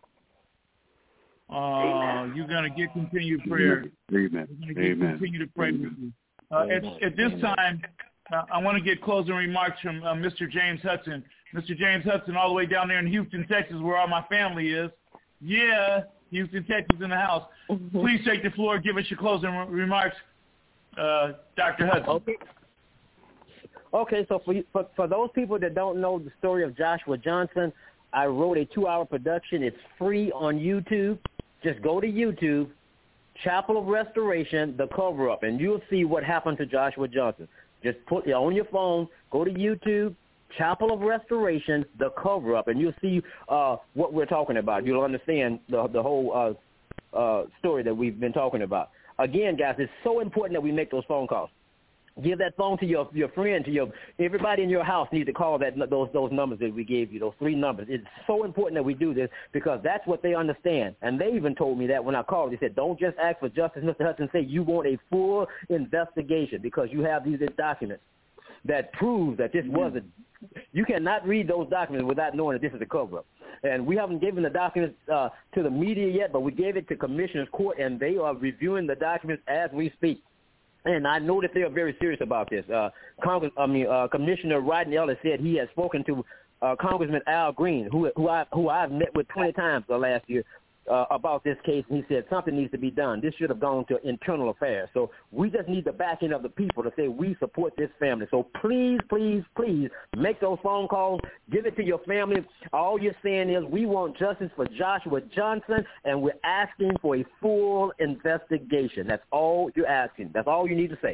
Oh, uh, you're going to get continued prayer. Amen. You're going to Amen. continue to pray Amen. with you. Uh, at, at this time, uh, I want to get closing remarks from uh, Mister James Hudson. Mister James Hudson, all the way down there in Houston, Texas, where all my family is. Yeah, Houston, Texas in the house. Mm-hmm. Please take the floor. Give us your closing re- remarks, uh, Doctor Hudson. Okay. Okay, so for, you, for for those people that don't know the story of Joshua Johnson, I wrote a two-hour production. It's free on YouTube. Just go to YouTube, Chapel of Restoration, The Cover-Up, and you'll see what happened to Joshua Johnson. Just put it on your phone, go to YouTube, Chapel of Restoration, The Cover-Up, and you'll see uh, what we're talking about. You'll understand the, the whole uh, uh, story that we've been talking about. Again, guys, it's so important that we make those phone calls. Give that phone to your your friend, to your everybody in your house needs to call that those those numbers that we gave you, those three numbers. It's so important that we do this because that's what they understand. And they even told me that when I called. They said, don't just ask for justice. Mister Hudson said you want a full investigation because you have these documents that prove that this wasn't. You cannot read those documents without knowing that this is a cover-up. And we haven't given the documents uh, to the media yet, but we gave it to Commissioner's Court, and they are reviewing the documents as we speak. And I know that they are very serious about this. Uh, Congress, I mean, uh, Commissioner Rodney Ellis said he has spoken to uh, Congressman Al Green, who who I who I've met with twenty times the last year uh, about this case. And he said something needs to be done. This should have gone to internal affairs. So we just need the backing of the people to say we support this family. So please, please, please make those phone calls. Give it to your family. All you're saying is we want justice for Joshua Johnson, and we're asking for a full investigation. That's all you're asking. That's all you need to say.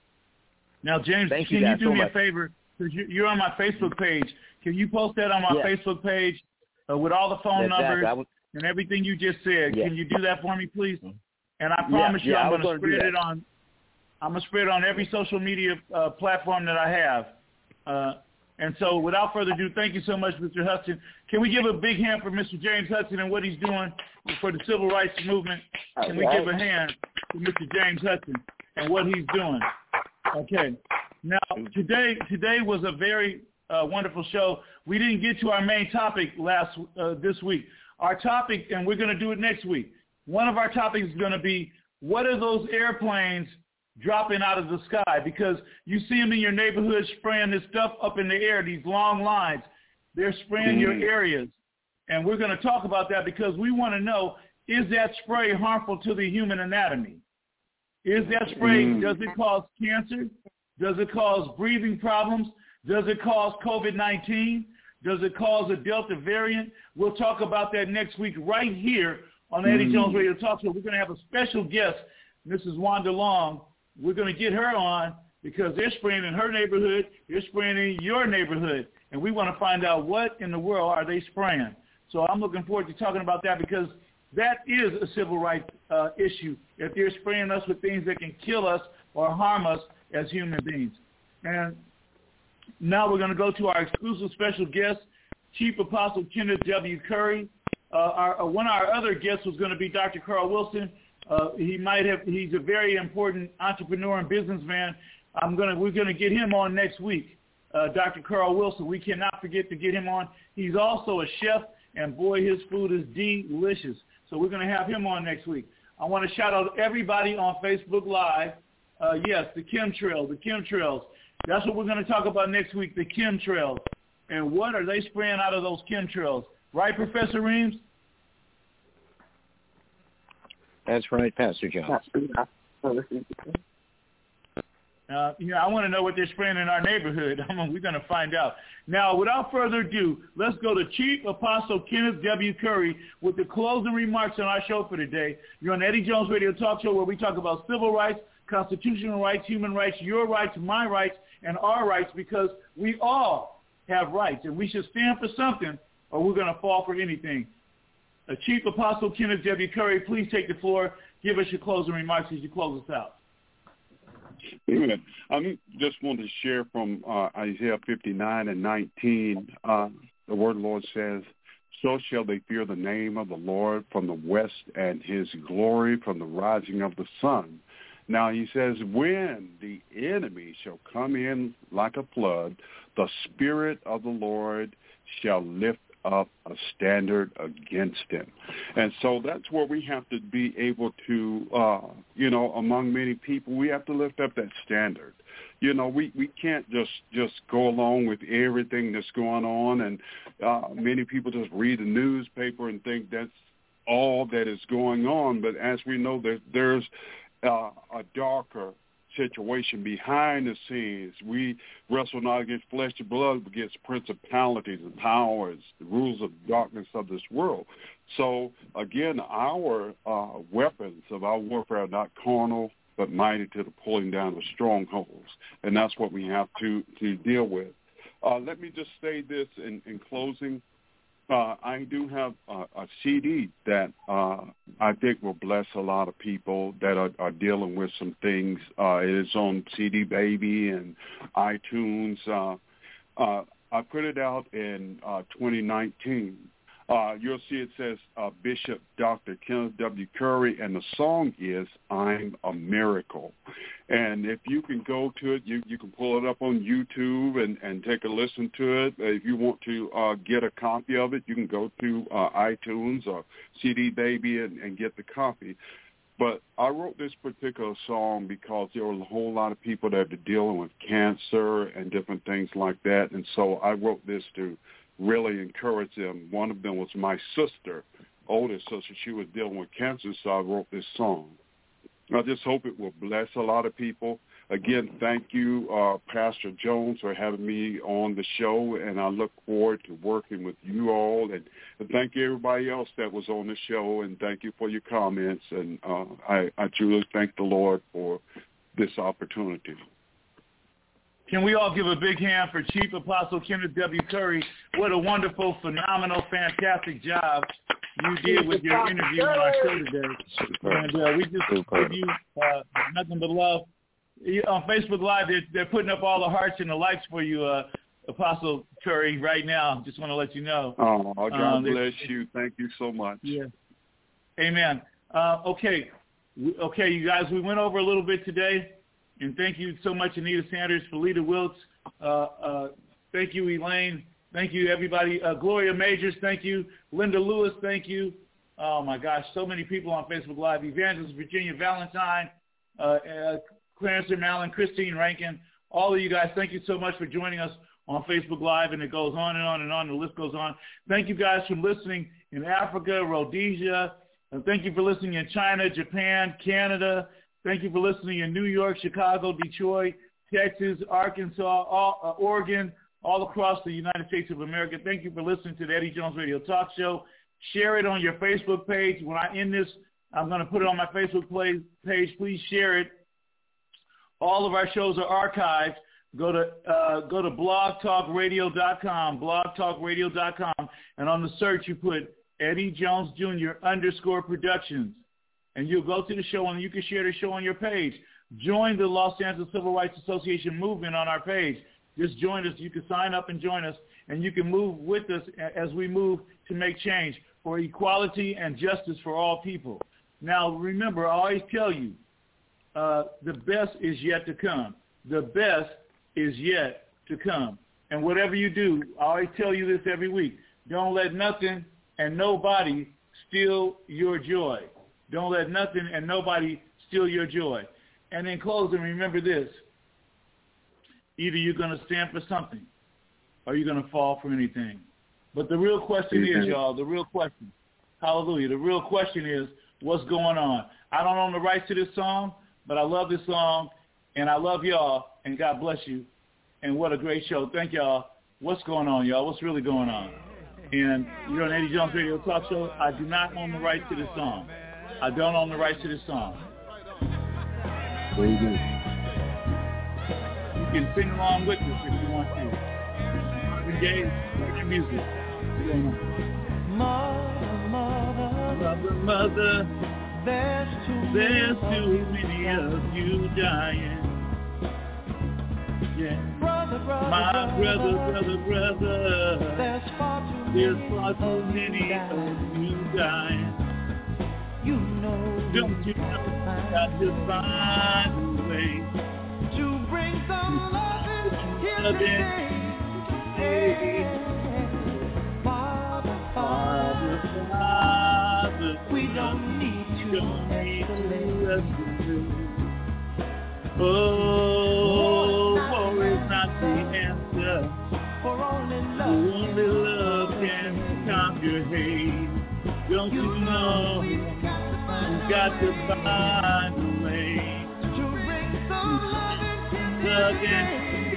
Now, James, Thank can you, you do so me much. a favor? Because you're on my Facebook page. Can you post that on my Yes. Facebook page uh, with all the phone Exactly. numbers I was- and everything you just said? Yes. Can you do that for me, please? And I Yeah, promise you, yeah, I I'm was going to gonna do spread it that. on. I'm going to spread it on every social media uh, platform that I have. Uh, and so, without further ado, thank you so much, Mister Hudson. Can we give a big hand for Mister James Hudson and what he's doing for the civil rights movement? Can we give a hand to Mister James Hudson and what he's doing? Okay. Now, today today was a very uh, wonderful show. We didn't get to our main topic last uh, this week. Our topic, and we're going to do it next week. One of our topics is going to be, what are those airplanes dropping out of the sky? Because you see them in your neighborhood spraying this stuff up in the air, these long lines. They're spraying Mm-hmm. your areas. And we're going to talk about that because we want to know, is that spray harmful to the human anatomy? Is that spray, Mm. does it cause cancer? Does it cause breathing problems? Does it cause covid nineteen? Does it cause a Delta variant? We'll talk about that next week right here on the Eddie Mm. Jones Radio Talk Show. We're going to have a special guest, Missus Wanda Long. We're going to get her on because they're spraying in her neighborhood. They're spraying in your neighborhood. And we want to find out what in the world are they spraying. So I'm looking forward to talking about that because that is a civil rights uh, issue, if they're spraying us with things that can kill us or harm us as human beings. And now we're going to go to our exclusive special guest, Chief Apostle Kenneth W. Curry. Uh, our, uh, one of our other guests was going to be Doctor Carl Wilson, Uh, he might have. He's a very important entrepreneur and businessman. I'm gonna. We're gonna get him on next week. Uh, Doctor Carl Wilson. We cannot forget to get him on. He's also a chef, and boy, his food is delicious. So we're gonna have him on next week. I want to shout out everybody on Facebook Live. Uh, yes, the chemtrails, the chemtrails. That's what we're going to talk about next week, the chemtrails. And what are they spraying out of those chemtrails? Right, Professor Reams? That's right, Pastor John. Uh, you know, I want to know what they're spraying in our neighborhood. I mean, we're going to find out. Now, without further ado, let's go to Chief Apostle Kenneth W. Curry with the closing remarks on our show for today. You're on the Eddie Jones Radio Talk Show, where we talk about civil rights, constitutional rights, human rights, your rights, my rights, and our rights, because we all have rights, and we should stand for something, or we're going to fall for anything. Uh, Chief Apostle Kenneth W. Curry, please take the floor. Give us your closing remarks as you close us out. Amen. I just want to share from uh, Isaiah fifty-nine and nineteen. Uh, the word of the Lord says, "So shall they fear the name of the Lord from the west, and his glory from the rising of the sun." Now he says, when the enemy shall come in like a flood, the Spirit of the Lord shall lift up a standard against him. And so that's where we have to be able to, uh, you know, among many people, we have to lift up that standard. You know, we, we can't just, just go along with everything that's going on. And uh, many people just read the newspaper and think that's all that is going on. But as we know, there, there's uh, a darker situation behind the scenes. We wrestle not against flesh and blood, but against principalities and powers, the rules of darkness of this world. So, again, our uh, weapons of our warfare are not carnal, but mighty to the pulling down of strongholds. And that's what we have to, to deal with. Uh, let me just say this in, in closing. Uh, I do have a, a C D that uh, I think will bless a lot of people that are, are dealing with some things. Uh, it is on C D Baby and iTunes. Uh, uh, I put it out in uh, twenty nineteen. Uh, you'll see it says uh, Bishop Doctor Kenneth W. Curry, and the song is "I'm a Miracle." And if you can go to it, you, you can pull it up on YouTube and, and take a listen to it. If you want to uh, get a copy of it, you can go to uh, iTunes or C D Baby and, and get the copy. But I wrote this particular song because there were a whole lot of people that are dealing with cancer and different things like that. And so I wrote this to really encourage them. One of them was my sister, oldest sister. She was dealing with cancer, so I wrote this song. I just hope it will bless a lot of people. Again, thank you, uh, Pastor Jones, for having me on the show, and I look forward to working with you all. And, and thank you, everybody else that was on the show, and thank you for your comments. And uh, I, I truly thank the Lord for this opportunity. Can we all give a big hand for Chief Apostle Kenneth W. Curry? What a wonderful, phenomenal, fantastic job you did with your interview on our show today. And uh, we just give you uh, nothing but love. On Facebook Live, they're, they're putting up all the hearts and the likes for you, uh, Apostle Curry, right now. Just want to let you know. Oh, God um, bless you. Thank you so much. Yeah. Amen. Uh, okay. Okay, you guys, we went over a little bit today. And thank you so much, Anita Sanders, Felita Wilkes. Uh, uh, thank you, Elaine. Thank you, everybody. Uh, Gloria Majors, thank you. Linda Lewis, thank you. Oh, my gosh, so many people on Facebook Live. Evangelist Virginia Valentine, uh, uh, Clarence Mallon, Christine Rankin. All of you guys, thank you so much for joining us on Facebook Live, and it goes on and on and on. The list goes on. Thank you guys for listening in Africa, Rhodesia. And thank you for listening in China, Japan, Canada. Thank you for listening in New York, Chicago, Detroit, Texas, Arkansas, all, uh, Oregon, all across the United States of America. Thank you for listening to the Eddie Jones Radio Talk Show. Share it on your Facebook page. When I end this, I'm going to put it on my Facebook page. Please share it. All of our shows are archived. Go to uh, go to blog talk radio dot com, blog talk radio dot com, and on the search you put Eddie Jones Junior underscore Productions. And you'll go to the show, and you can share the show on your page. Join the Los Angeles Civil Rights Association movement on our page. Just join us. You can sign up and join us, and you can move with us as we move to make change for equality and justice for all people. Now, remember, I always tell you, uh, the best is yet to come. The best is yet to come. And whatever you do, I always tell you this every week, don't let nothing and nobody steal your joy. Don't let nothing and nobody steal your joy. And in closing, remember this. Either you're going to stand for something or you're going to fall for anything. But the real question mm-hmm. is, y'all, the real question, hallelujah, the real question is, what's going on? I don't own the rights to this song, but I love this song, and I love y'all, and God bless you. And what a great show. Thank y'all. What's going on, y'all? What's really going on? And you're on Eddie Jones Radio Talk Show. I do not own the rights to this song. I don't own the rights to this song. What do you do? You can sing along with us if you want to. Engage with your music. What's going on? Mother, mother, mother, there's too, there's too many of you dying. Yeah. Brother, brother, my brother, brother, brother, there's far too there's many, far too many of you dying. You know, don't you know, got to find a way to bring some loving here today. Hey, Father, Father, Father, we don't need to don't need escalate. Oh, war is not the answer. For only love, only love can conquer hate. Don't you know? We've got to find a way to bring some loving again.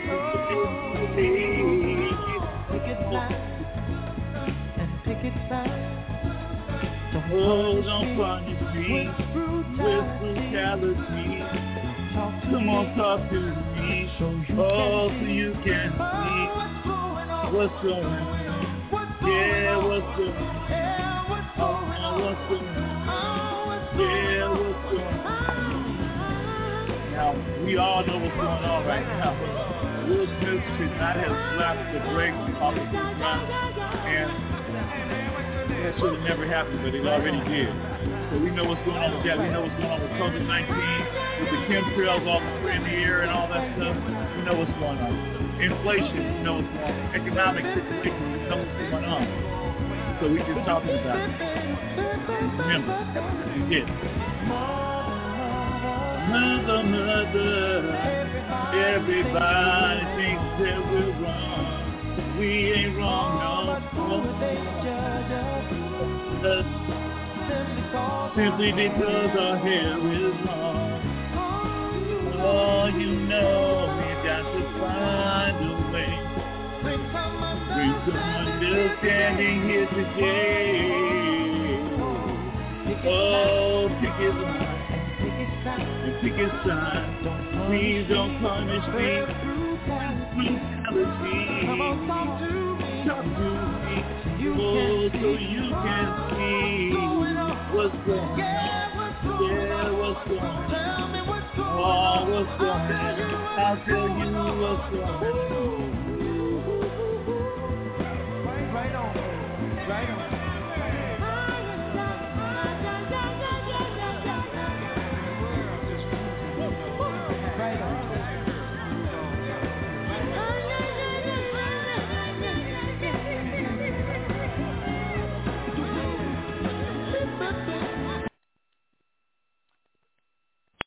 Pick it back and pick it back. Oh, don't punish me with brutality. Come on, talk to me, so you oh, so you can see what's going on. Yeah, what's going on? Oh, what's going on? Yeah, what's going on? Now, we all know what's going on right now. Will Smith should not have slapped the brakes off of his run, and that should have never happened, but it already did. So we know what's going on with that. We know what's going on with COVID nineteen, with the chemtrails all in the air and all that stuff. We know what's going on. Inflation, we know what's going on. Economic situation, we know what's going on. So we just talking about it. Remember, you get it. Mother, mother, everybody thinks that we're wrong. We ain't wrong, no. Uh, simply because our hair is long. Oh, you know, we got to find a way. Bring some understanding here today. Oh, pick it line and pick it sign. Please don't punish me. Brutality. Talk to me. Oh, so you can see what's going on. Yeah, what's going on? Oh, what's going on? I'll tell you what's going on.